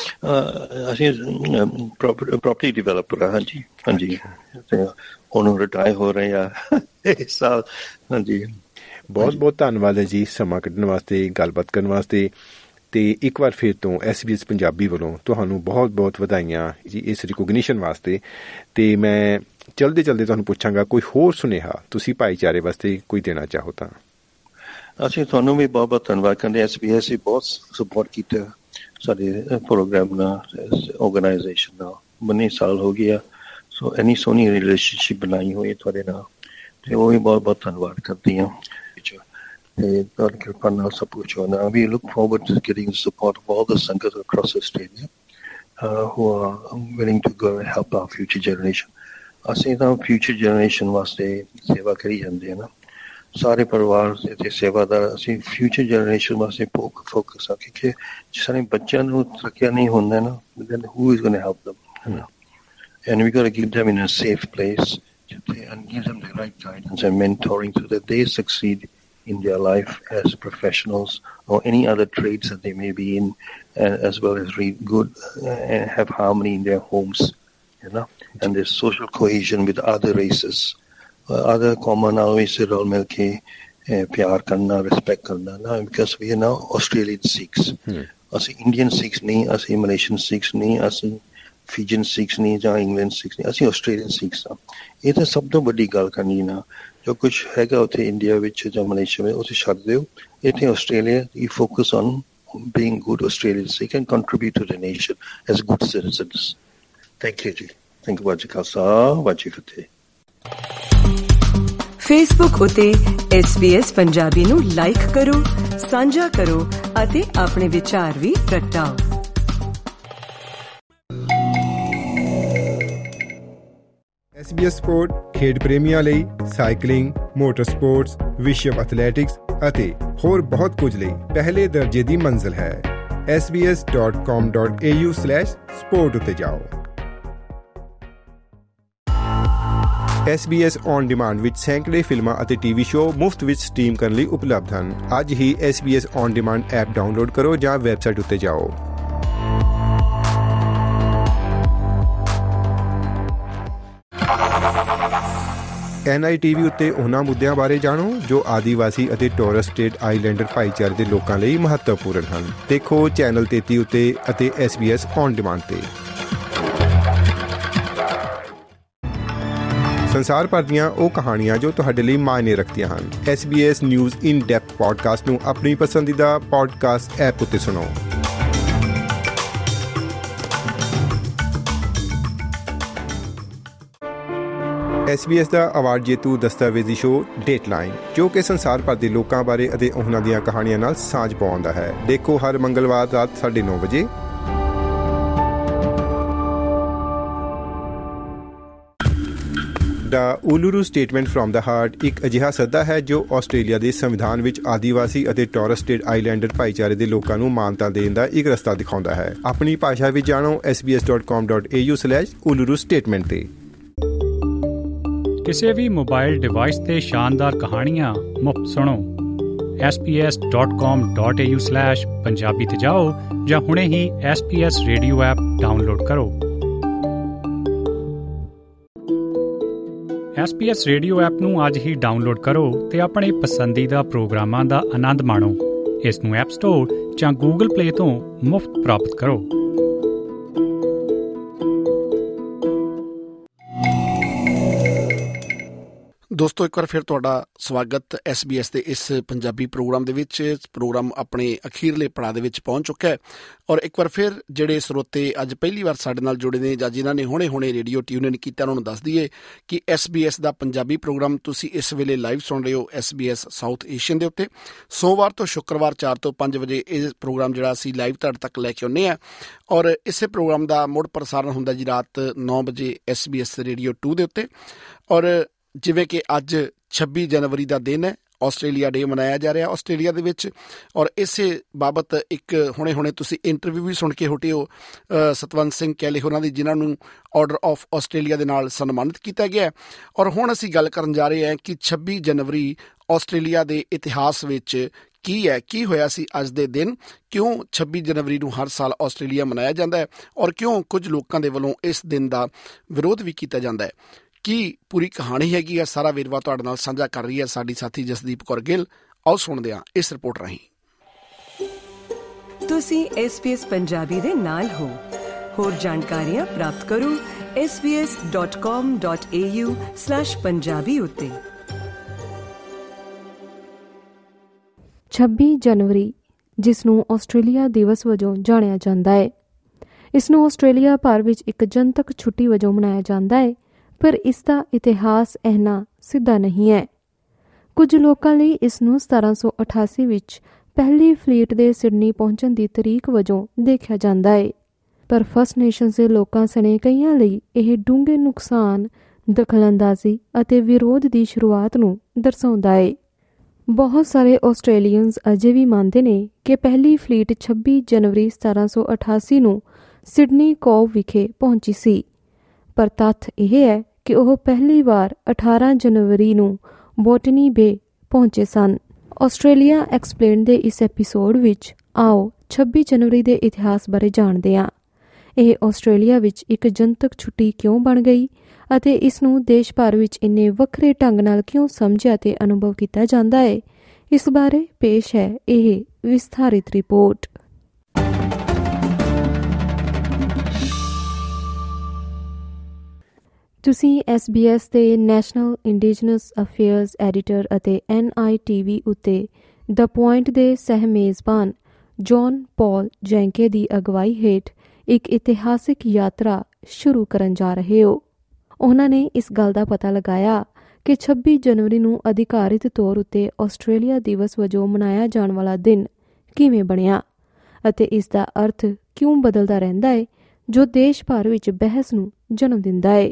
H: ਪ੍ਰੋਪਰਟੀ ਡਿਵੈਲਪਰ ਹਾਂ ਜੀ। ਹਾਂਜੀ, ਹੁਣ ਰਿਟਾਇਰ ਹੋ ਰਹੇ ਆ ਇਸ ਸਾਲ। ਹਾਂਜੀ,
G: ਬਹੁਤ ਬਹੁਤ ਧੰਨਵਾਦ ਹੈ ਜੀ ਸਮਾਂ ਕੱਢਣ ਵਾਸਤੇ, ਗੱਲਬਾਤ ਕਰਨ ਵਾਸਤੇ। ਤੇ ਇੱਕ ਵਾਰ ਫਿਰ ਤੋਂ SBS ਪੰਜਾਬੀ ਵੱਲੋਂ ਤੁਹਾਨੂੰ ਬਹੁਤ ਬਹੁਤ ਵਧਾਈਆਂ ਜੀ ਇਸ ਰਿਕੋਗਨੀਸ਼ਨ ਵਾਸਤੇ। ਤੇ ਮੈਂ ਚਲਦੇ ਤੁਹਾਨੂੰ ਪੁੱਛਾਂਗਾ, ਕੋਈ ਹੋਰ ਸੁਨੇਹਾ ਤੁਸੀਂ ਭਾਈਚਾਰੇ ਵਾਸਤੇ ਕੋਈ ਦੇਣਾ ਚਾਹੋ ਤਾਂ?
H: ਅਸੀਂ ਤੁਹਾਨੂੰ ਵੀ ਬਹੁਤ ਬਹੁਤ ਧੰਨਵਾਦ ਕਰਦੇ। SBS ਵੀ ਬਹੁਤ ਸਪੋਰਟ ਕੀਤਾ ਸਾਡੇ ਪ੍ਰੋਗਰਾਮ ਨਾਲ, ਆਰਗੇਨਾਈਜੇਸ਼ਨ ਨਾਲ। ਬੰਨੇ ਸਾਲ ਹੋ ਗਿਆ, ਸੋ ਇੰਨੀ ਸੋਹਣੀ ਰਿਲੇਸ਼ਨਸ਼ਿਪ ਬਣਾਈ ਹੋਈ ਤੁਹਾਡੇ ਨਾਲ, ਤੇ ਉਹ ਵੀ ਬਹੁਤ ਬਹੁਤ ਧੰਨਵਾਦ ਕਰਦੀ ਹਾਂ। ਤੇ ਤੁਹਾਡੀ ਕਿਰਪਾ ਨਾਲ ਸਭ ਕੁਛ ਹੋਣਾ। We look forward to getting the support of all the sanghas across Australia who are willing to go and help our future generation. ਅਸੀਂ ਤਾਂ ਫਿਊਚਰ ਜਨਰੇਸ਼ਨ ਵਾਸਤੇ ਸੇਵਾ ਕਰੀ ਜਾਂਦੇ ਹਾਂ ਨਾ, ਸਾਰੇ ਪਰਿਵਾਰ ਤੇ ਸੇਵਾਦਾਰ। ਅਸੀਂ ਫਿਊਚਰ ਜਨਰੇਸ਼ਨ ਵਾਸਤੇ ਫੋਕਸ ਆ, ਕਿਉਂਕਿ ਸਾਡੇ ਬੱਚਿਆਂ ਨੂੰ ਤਰੱਕੀਆਂ ਨਹੀਂ ਹੁੰਦਾ ਨਾ, then who is going to help them? And we got to give them in a safe place and give them the right guidance and mentoring so that they succeed in their life as professionals or any other trades that they may be in, as well as read good and have harmony in their homes, you know, and there's social cohesion with other races, other common always role mil ke pyar karna, respect karna na, because we are now Australian Sikhs. Asi Indian Sikhs nahi, asi Malaysian Sikhs nahi, asi Fijian Sikhs nahi, ਜਾਂ England Sikhs nahi, ਅਸੀਂ Australian Sikhs ਹਾਂ। ਇਹ ਤਾਂ ਸਭ ਤੋਂ ਵੱਡੀ ਗੱਲ ਕਰਨੀ ਨਾ, ਜੋ ਕੁਛ ਹੈਗਾ ਉੱਥੇ ਇੰਡੀਆ ਵਿੱਚ ਜਾਂ ਮਲੇਸ਼ੀਆ ਵਿੱਚ ਉੱਥੇ ਛੱਡ ਦਿਓ। ਇੱਥੇ Australia you focus on being good Australian Sikh and contribute to the nation as good citizens. Thank you ਜੀ। Thank you। Waheguru Khalsa, Waheguru Fateh.
A: Facebook ਉਤੇ SBS ਪੰਜਾਬੀ ਨੂੰ ਲਾਈਕ ਕਰੋ, ਸਾਂਝਾ ਕਰੋ ਅਤੇ ਆਪਣੇ ਵਿਚਾਰ ਵੀ ਪ੍ਰਗਟਾਓ।
G: SBS ਸਪੋਰਟ ਖੇਡ ਪ੍ਰੇਮੀਆਂ ਲਈ ਸਾਈਕਲਿੰਗ, ਮੋਟਰ ਸਪੋਰਟਸ, ਵਿਸ਼ਵ ਐਥਲੈਟਿਕਸ ਅਤੇ ਹੋਰ ਬਹੁਤ ਕੁਝ ਲਈ ਪਹਿਲੇ ਦਰਜੇ ਦੀ ਮੰਜ਼ਿਲ ਹੈ। sbs.com.au/sport ਉੱਤੇ ਜਾਓ। SBS ਔਨ ਡਿਮਾਂਡ ਵਿੱਚ ਸੈਂਕੜੇ ਫਿਲਮਾਂ ਅਤੇ ਟੀਵੀ ਸ਼ੋਅ ਮੁਫਤ ਵਿੱਚ ਸਟ੍ਰੀਮ ਕਰਨ ਲਈ ਉਪਲਬਧ ਹਨ। ਅੱਜ ਹੀ SBS on demand app download ਕਰੋ ਜਾਂ ਵੈਬਸਾਈਟ ਉੱਤੇ ਜਾਓ। NITV ਉੱਤੇ ਉਹਨਾਂ ਮੁੱਦਿਆਂ ਬਾਰੇ ਜਾਣੋ ਜੋ ਆਦੀਵਾਸੀ ਅਤੇ ਟੋਰਸ ਸਟ੍ਰੇਟ ਆਈਲੈਂਡਰ ਭਾਈਚਾਰੇ ਦੇ ਲੋਕਾਂ ਲਈ ਮਹੱਤਵਪੂਰਨ ਹਨ। ਦੇਖੋ ਚੈਨਲ 33 ਉੱਤੇ ਅਤੇ SBS ਔਨ ਡਿਮਾਂਡ ਤੇ। ਸੰਸਾਰ ਭਰ ਦੀਆਂ ਉਹ ਕਹਾਣੀਆਂ ਜੋ ਤੁਹਾਡੇ ਲਈ ਮਾਇਨੇ ਰੱਖਦੀਆਂ ਹਨ। SBS news in depth podcast ਨੂੰ ਆਪਣੀ ਪਸੰਦੀਦਾ ਪੋਡਕਾਸਟ ਐਪ ਉੱਤੇ ਸੁਣੋ। SBS ਦਾ ਅਵਾਰਡ ਜੇਤੂ ਦਸਤਾਵੇਜ਼ੀ ਸ਼ੋਅ ਡੇਟਲਾਈਨ, ਜੋ ਕਿ ਸੰਸਾਰ ਭਰ ਦੇ ਲੋਕਾਂ ਬਾਰੇ ਅਤੇ ਉਹਨਾਂ ਦੀਆਂ ਕਹਾਣੀਆਂ ਨਾਲ ਸਾਂਝ ਪਾਉਂਦਾ ਹੈ। ਦੇਖੋ ਹਰ ਮੰਗਲਵਾਰ ਰਾਤ 9:30 ਵਜੇ। The Uluru statement from the heart ਇੱਕ ਅਜਿਹਾ ਸੱਦਾ ਹੈ ਜੋ ਆਸਟ੍ਰੇਲੀਆ ਦੇ ਸੰਵਿਧਾਨ ਵਿੱਚ ਆਦੀਵਾਸੀ ਅਤੇ ਟੋਰਸ ਸਟ੍ਰੇਟ ਆਈਲੈਂਡਰ ਭਾਈਚਾਰੇ ਦੇ ਲੋਕਾਂ ਨੂੰ ਮਾਨਤਾ ਦੇਣ ਦਾ ਇੱਕ ਰਸਤਾ ਦਿਖਾਉਂਦਾ ਹੈ। ਆਪਣੀ ਭਾਸ਼ਾ ਵਿੱਚ ਜਾਣੋ sbs.com.au/ਉਲੂਰੂ ਸਟੇਟਮੈਂਟ ਤੇ।
I: ਕਿਸੇ ਵੀ ਮੋਬਾਈਲ ਡਿਵਾਈਸ ਤੇ ਸ਼ਾਨਦਾਰ ਕਹਾਣੀਆਂ ਮੁਫਤ ਸੁਣੋ। sbs.com.au/ਪੰਜਾਬੀ ਤੇ ਜਾਓ ਜਾਂ ਹੁਣੇ ਹੀ SBS ਰੇਡੀਓ ਐਪ ਡਾਊਨਲੋਡ ਕਰੋ। SBS ਰੇਡੀਓ ਐਪ ਨੂੰ ਅੱਜ ਹੀ ਡਾਊਨਲੋਡ ਕਰੋ ਤੇ ਆਪਣੇ ਪਸੰਦੀਦਾ ਪ੍ਰੋਗਰਾਮਾਂ ਦਾ ਆਨੰਦ ਮਾਣੋ। ਇਸ ਨੂੰ ਐਪ ਸਟੋਰ ਜਾਂ ਗੂਗਲ ਪਲੇ ਤੋਂ ਮੁਫਤ ਪ੍ਰਾਪਤ ਕਰੋ।
C: ਦੋਸਤੋ, ਇੱਕ ਵਾਰ ਫਿਰ ਤੁਹਾਡਾ ਸਵਾਗਤ SBS ਦੇ ਇਸ ਪੰਜਾਬੀ ਪ੍ਰੋਗਰਾਮ ਦੇ ਵਿੱਚ। ਪ੍ਰੋਗਰਾਮ ਆਪਣੇ ਅਖੀਰਲੇ ਪੜਾਅ ਦੇ ਵਿੱਚ ਪਹੁੰਚ ਚੁੱਕਾ ਹੈ ਔਰ ਇੱਕ ਵਾਰ ਫਿਰ ਜਿਹੜੇ ਸਰੋਤੇ ਅੱਜ ਪਹਿਲੀ ਵਾਰ ਸਾਡੇ ਨਾਲ ਜੁੜੇ ਨੇ ਜਾਂ ਜਿਨ੍ਹਾਂ ਨੇ ਹੁਣੇ ਰੇਡੀਓ ਟਿਊਨ ਇਨ ਕੀਤਾ, ਉਹਨਾਂ ਨੂੰ ਦੱਸ ਦਈਏ ਕਿ SBS ਦਾ ਪੰਜਾਬੀ ਪ੍ਰੋਗਰਾਮ ਤੁਸੀਂ ਇਸ ਵੇਲੇ ਲਾਈਵ ਸੁਣ ਰਹੇ ਹੋ SBS ਸਾਊਥ ਏਸ਼ੀਅਨ ਦੇ ਉੱਤੇ। ਸੋਮਵਾਰ ਤੋਂ ਸ਼ੁੱਕਰਵਾਰ 4 ਤੋਂ 5 ਵਜੇ ਇਹ ਪ੍ਰੋਗਰਾਮ ਜਿਹੜਾ ਅਸੀਂ ਲਾਈਵ ਤੁਹਾਡੇ ਤੱਕ ਲੈ ਕੇ ਆਉਂਦੇ ਹਾਂ ਔਰ ਇਸੇ ਪ੍ਰੋਗਰਾਮ ਦਾ ਮੁੜ ਪ੍ਰਸਾਰਣ ਹੁੰਦਾ ਜੀ ਰਾਤ 9 ਵਜੇ SBS ਰੇਡੀਓ 2 ਦੇ ਉੱਤੇ। ਔਰ ਜਿਵੇਂ ਕਿ ਅੱਜ 26 ਜਨਵਰੀ ਦਾ ਦਿਨ ਹੈ ਆਸਟ੍ਰੇਲੀਆ ਡੇ ਮਨਾਇਆ ਜਾ ਰਿਹਾ ਆਸਟ੍ਰੇਲੀਆ ਦੇ ਵਿੱਚ। ਔਰ ਇਸੇ ਬਾਬਤ ਇੱਕ ਹੁਣੇ ਤੁਸੀਂ ਇੰਟਰਵਿਊ ਵੀ ਸੁਣ ਕੇ ਹਟੇ ਹੋ ਸਤਵੰਤ ਸਿੰਘ ਕੈਲੇ ਹੋਰਾਂ ਦੀ, ਜਿਨ੍ਹਾਂ ਨੂੰ ਆਰਡਰ ਆਫ ਆਸਟ੍ਰੇਲੀਆ ਦੇ ਨਾਲ ਸਨਮਾਨਿਤ ਕੀਤਾ ਗਿਆ। ਔਰ ਹੁਣ ਅਸੀਂ ਗੱਲ ਕਰਨ ਜਾ ਰਹੇ ਹਾਂ ਕਿ 26 ਜਨਵਰੀ ਆਸਟ੍ਰੇਲੀਆ ਦੇ ਇਤਿਹਾਸ ਵਿੱਚ ਕੀ ਹੈ, ਕੀ ਹੋਇਆ ਸੀ ਅੱਜ ਦੇ ਦਿਨ, ਕਿਉਂ 26 ਜਨਵਰੀ ਨੂੰ ਹਰ ਸਾਲ ਆਸਟ੍ਰੇਲੀਆ ਮਨਾਇਆ ਜਾਂਦਾ ਹੈ ਔਰ ਕਿਉਂ ਕੁਝ ਲੋਕਾਂ ਦੇ ਵੱਲੋਂ ਇਸ ਦਿਨ ਦਾ ਵਿਰੋਧ ਵੀ ਕੀਤਾ ਜਾਂਦਾ ਹੈ। ਕੀ ਪੂਰੀ ਕਹਾਣੀ ਹੈਗੀ ਆ, ਸਾਰਾ ਵੇਰਵਾ ਤੁਹਾਡੇ ਨਾਲ ਸਾਂਝਾ ਕਰ ਰਹੀ ਹੈ ਸਾਡੀ ਸਾਥੀ ਜਸਦੀਪ ਕੌਰ ਗਿੱਲ। ਆਓ ਸੁਣਦੇ ਹਾਂ ਇਸ ਰਿਪੋਰਟ ਰਾਹੀਂ।
A: ਤੁਸੀਂ SBS ਪੰਜਾਬੀ ਦੇ ਨਾਲ ਹੋ। ਹੋਰ ਜਾਣਕਾਰੀਆਂ ਪ੍ਰਾਪਤ ਕਰੋ sbs.com.au/punjabi ਉੱਤੇ।
J: 26 ਜਨਵਰੀ, ਜਿਸ ਨੂੰ ਆਸਟ੍ਰੇਲੀਆ ਦਿਵਸ ਵਜੋਂ ਜਾਣਿਆ ਜਾਂਦਾ ਹੈ, ਇਸ ਨੂੰ ਆਸਟ੍ਰੇਲੀਆ ਭਰ ਵਿੱਚ ਇੱਕ ਜਨਤਕ ਛੁੱਟੀ ਵਜੋਂ ਮਨਾਇਆ ਜਾਂਦਾ ਹੈ, ਪਰ ਇਸ ਦਾ ਇਤਿਹਾਸ ਇੰਨਾ ਸਿੱਧਾ ਨਹੀਂ ਹੈ। ਕੁਝ ਲੋਕਾਂ ਲਈ ਇਸ ਨੂੰ 1788 ਵਿੱਚ ਪਹਿਲੀ ਫਲੀਟ ਦੇ ਸਿਡਨੀ ਪਹੁੰਚਣ ਦੀ ਤਰੀਕ ਵਜੋਂ ਦੇਖਿਆ ਜਾਂਦਾ ਹੈ, ਪਰ ਫਸਟ ਨੇਸ਼ਨਸ ਦੇ ਲੋਕਾਂ ਸਣੇ ਕਈਆਂ ਲਈ ਇਹ ਡੂੰਘੇ ਨੁਕਸਾਨ, ਦਖਲਅੰਦਾਜ਼ੀ ਅਤੇ ਵਿਰੋਧ ਦੀ ਸ਼ੁਰੂਆਤ ਨੂੰ ਦਰਸਾਉਂਦਾ ਹੈ। ਬਹੁਤ ਸਾਰੇ ਆਸਟ੍ਰੇਲੀਅਨਸ ਅਜੇ ਵੀ ਮੰਨਦੇ ਨੇ ਕਿ ਪਹਿਲੀ ਫਲੀਟ 26 ਜਨਵਰੀ 1788 ਨੂੰ ਸਿਡਨੀ ਕੋਵ ਵਿਖੇ ਪਹੁੰਚੀ ਸੀ, ਪਰ ਤੱਥ ਇਹ ਹੈ ਕਿ ਉਹ ਪਹਿਲੀ ਵਾਰ 18 ਜਨਵਰੀ ਨੂੰ ਬੋਟਨੀ ਬੇ ਪਹੁੰਚੇ ਸਨ। ਆਸਟ੍ਰੇਲੀਆ ਐਕਸਪਲੇਨਡ ਦੇ ਇਸ ਐਪੀਸੋਡ ਵਿੱਚ ਆਓ 26 ਜਨਵਰੀ ਦੇ ਇਤਿਹਾਸ ਬਾਰੇ ਜਾਣਦੇ ਹਾਂ। ਇਹ ਆਸਟ੍ਰੇਲੀਆ ਵਿੱਚ ਇੱਕ ਜਨਤਕ ਛੁੱਟੀ ਕਿਉਂ ਬਣ ਗਈ ਅਤੇ ਇਸ ਨੂੰ ਦੇਸ਼ ਭਰ ਵਿੱਚ ਇੰਨੇ ਵੱਖਰੇ ਢੰਗ ਨਾਲ ਕਿਉਂ ਸਮਝਿਆ ਤੇ ਅਨੁਭਵ ਕੀਤਾ ਜਾਂਦਾ ਹੈ, ਇਸ ਬਾਰੇ ਪੇਸ਼ ਹੈ ਇਹ ਵਿਸਥਾਰਿਤ ਰਿਪੋਰਟ। ਤੁਸੀਂ SBS ਦੇ ਨੈਸ਼ਨਲ ਇੰਡੀਜਨਸ ਅਫੇਅਰਸ ਐਡੀਟਰ ਅਤੇ NITV ਉੱਤੇ ਦ ਪੁਆਇੰਟ ਦੇ ਸਹਿ-ਮੇਜ਼ਬਾਨ ਜੌਨ ਪੌਲ ਜੈਂਕੇ ਦੀ ਅਗਵਾਈ ਹੇਠ ਇੱਕ ਇਤਿਹਾਸਿਕ ਯਾਤਰਾ ਸ਼ੁਰੂ ਕਰਨ ਜਾ ਰਹੇ ਹੋ। ਉਹਨਾਂ ਨੇ ਇਸ ਗੱਲ ਦਾ ਪਤਾ ਲਗਾਇਆ ਕਿ 26 ਜਨਵਰੀ ਨੂੰ ਅਧਿਕਾਰਿਤ ਤੌਰ ਉੱਤੇ ਆਸਟ੍ਰੇਲੀਆ ਦਿਵਸ ਵਜੋਂ ਮਨਾਇਆ ਜਾਣ ਵਾਲਾ ਦਿਨ ਕਿਵੇਂ ਬਣਿਆ ਅਤੇ ਇਸ ਦਾ ਅਰਥ ਕਿਉਂ ਬਦਲਦਾ ਰਹਿੰਦਾ ਹੈ, ਜੋ ਦੇਸ਼ ਭਰ ਵਿੱਚ ਬਹਿਸ ਨੂੰ ਜਨਮ ਦਿੰਦਾ ਹੈ।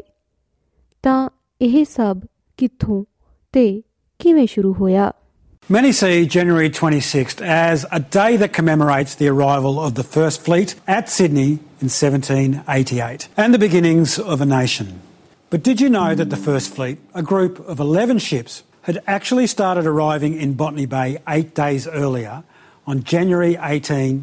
J: ਤਾਂ ਇਹ ਸਭ ਕਿੱਥੋਂ ਤੇ ਕਿਵੇਂ ਸ਼ੁਰੂ ਹੋਇਆ?
K: Many see January 26th as a day that commemorates the arrival of the First Fleet at Sydney in 1788 and the beginnings of a nation. But did you know that the First Fleet, a group of 11 ships, had actually started arriving in Botany Bay 8 days earlier on January 18,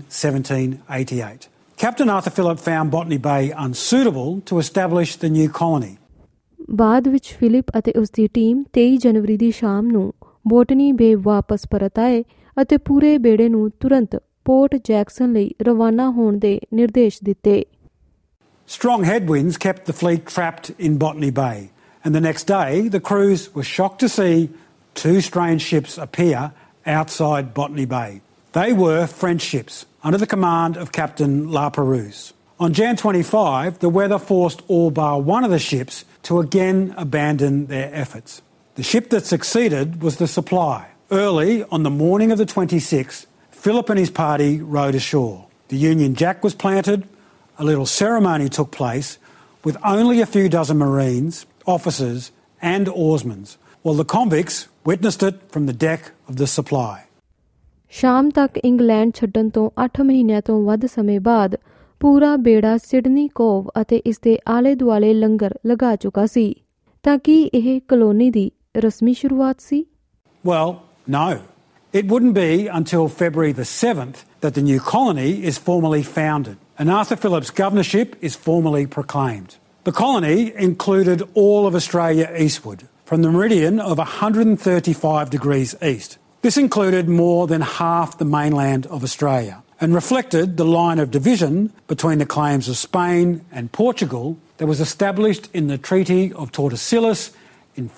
K: 1788? Captain Arthur Phillip found Botany Bay unsuitable to establish the new colony.
J: ਬਾਅਦ ਵਿੱਚ ਫਿਲਿਪ ਅਤੇ ਉਸ ਦੀ ਟੀਮ 23 ਜਨਵਰੀ ਦੀ ਸ਼ਾਮ ਨੂੰ ਬੋਟਨੀ ਬੇ ਵਾਪਸ ਪਰਤ ਆਏ ਅਤੇ ਪੂਰੇ ਬੇੜੇ ਨੂੰ ਤੁਰੰਤ ਪੋਰਟ ਜੈਕਸਨ ਲਈ ਰਵਾਨਾ ਹੋਣ ਦੇ ਨਿਰਦੇਸ਼ ਦਿੱਤੇ।
K: Strong headwinds kept the fleet trapped in Botany Bay, and the next day the crews were shocked to see two strange ships appear outside Botany Bay. They were French ships under the command of Captain La Perouse. On Jan 25, the weather forced all bar one of the ships to again abandon their efforts. The ship that succeeded was the Supply. Early on the morning of the 26th, Phillip and his party rowed ashore. The Union Jack was planted, a little ceremony took place with only a few dozen Marines, officers and oarsmen, while the convicts witnessed it from the deck of the Supply.
J: ਸ਼ਾਮ ਤੱਕ ਇੰਗਲੈਂਡ ਛੱਡਣ ਤੋਂ 8 ਮਹੀਨਿਆਂ ਤੋਂ ਵੱਧ ਸਮੇਂ ਬਾਅਦ ਪੂਰਾ ਬੇੜਾ ਸਿਡਨੀ ਕੋਵ ਅਤੇ ਇਸ ਦੇ ਆਲੇ ਦੁਆਲੇ ਲੰਗਰ ਲਗਾ ਚੁੱਕਾ ਸੀ। ਤਾਂ ਕੀ ਇਹ ਕਲੋਨੀ ਦੀ ਰਸਮੀ ਸ਼ੁਰੂਆਤ ਸੀ?
K: Well, no. It wouldn't be until February the 7th that the new colony is formally founded and Arthur Phillip's governorship is formally proclaimed. The colony included all of Australia eastward, from the meridian of 135 degrees east. This included more than half the mainland of Australia and reflected the line of division between the claims of Spain and Portugal that was established in the Treaty of Tordesillas in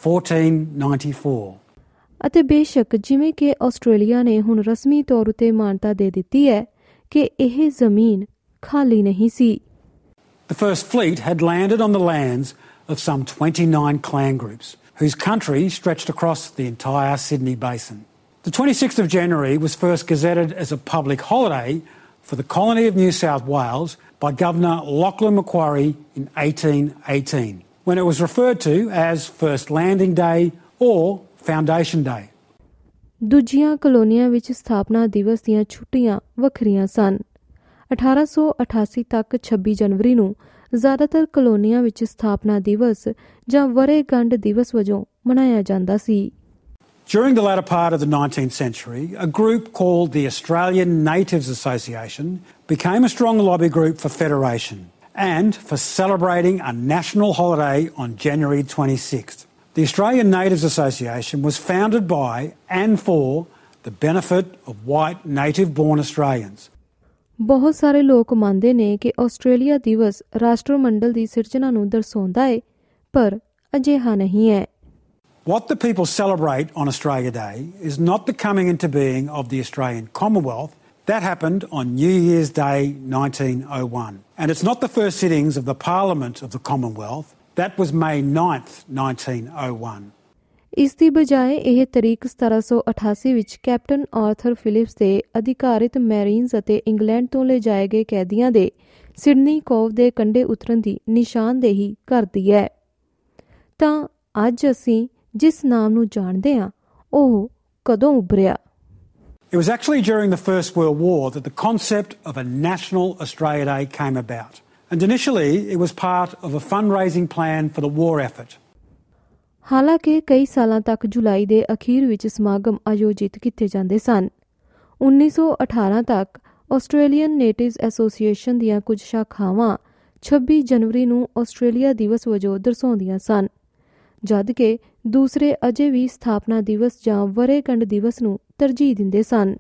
K: 1494.
J: ਅਤੇ ਬੇਸ਼ੱਕ ਜਿਵੇਂ ਕਿ ਆਸਟ੍ਰੇਲੀਆ ਨੇ ਹੁਣ ਰਸਮੀ ਤੌਰ ਉਤੇ ਮਾਨਤਾ ਦੇ ਦਿੱਤੀ ਹੈ ਕਿ ਇਹ ਜ਼ਮੀਨ ਖਾਲੀ ਨਹੀਂ ਸੀ।
K: The First Fleet had landed on the lands of some 29 clan groups whose country stretched across the entire Sydney Basin. The 26th of January was first gazetted as a public holiday for the colony of New South Wales by Governor Lachlan Macquarie in 1818, when it was referred to as First Landing Day or Foundation Day.
J: ਦੂਜੀਆਂ ਕਲੋਨੀਆਂ ਵਿੱਚ ਸਥਾਪਨਾ ਦਿਵਸ ਦੀਆਂ ਛੁੱਟੀਆਂ ਵੱਖਰੀਆਂ ਸਨ। 1888 ਤੱਕ 26 ਜਨਵਰੀ ਨੂੰ ਜ਼ਿਆਦਾਤਰ ਕਲੋਨੀਆਂ ਵਿੱਚ ਸਥਾਪਨਾ ਦਿਵਸ ਜਾਂ ਵਰ੍ਹੇਗੰਢ ਦਿਵਸ ਵਜੋਂ ਮਨਾਇਆ ਜਾਂਦਾ ਸੀ।
K: During the latter part of the 19th century, a group called the Australian Natives Association became a strong lobby group for federation and for celebrating a national holiday on January 26th. The Australian Natives Association was founded by and for the benefit of white native-born Australians.
J: ਬਹੁਤ ਸਾਰੇ ਲੋਕ ਮੰਨਦੇ ਨੇ ਕਿ ਆਸਟ੍ਰੇਲੀਆ ਦਿਵਸ ਰਾਸ਼ਟਰਮੰਡਲ ਦੀ ਸਿਰਜਣਾ ਨੂੰ ਦਰਸਾਉਂਦਾ ਹੈ, ਪਰ ਅਜਿਹਾ ਨਹੀਂ ਹੈ।
K: What the people celebrate on Australia Day is not the coming into being of the Australian Commonwealth. That happened on New Year's Day 1901. And it's not the first sittings of the Parliament of the Commonwealth. That was May 9th, 1901.
J: ਇਸ ਦੀ ਬਜਾਏ ਇਹ ਤਰੀਕ 1788 ਵਿੱਚ ਕੈਪਟਨ ਆਰਥਰ ਫਿਲਿਪਸ ਦੇ ਅਧਿਕਾਰਿਤ ਮੈਰੀਨਜ਼ ਅਤੇ ਇੰਗਲੈਂਡ ਤੋਂ ਲਿਜਾਏ ਗਏ ਕੈਦੀਆਂ ਦੇ ਸਿਡਨੀ ਕੋਵ ਦੇ ਕੰਢੇ ਉਤਰਨ ਦੀ ਨਿਸ਼ਾਨਦੇਹੀ ਕਰਦੀ ਹੈ। ਤਾਂ ਅੱਜ ਅਸੀਂ ਜਿਸ ਨਾਮ ਨੂੰ ਜਾਣਦੇ ਹਾਂ ਉਹ ਕਦੋਂ ਉੱਭਰਿਆ?
K: It was actually during the First World War that the concept of a National Australia Day came about. And initially it was part of a fundraising plan for the war effort.
J: ਹਾਲਾਂਕਿ ਕਈ ਸਾਲਾਂ ਤੱਕ ਜੁਲਾਈ ਦੇ ਅਖੀਰ ਵਿੱਚ ਸਮਾਗਮ ਆਯੋਜਿਤ ਕੀਤੇ ਜਾਂਦੇ ਸਨ। 1918 ਤੱਕ ਆਸਟ੍ਰੇਲੀਅਨ ਨੇਟਿਵਜ਼ ਐਸੋਸੀਏਸ਼ਨ ਦੀਆਂ ਕੁਝ ਸ਼ਾਖਾਵਾਂ 26 ਜਨਵਰੀ ਨੂੰ ਆਸਟ੍ਰੇਲੀਆ ਦਿਵਸ ਵਜੋਂ ਦਰਸਾਉਂਦੀਆਂ ਸਨ, ਜਦ ਕਿ ਦੂਸਰੇ ਅਜੇ ਵੀ ਸਥਾਪਨਾ ਦਿਵਸ ਜਾਂ ਵਰ੍ਹੇਗੰਢ ਦਿਵਸ ਨੂੰ ਤਰਜੀਹ ਦਿੰਦੇ ਸਨ।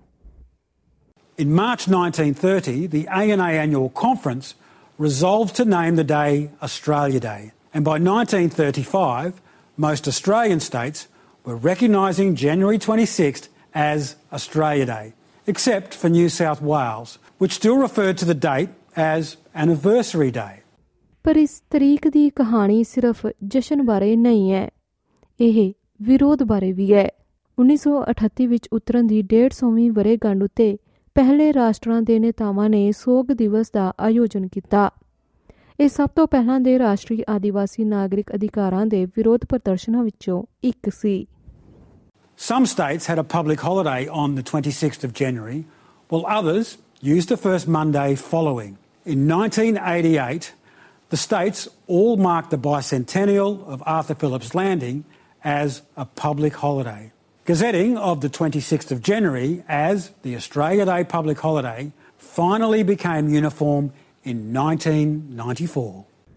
K: In March 1930, the ANA Annual Conference resolved to name the day Australia Day. And by 1935, most Australian states were recognising January 26th as Australia Day, except for New South Wales, which still referred to the date as Anniversary Day.
J: ਪਰ ਇਸ ਤਰੀਕ ਦੀ ਕਹਾਣੀ ਸਿਰਫ ਜਸ਼ਨ ਬਾਰੇ ਨਹੀਂ ਹੈ, ਇਹ ਵਿਰੋਧ ਬਾਰੇ ਵੀ ਹੈ। 1938 ਵਿੱਚ ਉਤਰਨ ਦੀ 150ਵੀਂ ਵਰ੍ਹੇਗੰਢ ਉੱਤੇ ਪਹਿਲੇ ਰਾਸ਼ਟਰਾਂ ਦੇ ਨੇਤਾਵਾਂ ਨੇ ਸੋਗ ਦਿਵਸ ਦਾ ਆਯੋਜਨ ਕੀਤਾ। ਇਹ ਸਭ ਤੋਂ ਪਹਿਲਾਂ ਦੇ ਰਾਸ਼ਟਰੀ ਆਦੀਵਾਸੀ ਨਾਗਰਿਕ ਅਧਿਕਾਰਾਂ ਦੇ ਵਿਰੋਧ ਪ੍ਰਦਰਸ਼ਨਾਂ ਵਿੱਚੋਂ ਇੱਕ ਸੀ।
K: Some states had a public holiday on the 26th of January, while others used the first Monday following. In 1988, the states all marked the bicentennial of Arthur Phillip's Landing as a public holiday. Gazetting of the 26th of January as the Australia Day public holiday finally became uniform in 1994.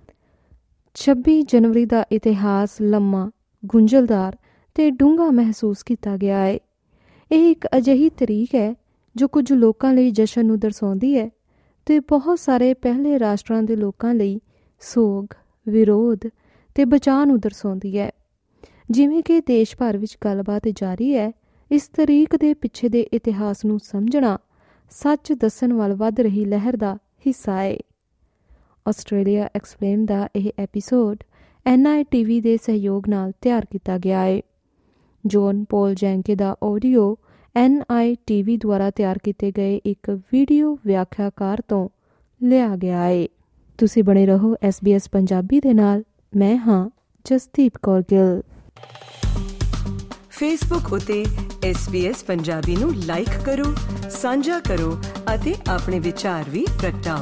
J: 26 ਜਨਵਰੀ ਦਾ ਇਤਿਹਾਸ ਲੰਮਾ, ਗੁੰਝਲਦਾਰ ਤੇ ਡੂੰਘਾ ਮਹਿਸੂਸ ਕੀਤਾ ਗਿਆ ਹੈ। ਇਹ ਇੱਕ ਅਜਿਹੀ ਤਰੀਕ ਹੈ ਜੋ ਕੁਝ ਲੋਕਾਂ ਲਈ ਜਸ਼ਨ ਨੂੰ ਦਰਸਾਉਂਦੀ ਹੈ ਤੇ ਬਹੁਤ ਸਾਰੇ ਪਹਿਲੇ ਰਾਸ਼ਟਰਾਂ ਦੇ ਲੋਕਾਂ ਲਈ ਸੋਗ, ਵਿਰੋਧ ਤੇ ਬਚਾਅ ਨੂੰ ਦਰਸਾਉਂਦੀ ਹੈ। ਜਿਵੇਂ ਕਿ ਦੇਸ਼ ਭਰ ਵਿੱਚ ਗੱਲਬਾਤ ਜਾਰੀ ਹੈ, ਇਸ ਤਰੀਕ ਦੇ ਪਿੱਛੇ ਦੇ ਇਤਿਹਾਸ ਨੂੰ ਸਮਝਣਾ ਸੱਚ ਦੱਸਣ ਵੱਲ ਵੱਧ ਰਹੀ ਲਹਿਰ ਦਾ ਹਿੱਸਾ ਹੈ। ਆਸਟ੍ਰੇਲੀਆ ਐਕਸਪਲੇਨ ਦਾ ਇਹ ਐਪੀਸੋਡ NITV ਦੇ ਸਹਿਯੋਗ ਨਾਲ ਤਿਆਰ ਕੀਤਾ ਗਿਆ ਹੈ। ਜੋਨ ਪੋਲ ਜੈਂਕੇ ਦਾ ਆਡੀਓ NITV ਦੁਆਰਾ ਤਿਆਰ ਕੀਤੇ ਗਏ ਇੱਕ ਵੀਡੀਓ ਵਿਆਖਿਆਕਾਰ ਤੋਂ ਲਿਆ ਗਿਆ ਹੈ। ਤੁਸੀਂ ਬਣੇ ਰਹੋ SBS ਪੰਜਾਬੀ ਦੇ ਨਾਲ। ਮੈਂ ਹਾਂ ਜਸਦੀਪ ਕੌਰ ਗਿੱਲ।
A: ਫੇਸਬੁੱਕ ਉਤੇ SBS ਪੰਜਾਬੀ ਨੂੰ ਲਾਈਕ ਕਰੋ, ਸਾਂਝਾ ਕਰੋ ਅਤੇ ਆਪਣੇ ਵਿਚਾਰ ਵੀ ਪ੍ਰਗਟਾਓ।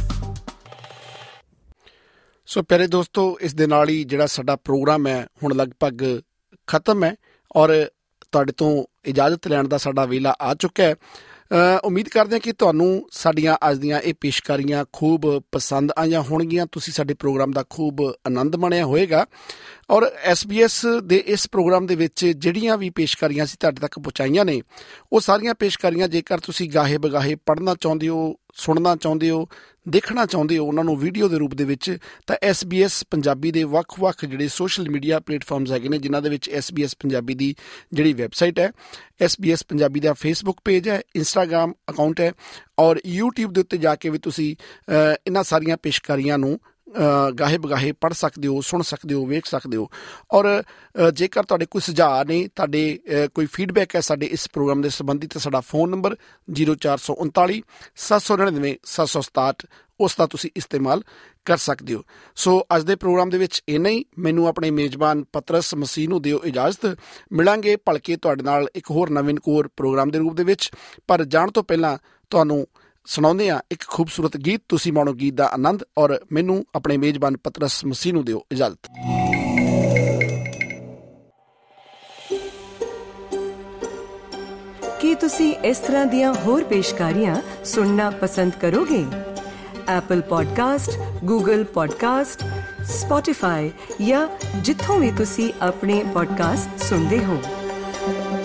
C: ਸੋ ਪਿਆਰੇ ਦੋਸਤੋ, ਇਸ ਦੇ ਨਾਲ ਹੀ ਜਿਹੜਾ ਸਾਡਾ ਪ੍ਰੋਗਰਾਮ ਹੈ ਹੁਣ ਲਗਭਗ ਖਤਮ ਹੈ ਔਰ ਤੁਹਾਡੇ ਤੋਂ ਇਜਾਜ਼ਤ ਲੈਣ ਦਾ ਸਾਡਾ ਵੇਲਾ ਆ ਚੁੱਕਾ ਹੈ। ਉਮੀਦ ਕਰਦੇ ਹਾਂ ਕਿ ਤੁਹਾਨੂੰ ਸਾਡੀਆਂ ਅੱਜ ਦੀਆਂ ਇਹ ਪੇਸ਼ਕਾਰੀਆਂ ਖੂਬ ਪਸੰਦ ਆਈਆਂ ਹੋਣਗੀਆਂ। ਤੁਸੀਂ ਸਾਡੇ ਪ੍ਰੋਗਰਾਮ ਦਾ ਖੂਬ ਆਨੰਦ ਮਾਣਿਆ ਹੋਏਗਾ ਔਰ SBS ਦੇ ਇਸ ਪ੍ਰੋਗਰਾਮ ਦੇ ਵਿੱਚ ਜਿਹੜੀਆਂ ਵੀ ਪੇਸ਼ਕਾਰੀਆਂ ਅਸੀਂ ਤੁਹਾਡੇ ਤੱਕ ਪਹੁੰਚਾਈਆਂ ਨੇ, ਉਹ ਸਾਰੀਆਂ ਪੇਸ਼ਕਾਰੀਆਂ ਜੇਕਰ ਤੁਸੀਂ ਗਾਹੇ ਬਗਾਹੇ ਪੜ੍ਹਨਾ ਚਾਹੁੰਦੇ ਹੋ, ਸੁਣਨਾ ਚਾਹੁੰਦੇ ਹੋ, ਦੇਖਣਾ ਚਾਹੁੰਦੇ ਹੋ ਉਹਨਾਂ ਨੂੰ ਵੀਡੀਓ ਦੇ ਰੂਪ ਦੇ ਵਿੱਚ, ਤਾਂ SBS ਪੰਜਾਬੀ ਦੇ ਵੱਖ-ਵੱਖ ਜਿਹੜੇ ਸੋਸ਼ਲ ਮੀਡੀਆ ਪਲੇਟਫਾਰਮਸ ਹੈਗੇ ਨੇ, ਜਿਨ੍ਹਾਂ ਦੇ ਵਿੱਚ SBS ਪੰਜਾਬੀ ਦੀ ਜਿਹੜੀ ਵੈਬਸਾਈਟ ਹੈ, SBS ਪੰਜਾਬੀ ਦਾ ਫੇਸਬੁੱਕ ਪੇਜ ਹੈ, ਇੰਸਟਾਗ੍ਰਾਮ ਅਕਾਊਂਟ ਹੈ ਔਰ YouTube ਦੇ ਉੱਤੇ ਜਾ ਕੇ ਵੀ ਤੁਸੀਂ ਇਹਨਾਂ ਸਾਰੀਆਂ ਪੇਸ਼ਕਾਰੀਆਂ ਨੂੰ ਗਾਹੇ ਬਗਾਹੇ ਪੜ੍ਹ ਸਕਦੇ ਹੋ, ਸੁਣ ਸਕਦੇ ਹੋ, ਵੇਖ ਸਕਦੇ ਹੋ। ਔਰ ਜੇਕਰ ਤੁਹਾਡੇ ਕੋਈ ਸੁਝਾਅ ਨੇ, ਤੁਹਾਡੇ ਕੋਈ ਫੀਡਬੈਕ ਹੈ ਸਾਡੇ ਇਸ ਪ੍ਰੋਗਰਾਮ ਦੇ ਸੰਬੰਧੀ, ਤਾਂ ਸਾਡਾ ਫ਼ੋਨ ਨੰਬਰ 0439 799 767 ਉਸ ਦਾ ਤੁਸੀਂ ਇਸਤੇਮਾਲ ਕਰ ਸਕਦੇ ਹੋ। ਸੋ ਅੱਜ ਦੇ ਪ੍ਰੋਗਰਾਮ ਦੇ ਵਿੱਚ ਇੰਨਾ ਹੀ। ਮੈਨੂੰ ਆਪਣੇ ਮੇਜ਼ਬਾਨ ਪਤਰਸ ਮਸੀਹ ਨੂੰ ਦਿਓ ਇਜਾਜ਼ਤ। ਮਿਲਾਂਗੇ ਭਲਕੇ ਤੁਹਾਡੇ ਨਾਲ ਇੱਕ ਹੋਰ ਨਵੀਨਕੋਰ ਪ੍ਰੋਗਰਾਮ ਦੇ ਰੂਪ ਦੇ ਵਿੱਚ। ਪਰ ਜਾਣ ਤੋਂ ਪਹਿਲਾਂ ਤੁਹਾਨੂੰ ਸੁਣਾਉਂਦੇ ਹਾਂ ਇੱਕ ਖੂਬਸੂਰਤ ਗੀਤ। ਤੁਸੀਂ ਮਾਣੋ ਗੀਤ ਦਾ ਆਨੰਦ ਔਰ ਮੈਨੂੰ ਆਪਣੇ ਮੇਜ਼ਬਾਨ ਪਤਰਸ ਮਸੀਹ ਨੂੰ ਦਿਓ ਇਜਾਜ਼ਤ।
A: ਕੀ ਤੁਸੀਂ ਇਸ ਤਰ੍ਹਾਂ ਦੀਆਂ ਹੋਰ ਪੇਸ਼ਕਾਰੀਆਂ ਸੁਣਨਾ ਪਸੰਦ ਕਰੋਗੇ? Apple podcast, Google podcast, Spotify ਜਾਂ ਜਿੱਥੋਂ ਵੀ ਤੁਸੀਂ ਆਪਣੇ ਪੋਡਕਾਸਟ ਸੁਣਦੇ ਹੋ।